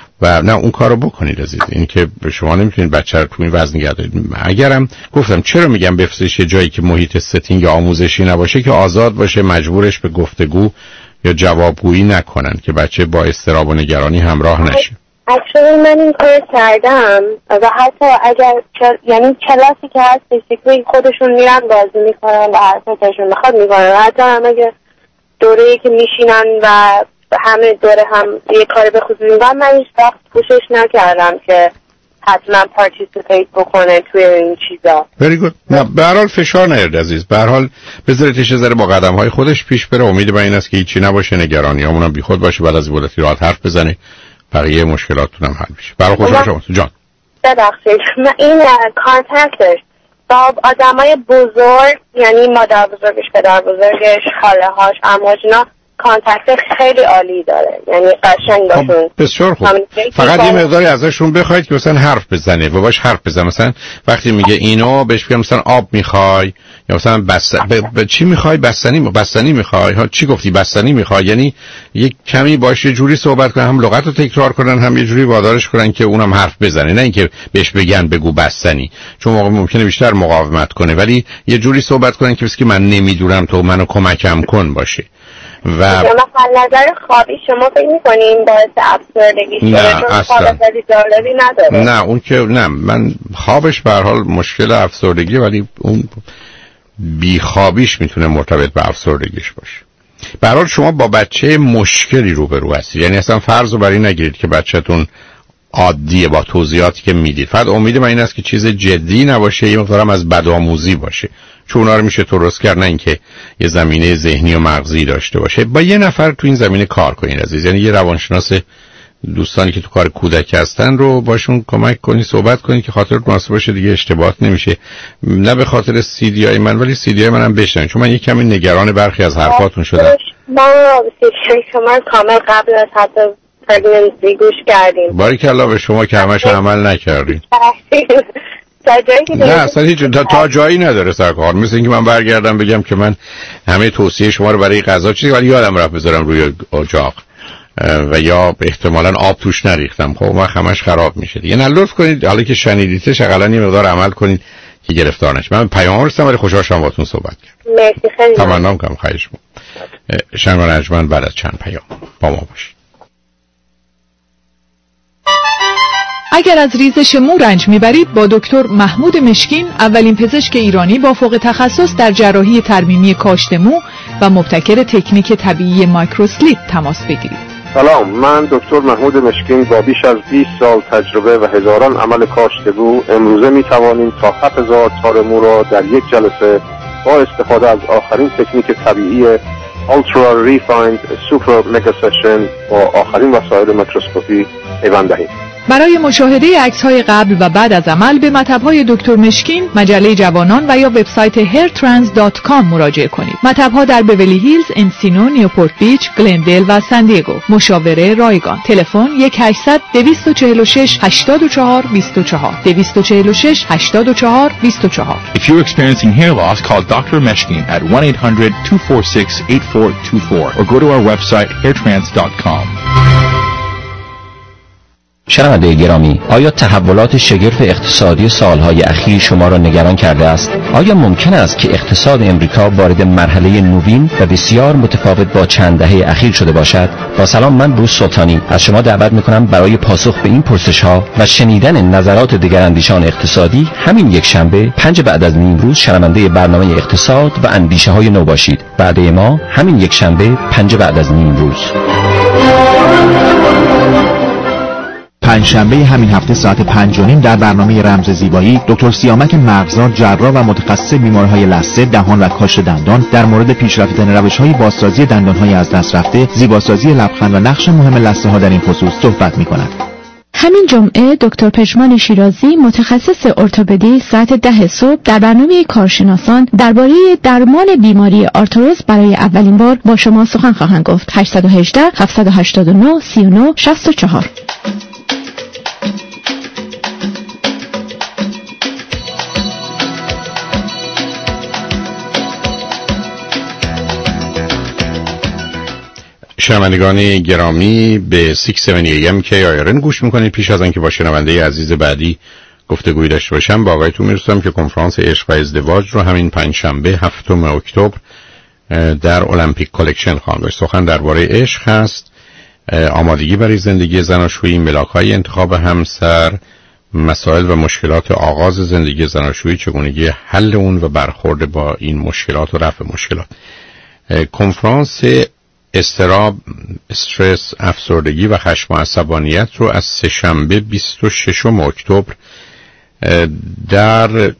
و نه اون کارو بکنید عزیز. این که شما نمیتونید بچه رو تو این وزن نگه دارید. اگرم گفتم چرا میگم بفرستش یه جایی که محیط ستینگ یا آموزشی نباشه، که آزاد باشه، مجبورش به گفتگو یا جوابگویی نکنن که بچه با اضطراب و نگرانی همراه نشه. اکچولی من این کار کردم و حتی اگر یعنی کلاسی که هست بیسیکلی خودشون میرن بازی میکنن و هر کارشون میخواد میکنن، حتی هم اگر دوره‌ای که میشینن و همه دوره هم یه کار به خصوص میکنن، من هیچ وقت پوشش نکردم که حتما پارتیسیپیت بکنه توی این چیزا. Very good. نه به هر حال فشار نیارید عزیز، به هر حال بذاریدش ذره با قدم‌های خودش پیش بره. امید من این است که هیچی نباشه، نگرانیامون هم بیخود باشه، بعد از مدتی راحت حرف بزنه، بقیه مشکلاتتون هم حل بشه. برای خوشحال شما جان. ببخشید این کانتکتش با آدمای بزرگ، یعنی مادر بزرگش، پدر بزرگش، خاله هاش، عموش، اینا کانتکت خیلی عالی داره، یعنی قشنگ باشون. بسیار خوب. فقط یه مقداری ازشون بخواید که مثلا حرف بزنه و باش حرف بزنه. مثلا وقتی میگه اینو بهش بگم مثلا آب میخوای یا مثلا چی میخوای؟ بستنی میخوای؟ ها چی گفتی؟ بستنی میخوای؟ یعنی یک کمی باش یه جوری صحبت کنن، هم لغت رو تکرار کنن، هم یه جوری وادارش کنن که اونم حرف بزنه، نه اینکه بهش بگن بگو بستنی، چون موقع ممکنه بیشتر مقاومت کنه، ولی یه جوری صحبت کنن که بس که من نمیدونم تو منو کمکم کن باشه. و مثلا نظر خوابی شما فکر می‌کنین باعث افسردگی شده؟ نه اصلا جالبی نداره. نه اون که نه، من خوابش به هر حال مشکل افسردگی، ولی اون بیخوابیش میتونه مرتبط به افسردگیش باشه. به هر حال شما با بچه مشکلی روبرو هستید، یعنی اصلا فرض رو برای نگیرید که بچه‌تون عادیه با توضیحاتی که میدید. فقط امید من این است که چیز جدی نباشه، یه مقدارم از بدآموزی باشه، چون اونا رو میشه درست کرد، نه اینکه یه زمینه ذهنی و مغزی داشته باشه. با یه نفر تو این زمینه کار کنین عزیز، یعنی یه روانشناس، دوستانی که تو کار کودک هستن رو باشون کمک کنی، صحبت کنی که خاطرت مناسب باشه، دیگه اشتباهات نمیشه. نه به خاطر CD من، ولی CD من هم بشنن، چون من یه کمی نگران برخی از حرفاتون شدم. ما CD شما کامل قبل از حتی پرگننسی گوش کردیم. باریکلا به شما که همش عمل نکردین. نه اصلا هیچ تا جایی نداره سرکار. مثل اینکه من برگردم بگم که من همه توصیه شما رو برای غذا چیزی، ولی یادم رفت بذارم روی اجاق و یا احتمالاً آب توش نریختم، خب من همش خراب میشه دیگه. نه لطف کنید حالا که شنیدیدش حداقل یه مقدار عمل کنید که گرفتار نشید. من پیام رسیدم ولی خوشحال شدم باهاتون صحبت کردم. مرسی خیلی. تمنا می‌کنم خواهش می‌کنم. شنوان ارجمند بعد از چند پیام با ما باشید. اگر از ریزش مو رنج میبرید، با دکتر محمود مشکین، اولین پزشک ایرانی با فوق تخصص در جراحی ترمیمی کاشت مو و مبتکر تکنیک طبیعی مایکروسلیپ تماس بگیرید. سلام، من دکتر محمود مشکین با بیش از 20 سال تجربه و هزاران عمل کاشت مو امروزه میتوانیم تا 7000 تار مو را در یک جلسه با استفاده از آخرین تکنیک طبیعی Ultra Refined Super Mega Session با آخرین وسایل میکروسکوپی پیوند دهیم. برای مشاهده عکس‌های قبل و بعد از عمل به مطب‌های دکتر مشکین، مجله جوانان و یا وبسایت hairtrans.com مراجعه کنید. مطب‌ها در بیولی هیلز، انسینو، نیوپورت بیچ، گلندل و سان دیگو. مشاوره رایگان. تلفن 1-800-246-84-24 246-84-24. If you're experiencing hair loss, call Dr. Meshkin at 1-800-246-8424 or go to our website hairtrans.com. شنونده گرامی، آیا تحولات شگرف اقتصادی سالهای اخیر شما را نگران کرده است؟ آیا ممکن است که اقتصاد امریکا وارد مرحله نوین و بسیار متفاوت با چند دهه اخیر شده باشد؟ با سلام، من بروس سلطانی از شما دعوت می‌کنم برای پاسخ به این پرسش‌ها و شنیدن نظرات دگراندیشان اقتصادی همین یک شنبه 5 بعد از نیم روز شنونده برنامه اقتصاد و اندیشه‌های نو باشید. وعده ما همین یک شنبه 5 بعد از نیم روز. پنجشنبه همین هفته ساعت 5:30 در برنامه رمز زیبایی دکتر سیامک مغزار، جراح و متخصص بیماری‌های لثه، دهان و کاشت دندان، در مورد پیشرفتن روش‌های بازسازی دندان‌های از دست رفته، زیباسازی لبخند و نقش مهم لثه‌ها در این خصوص صحبت می‌کند. همین جمعه دکتر پشمان شیرازی متخصص ارتوپدی ساعت 10 صبح در برنامه کارشناسان درباره درمان بیماری آرتروز برای اولین بار با شما سخن خواهند گفت. 818 789 39 64. شنوندگان گرامی به 670 AM KIRN گوش میکنید. پیش از آنکه با شنونده عزیز بعدی گفتگوی داشته باشم با آقایتون میرسم که کنفرانس عشق و ازدواج رو همین پنجشنبه 7 اکتبر در المپیک کالکشن خواهم داشت. سخن درباره عشق هست، آمادگی برای زندگی زناشویی، ملاک‌های انتخاب همسر، مسائل و مشکلات آغاز زندگی زناشویی، چگونگی حل اون و برخورد با این مشکلات و رفع مشکلات. کنفرانس اضطراب، استرس، افسردگی و خشم و عصبانیت رو از سه‌شنبه 26 اکتبر در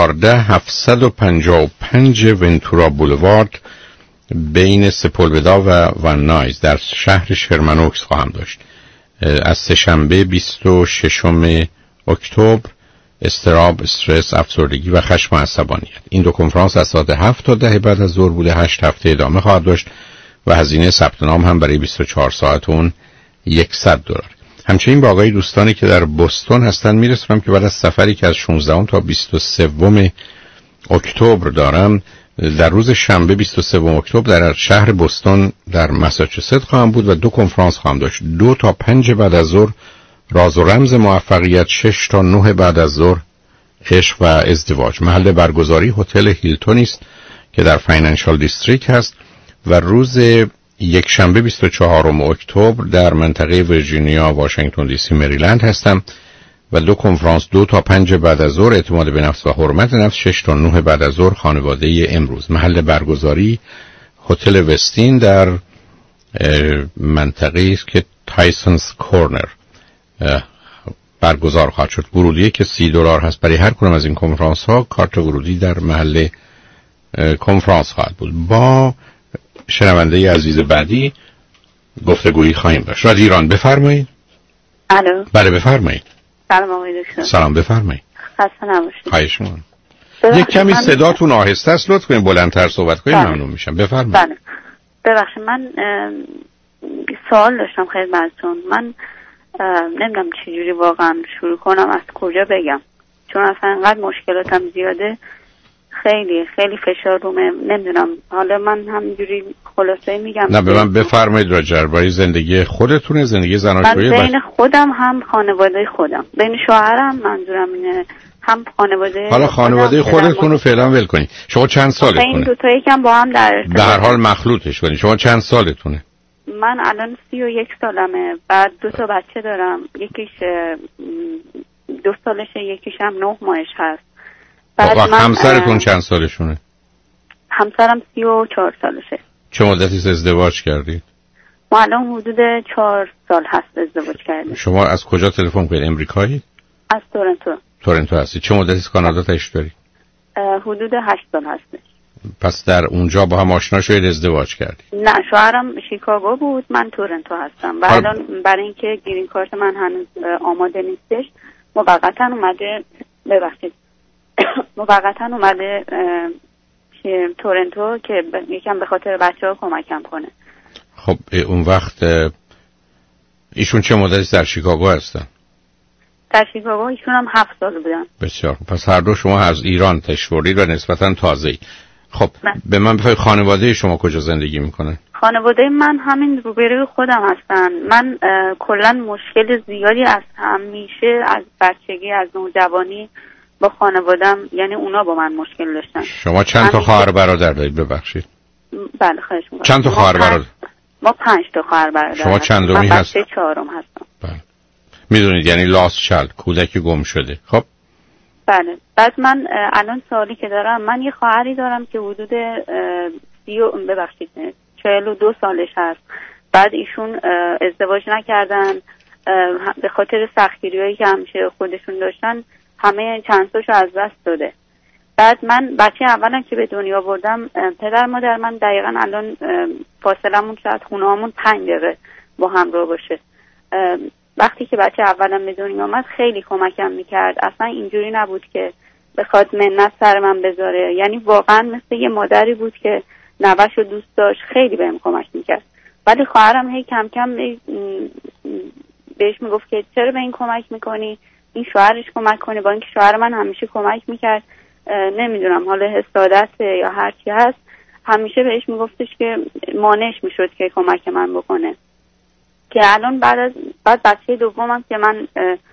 14755 ونتورا بولوارد بین سپولودا و وان نایز در شهر شرمنوکس خواهم داشت. از سه‌شنبه 26 اکتبر اضطراب، استرس، افسردگی و خشم و عصبانیت. این دو کنفرانس از ساعت 7 تا 10 بعد از ظهر بوده. 8 هفته ادامه خواهد داشت و هزینه ثبت نام هم برای 24 ساعت اون $100. همچنین با آقای دوستانی که در بوستون هستن میرسونم که بعد از سفری که از 16 تا 23 اکتبر دارم، در روز شنبه 23 اکتبر در شهر بوستون در مساچوست خواهم بود و دو کنفرانس خواهم داشت. 2 تا 5 بعد از ظهر راز و رمز موفقیت، 6 تا 9 بعد از ظهر عشق و ازدواج. محل برگزاری هتل هیلتون است که در فاینانشال دیستریکت هست و روز یک شنبه 24 اکتبر در منطقه ویرجینیا، واشنگتن دی سی، مریلند هستم و دو کنفرانس 2 تا 5 بعد از ظهر اعتماد به نفس و حرمت نفس، 6 تا 9 بعد از ظهر خانواده امروز. محل برگزاری هتل وستین در منطقه‌ای است که تایسونز کورنر برگزار خواهد شد. ورودی که $30 هست برای هر کدام از این کنفرانس ها. کارت ورودی در محل کنفرانس خواهد بود. با شنونده عزیز بعدی گفتگویی خواهیم داشت. رادیو ایران، بفرمایید. الو. بله بفرمایید. سلام آقای دکتر. سلام، بفرمایید. خسته نباشید. خواهش می‌کنم. یک کمی صداتون آهسته است، لطف کنید بلندتر صحبت کنید. ممنون میشم. بفرمایید. بله. ببخشید من سوال داشتم خدمتتون. من نمیدونم چجوری واقعا شروع کنم، از کجا بگم، چون اصلا انقدر مشکلاتم زیاده، خیلی خیلی فشار رومه. نمیدونم، حالا من همینجوری خلاصه میگم. نه به من بفرمایید. راجع به زندگی خودتونه، زندگی زناشویی؟ من بین خودم هم خانواده خودم، بین شوهرم، منظورم اینه، هم خانواده. حالا خانواده خودتون رو فعلا ول کنید. شما چند سالتونه؟ این دو تا یکم با هم در ارتباط. به هر حال مخلوطش کنید. شما چند سالتونه؟ من الان 31 سالمه. بعد 2 تا بچه دارم، یکیش 2 سالشه، یکیش هم 9 ماهش هست. بعد همسرتون چند سالشونه؟ همسرم 34 سالشه. چه مدتی ازدواج کردید؟ ما الان حدود 4 سال هست ازدواج کردیم. شما از کجا تلفن کنید؟ امریکایی؟ از تورنتو. تورنتو هستی. چه مدتی از کانادا تشریف دارید؟ حدود 8 سال هستش. پس در اونجا با هم آشنا شدید، ازدواج کردید؟ نه، شوهرم شیکاگو بود، من تورنتو هستم. و الان برای اینکه گرین کارت من هنوز آماده نیستش، موقتا اومده، ببخشید، موقتا اومده تورنتو که یکم به خاطر بچه‌ها کمکم کنه. خب اون وقت ایشون چه مدتی در شیکاگو هستن؟ در شیکاگو ایشون هم 7 سال بودن. بسیار. پس هر دو شما از ایران تشریف آوردید و نسبتاً تازه‌ای. خب به من بفرمایید خانواده شما کجا زندگی میکنن؟ خانواده من همین روبروی خودم هستن. من کلا مشکل زیادی از همیشه، از بچگی، از نوجوانی با خانوادم، یعنی اونا با من مشکل داشتن. شما چند تا خواهر برادر دارید؟ ببخشید. بله خواهش می‌کنم. چند تا خواهر برادر؟ ما 5 تا خواهر برادر. شما چندمی هست؟ من بچه 4م هستم. بله. میدونید یعنی لاست چایلد، کودکی گم شده. خب بله. بعد من الان سوالی که دارم، من یه خواهری دارم که حدود 42 سالش هست. بعد ایشون ازدواج نکردن به خاطر سختگیری‌هایی که همیشه خودشون داشتن، همه چانساشو از دست داده. بعد من بچه اولم که به دنیا بردم، پدر مادر من دقیقاً الان فاصلمون شاید خونه‌هامون 5 دقیقه با هم رو باشه. وقتی که بچه اولم به دنیا آمد خیلی کمکم میکرد. اصلا اینجوری نبود که بخواد منت سر من بذاره، یعنی واقعا مثل یه مادری بود که نوه‌شو دوست داشت، خیلی بهم کمک میکرد. ولی خواهرم هی کم کم بهش میگفت که چرا به این کمک میکنی، این شوهرش کمک کنه، با اینکه شوهر من همیشه کمک میکرد. نمیدونم حالا حسادته یا هر چی هست، همیشه بهش میگفتش که مانعش میشد که کمک من بکنه. که الان بعد بچه دومم که من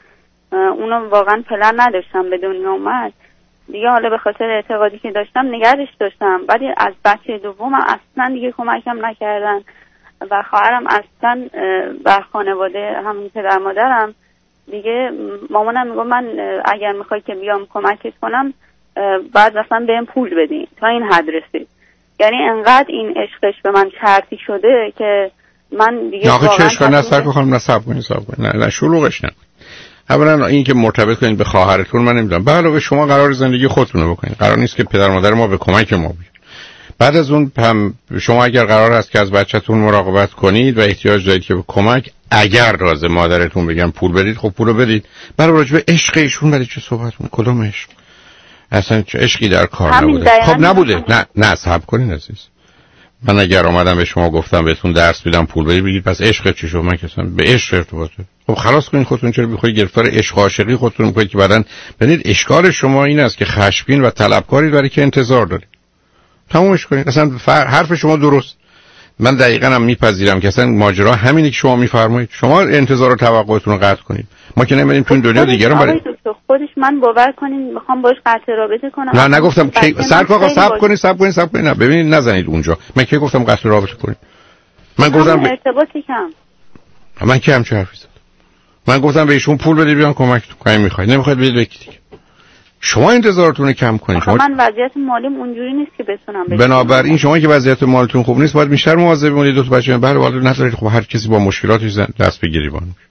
اونو واقعا پلن نداشتم به دنیا اومد دیگه، حالا به خاطر اعتقادی که داشتم نگرش داشتم، ولی از بچه دومم اصلا دیگه کمکم نکردن و خواهرم اصلا و خانواده همون پدر مادرم دیگه. مامانم میگه من اگر میخوای که بیام کمکت کنم بعد مثلا بهم پول بدین، تا این حد رسید. یعنی انقدر این عشقش به من چرتی شده که من دیگه واقعا چه اشکال نصب کنم نصب کنید نه شلوغش نکنید. اولا این که مرتبط کنید به خواهرتون من نمیدونم. به علاوه شما قرار زندگی خودتون رو بکنید، قرار نیست که پدر مادر ما به کمک ما بیاد. بعد از اون هم شما اگر قرار است که از بچه‌تون مراقبت کنید و احتیاج دارید که به کمک، اگر راز مادرتون بگن پول بدید، خب پولو بدید. برای راجع به عشق ایشون ولی چه صحبت کنید؟ کدوم عشق؟ اصلا چه عشقی در کار نبوده. خب نبوده. نه صبر کنین عزیز. من اگر اومدم به شما گفتم بهتون درس میدم پول بدید، بگید پس عشق چی شو؟ من کسا به عشق ارتباطه. خب خلاص کنین خودتون. چرا بخواید گرفتار عشق و عاشقی خودتون میکنید که بعدن ببینید اشکال شما این است که خشمگین و طلبکارید برای که انتظار دارید. تمومش کنید. اصلا حرف شما درست. من دقیقاً هم میپذیرم که اصلا ماجرا همینه که شما میفرمایید. شما انتظار و توقعتون رو قطع کنید. ما که نمیدونیم تو این دنیا دیگران برای خودش من باور کنین میخوام باش قطع رابطه کنم. نه نگفتم سرکار صبر کنید. نه ببینید نزنید اونجا. من کی گفتم قطع رابطه کنید؟ من گفتم ارتباطی کم. من کی هم چه حرفی زدم؟ من گفتم به ایشون پول بدید بیان کمکتون کنم. میخواید نمیخواید بدید یکی دیگه. شما انتظارتون رو کم کنید. شما من وضعیت مالیم اونجوری نیست که بتونم بدم. بنابراین شما که وضعیت مالتون خوب نیست باید بیشتر مواظب باشید. دو تا بچه بله ولی نذارید خب هر کسی با مشکلاتش دست به گریبان میشه.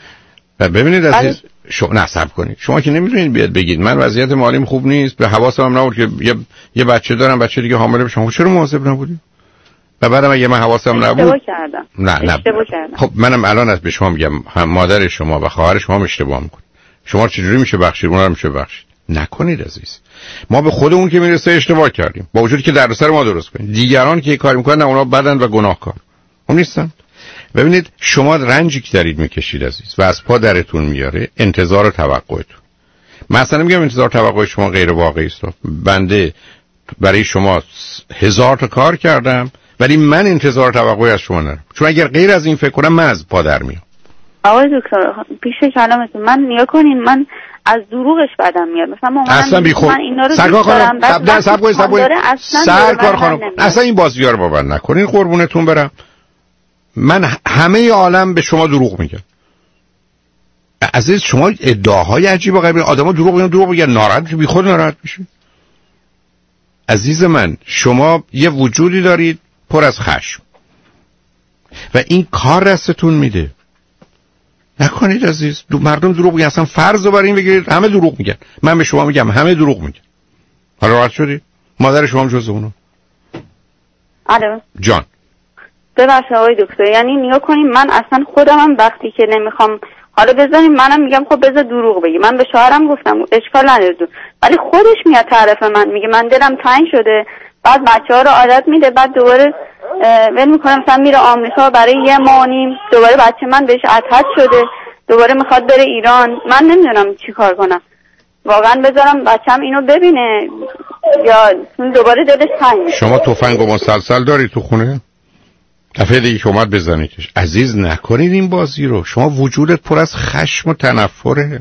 و ببینید عزیز شما نصب کنید. شما که نمیتونید بیاد بگید من وضعیت مالیم خوب نیست، به حواسم هم نبود که یه بچه دارم، بچه دیگه حامله بشم. چرا مواظب نبودید؟ و بعدم اگه من حواسم نبود اشتباه کردم. نه خب منم الان از به شما میگم هم مادر شما و خواهر شما اشتباه میکنه. شما چجوری میشه بخشید؟ اونها رو میشه بخشید. نکنید عزیز. ما به خودمون که میرسه اشتباه کردیم، با وجودی که دردسر ما درست کنیم. دیگران که کار میکنن اونا بدن و گناهکار. اون نیستن. ببینید شما رنجی که دارید میکشید عزیز و از پا درتون میاره انتظار و توقعتون. مثلا میگم انتظار و توقع شما غیر واقعی است. بنده برای شما 1000 تا کار کردم ولی من انتظار و توقعی از شما ندارم، چون اگر غیر از این فکر کنم من از پا در میام. آقای دکتر پیش کلامتون من نیا کنین، من از دروغش بدم میاد. مثلا ما اصلا بیخود سرکار خانم سرکار خانم اصلا این بازی‌ها رو با من نکنین قربونتون برم. من همه عالم به شما دروغ میگم عزیز. شما ادعاهای عجیب و غریب آدم‌ها دروغ میگن ناراحت میشه، بیخود ناراحت میشه. عزیز من شما یه وجودی دارید پر از خشم و این کار دستتون میده. نکنید عزیز. مردم دروغ میگن. اصلا فرض رو بر این بگیرید همه دروغ میگن. من به شما میگم همه دروغ میگن. حالا راحت شدید؟ مادر شما هم جز اونو. الو جان ببخشید آقای دکتر، یعنی نگاه کنیم من اصلا خودم هم وقتی که نمیخوام حالا بزنیم منم میگم خب بذار دروغ بگی. من به شوهرم گفتم اشکال نداره ولی خودش میاد طرف من میگه من دلم تنگ شده، بعد بچه‌ها رو عادت میده، بعد دوباره ول میکنه مثلا میره آمریکا برای یه ماه و نیم، دوباره بچه من بهش اتحاد شده، دوباره میخواد بره ایران. من نمیدونم چی کار کنم واقعا. بذارم بچه‌م اینو ببینه یا دوباره دلش تنگ میشه. شما تفنگ و مسلسل داری تو خونه؟ دفعه دیگه که اومد بزنیدش. عزیز نکنید این بازی رو. شما وجودت پر از خشم و تنفره.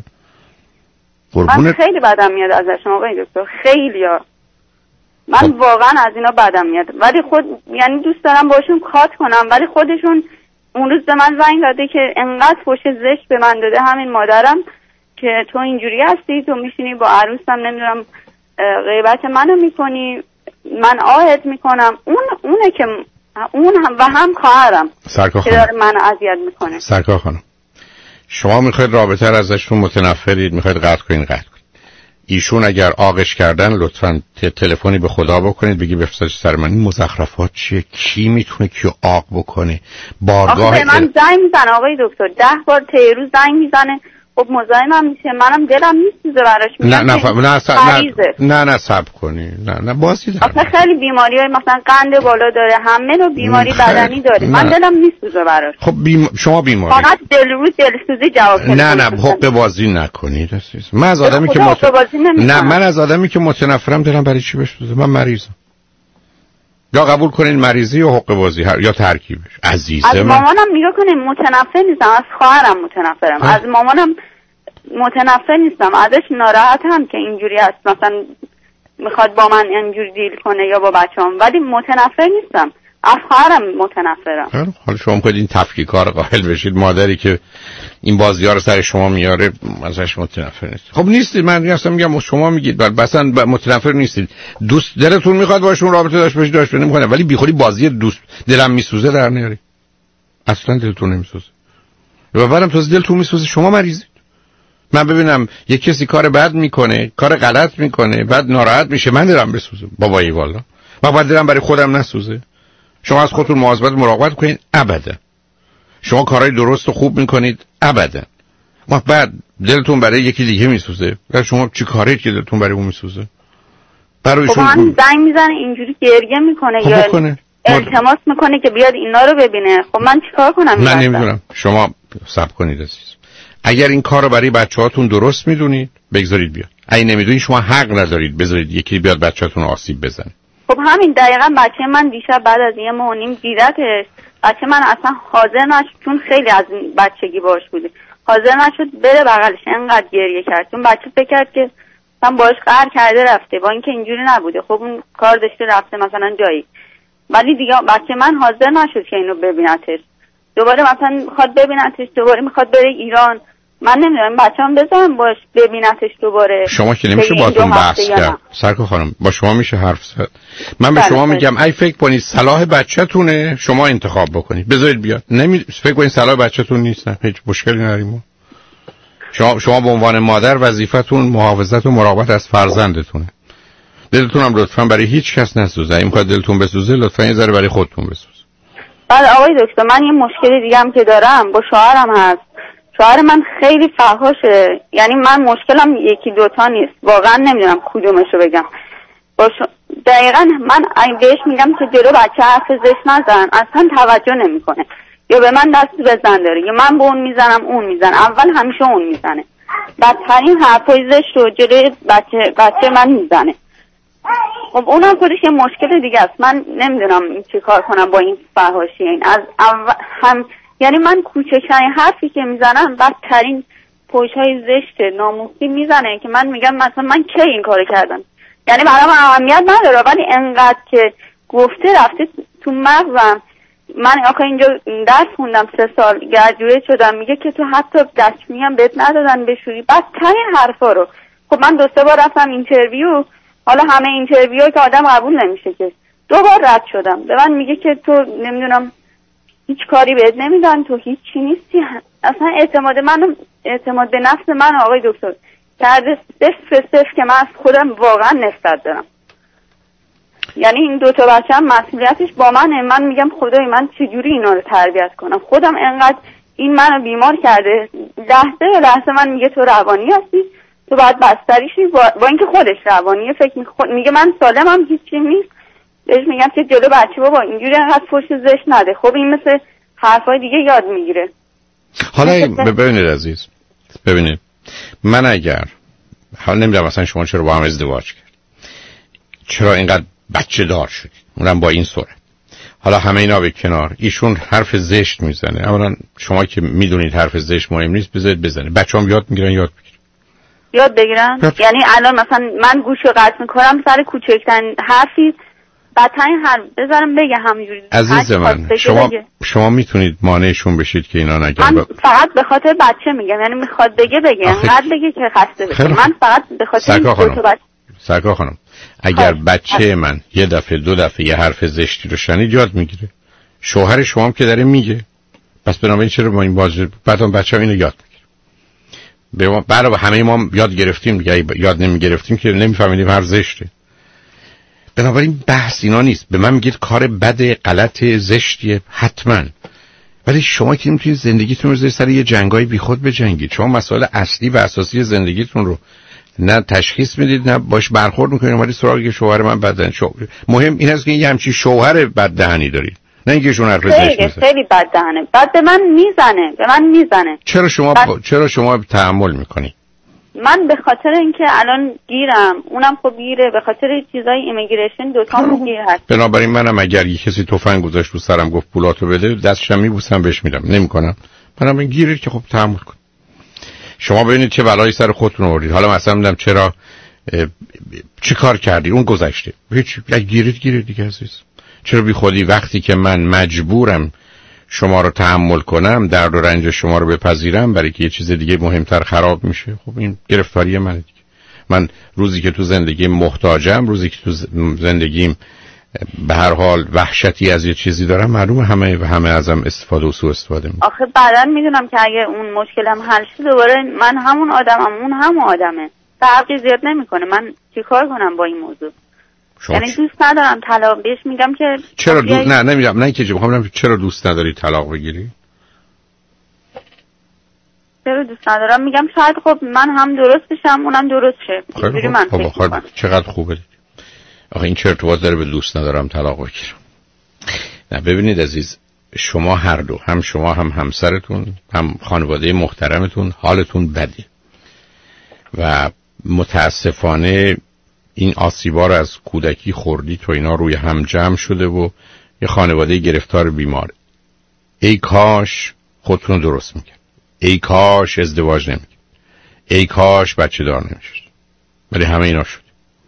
من خیلی بدم میاد ازشون آقای دکتر، خیلی ها. من واقعا از اینا بدم میاد ولی یعنی دوست دارم باشون کات کنم ولی خودشون اون روز به من زنگ داده که انقدر فوش زشت به من داده همین مادرم که تو اینجوری هستی، تو میشینی با عروسم نمیدونم غیبت منو میکنی، من آهت میکنم. اونه که اون هم و هم خواهرم که داره منو اذیت میکنه. سرکار خانم شما میخواید رابطه رو ازشون متنفرید، میخواید قطع کنید. ایشون اگر آغش کردن لطفاً تلفنی به خدا بکنید بگی بفرستش سر من این مزخرفات چیه، کی میتونه کیو آغ بکنه. بارگاه آخه من زنگ میزنه آقای دکتر 10 بار طی روز زنگ میزنه، خب مزاحمم میشه، منم دلم میسوزه براش. نه صبر کنی، نه بازی داره. آخه خیلی بیماریای مثلا قند بالا داره، همه نوع بیماری بدنی داره، من دلم میسوزه براش. خب شما بیماری فقط دلسوزی جواب میده. نه حق بازی نکنید عزیز. من از آدمی که من از آدمی که متنفرم دلم برای چی بسوزه؟ من مریضم. یا قبول کنین مریضی و حق بازی یا ترکیبش. عزیزم از مامانم نگاه کنین متنفر نیستم، از خواهرم متنفرم، از مامانم متنفر نیستم، ازش ناراحتم که اینجوری است، مثلا میخواد با من اینجوری دیل کنه یا با بچه‌ام، ولی متنفر نیستم، از خواهرم متنفرم. حالا شما می‌خواید این تفکیک‌ها قائل بشید، مادری که این بازی‌ها رو سر شما میاره ازش متنفر نیست. خب نیستید، من اصلا میگم شما میگید اصلا متنفر نیستید، دوست دلتون میخواد باشون رابطه داشته باشید نمی‌کنه، ولی بیخودی بازی دوست دلم میسوزه در نیاری. اصلا دلتون نمیسوزه. و بعدم تو دلتون میسوزه شما مریضید. من ببینم یک کسی کار بد میکنه، کار غلط میکنه، بعد ناراحت میشه، من دلم بسوزه. بابایی والا من باید دلم برای خودم نسوزه؟ شما از خودتون مواظبت مراقبت کنید؟ ابدا. شما کارهای درست و خوب میکنید؟ ابدا. ما بعد دلتون برای یکی دیگه میسوزه، و شما چی کارید که دلتون برای اون میسوزه؟ برایشون من زنگ میزنه اینجوری گریه میکنه یا التماس میکنه که بیاد اینا رو ببینه، خب من چیکار کنم؟ من نمیدونم، شما صبر کنید عزیز. اگر این کار رو برای بچه‌هاتون درست میدونید بگذارید بیاد، اگه نمیدونید شما حق ندارید بذارید یکی بیاد بچه‌تون رو آسیب بزنه. خب همین دقیقاً بچه من دیشب بعد از 1.5 ماه دیدتش، بچه من اصلا حاضر نشد، چون خیلی از بچگی باش بوده، حاضر نشد بره بغلش، انقدر گریه کرد، چون بچه فکر کرد که مثلا باش قهر کرده رفته، با اینکه اینجوری نبوده، خب اون کار داشته رفته مثلا جایی، ولی دیگه بچه من حاضر نشد که اینو ببینتش، دوباره مثلا میخواد ببینتش، دوباره میخواد بره ایران. من نمیدونم بچه‌ام بذارم باش ببینتش دوباره. شما که نمیشه باهاتون بحث کرد سرکار خانم، با شما میشه حرف زد. من به شما میگم ای فکر کنید صلاح بچه‌تونه شما انتخاب بکنید بذارید بیاد، فکر کنید صلاح بچه‌تون نیست، نه هیچ مشکلی نداریم. شما به عنوان مادر وظیفتون محافظت و مراقبت از فرزندتونه. دلتون هم لطفاً برای هیچ کس نسوزه، این میخواد دلتون بسوزه لطفاً یه ذره برای خودتون بسوزه. بله آقای دکتر، من یه مشکلی دیگه هم که دارم با شوهرم هست. شوهر من خیلی فحاشه، یعنی من مشکلم یکی دوتا نیست، واقعا نمیدونم کدومشو بگم. دقیقاً من بهش میگم که جلو بچه حرف زشت نزن، اصلا توجه نمیکنه، یا به من دست بزن داره، یا من به اون میزنم اون میزنه، اول همیشه اون میزنه، بدترین حرفای زشت رو جلوی بچه من میزنه. خب اونم خودش یه مشکل دیگه است، من نمیدونم چی کار کنم با این فحاشی. این از هم یعنی من کوچکترین حرفی که میزنم بدترین پوشهای زشت ناموسی میزنه که من میگم مثلا من کی این کارو کردم، یعنی برام اهمیت نداره، ولی انقدر که گفته رفته تو مغزم. من آخه اینجا درس خوندم 3 سال گریجویت شدم، میگه که تو حتی دستشویی هم بهت ندادن بشوری، بدترین حرفا رو. خب من 2-3 بار رفتم اینترویو، حالا همه اینترویوها که آدم قبول نمیشه که 2 بار رد شدم، به من میگه که تو نمیدونم هیچ کاری بهت نمیدن، تو هیچ چی نیستی. اصلا اعتماد به نفس من آقای دکتر کرده 0 که من از خودم واقعا نفرت دارم. یعنی این 2 بچه‌م مسئولیتش با منه. من میگم خدای من چجوری اینا رو تربیت کنم، خودم انقدر این منو بیمار کرده، لحظه به لحظه من میگه تو روانی هستی، تو باید بستری شی، با اینکه خودش روانیه، میگه من سالمم هیچی نیست. بهش میگم که جلو بچه بابا اینجوری انقدر فحش زشت نده. خب این مثل حرفای دیگه یاد میگیره. حالا ببینید عزیز، ببینید من اگر حالا نمیدونم مثلا شما چرا با هم ازدواج کرد، چرا اینقدر بچه دار شدید، اونم با این صورت. حالا همه اینا به کنار، ایشون حرف زشت میزنه، اولا شما که میدونید حرف زشت مهم نیست بذارید بزنه، بچه‌ام یاد میگیرن یاد بگیرن. یعنی الان مثلا من گوشو قطع میکنم سر کوچکترین حرفی بدترین حرف بذارم بگه همینجوری. عزیز من شما میتونید مانعشون بشید که اینا نگن. من فقط به خاطر بچه میگم، یعنی میخواد بگه انقدر بگه که خسته بشه. من فقط به خاطر این 2 بچه. سرکار خانم اگر بچه من 1 دفعه 2 دفعه یه حرف زشتی رو شنید یاد میگیره، شوهر شما هم که داره میگه، پس بنابراین چرا با این بازی بعدم بچه‌م اینو یاد میگیره. برای همه ما یاد گرفتیم دیگه، یاد نمی گرفتیم که نمیفهمیدیم هر زشته. بنابراین بحث اینا نیست. به من میگید کار بد، غلط، زشتیه، حتما. ولی شما که نمیتونید زندگیتون رو سر یه جنگای بیخود بجنگید. شما مسائل اصلی و اساسی زندگیتون رو نه تشخیص میدید نه باش برخورد میکنید. ولی سراغ شوهر من بدن مهم این است که یه همچین شوهر بددهنی دارید، نه اینکه شون حرف زشت خیلی بددهنه، بعد به من میزنه. چرا شما تحمل میکنید؟ من به خاطر اینکه الان گیرم، اونم خب گیره، به خاطر چیزای ایمیگریشن دوتامون گیر هست. بنابراین منم اگر یه کسی تفنگ گذاشت رو سرم گفت پولاتو بده، دستشم میبوسم بهش میدم، نمیکنم. منم این گیره که خب تحمل کن. شما ببینید چه بلایی سر خودتون آوردید. حالا مثلا میگم چرا چی کار کردی؟ اون گذشته. هیچ گیره دیگه عزیز. چرا بی خودی وقتی که من مجبورم شما رو تحمل کنم، درد و رنج شما رو بپذیرم برای که یه چیز دیگه مهمتر خراب میشه؟ خب این گرفتاری منه دیگه. من روزی که تو زندگیم محتاجم، روزی که تو زندگیم به هر حال وحشتی از یه چیزی دارم، معلومه همه ازم استفاده و سوء استفاده میکنه. آخه بعداً میدونم که اگه اون مشکلم حل شه دوباره من همون آدمم، اون هم آدمه، فرقی زیاد نمیکنه. من چیکار کنم با این موضوع؟ یعنی دوست ندارم طلاق. بهش میگم که چرا نمیگم نه که میخوام چرا دوست نداری طلاق بگیری؟ چرا دوست ندارم؟ میگم شاید خب من هم درست بشم اونم درست شه. اینجوری من فکر میکنم. چقدر خوبه. آخه این چه ارتباط داره به دوست ندارم طلاق بگیرم؟ نه ببینید عزیز، شما هر دو، هم شما هم همسرتون هم خانواده محترمتون حالتون بده و متاسفانه این آسیبا رو از کودکی خوردی تو اینا روی هم جمع شده و یه خانواده گرفتار بیماره. ای کاش خودتون درست میکرد، ای کاش ازدواج نمیکرد، ای کاش بچه دار نمیشد. ولی همه اینا شد.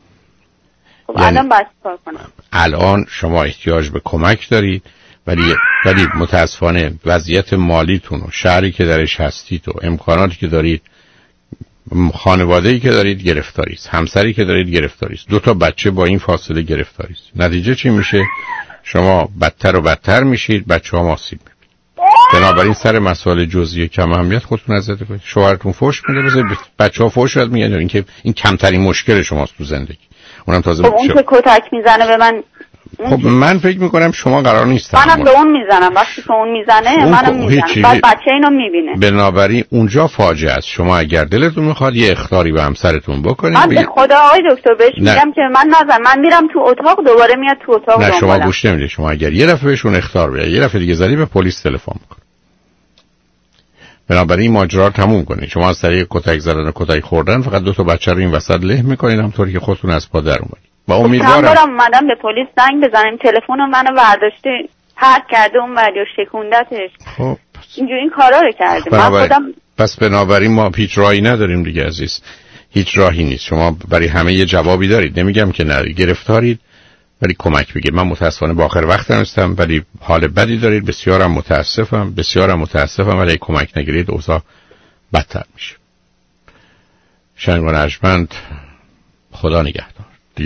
خب یعنی الان باید کار کنم. الان شما احتیاج به کمک دارید ولی متاسفانه وضعیت مالیتون و شهری که درش هستید و امکاناتی که دارید، خانواده‌ای که دارید گرفتاری است، همسری که دارید گرفتاری است، 2 تا بچه با این فاصله گرفتاری است. نتیجه چی میشه؟ شما بدتر و بدتر میشید، بچه‌ها آسیب می‌بینن. بنابراین سر مسائل جزئی کم اهمیت خودتون اذیت کنید. شوهرتون فحش میده، بذارید بچه‌ها فحش یاد میگن اینکه این کمترین مشکل شماست تو زندگی. اونم تازه خب اون که کتک میزنه به من. خب من فکر میکنم شما قرار نیست منم به اون میزنم. وقتی که اون میزنه منم میزنم. بعد بچه اینو میبینه. بنابراین اونجا فاجعه است. شما اگر دلتون میخواد یه اخطاری به همسرتون بکنید، من به خدا آقای دکتر بهش میگم که من میرم تو اتاق، دوباره میاد تو اتاق. نه شما گوش نمیدید. شما اگر یه دفعه بهشون اخطار بدید، یه دفعه دیگه زدی، به پلیس تلفن میکنه. بنابراین ماجرا رو تموم کنید. شما از طریق کتک زدن و کتک خوردن فقط 2 تا بچه رو این وسط له میکنید، همونطوری که خودتون از پا در اومدید. با امیدوارم اومدم به پلیس زنگ بزنم، تلفن منو برداشته پرت کرده اون ور شکوندتش. خب اینجوری این کارا رو کرده. من خودم پس بنابراین ما هیچ راهی نداریم دیگه عزیز. هیچ راهی نیست. شما برای همه یه جوابی دارید. نمیگم که نه، گرفتارید ولی کمک بگید. من متاسفانه با آخر وقت هستم ولی حال بدی دارید. بسیارم متاسفم ولی کمک نگیرید اوضاع بدتر میشه. شنوان ارجمند، خدا نگهدار.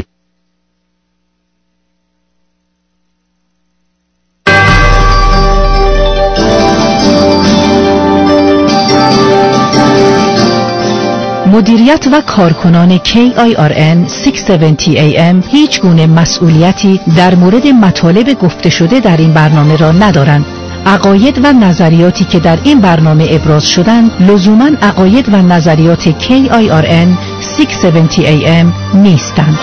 مدیریت و کارکنان KIRN 670 AM هیچ گونه مسئولیتی در مورد مطالب گفته شده در این برنامه را ندارند. عقاید و نظریاتی که در این برنامه ابراز شدند لزوماً عقاید و نظریات KIRN 670 AM نیستند.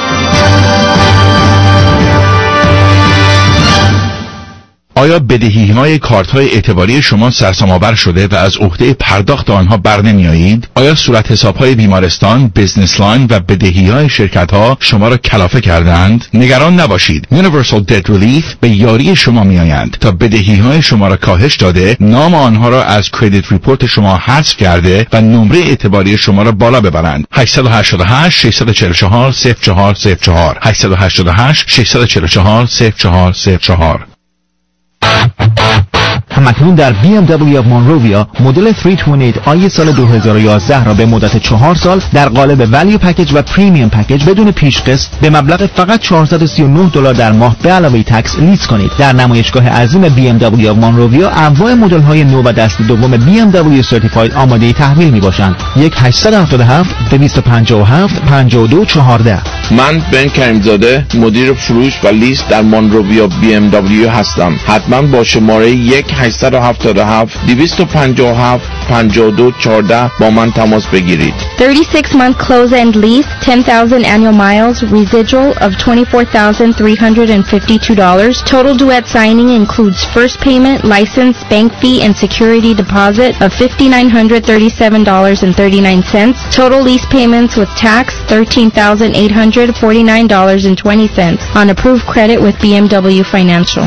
آیا بدهی‌های کارت‌های اعتباری شما سرسام‌آور شده و از عهده پرداخت آنها برنمی‌آیید؟ آیا صورت حساب‌های بیمارستان، بزنس لاین و بدهی‌های شرکت‌ها شما را کلافه کردند؟ نگران نباشید. Universal Debt Relief به یاری شما می‌آیند تا بدهی‌های شما را کاهش داده، نام آنها را از کردیت ریپورت شما حذف کرده و نمره اعتباری شما را بالا ببرند. 888 644 0404 888 644 0404 همکنون در BMW of Monrovia مدل 328i سال 2011 را به مدت 4 سال در قالب ولیو پکیج و پریمیوم پکیج بدون پیشقسط به مبلغ فقط $439 در ماه به علاوه تکس لیز کنید. در نمایشگاه عظیم BMW of Monrovia انواع مدل‌های نو و دست دوم BMW Certified آماده تحویل میباشند. 1-877-257-5214. من بن کریمزاده مدیر فروش و لیست در مانروویا BMW هستم. حتما با شماره 1-877-257-5214 با من تماس بگیرید. 36-month close-end lease, 10,000 annual miles, residual of $24,352. Total due at signing includes first payment, license, bank fee, and security deposit of $5,937.39. Total lease payments with tax, $13,849.20 on approved credit with BMW Financial.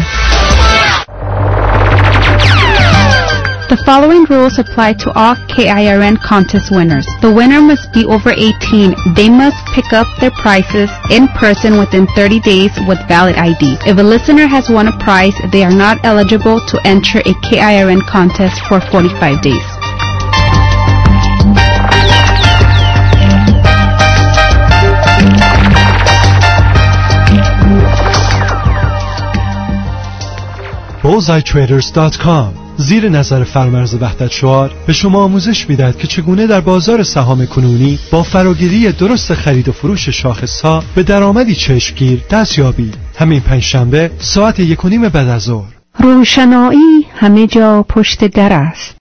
The following rules apply to all KIRN contest winners. The winner must be over 18. They must pick up their prizes in person within 30 days with valid ID. If a listener has won a prize, they are not eligible to enter a KIRN contest for 45 days. BullseyeTraders.com زیر نظر فرمرز وحدت شعار به شما آموزش میدهد که چگونه در بازار سهام کنونی با فراگیری درست خرید و فروش شاخص‌ها به درآمدی چشمگیر دست یابید. همین پنجشنبه ساعت 1:30 بعد از ظهر. روشنایی همه جا پشت در است.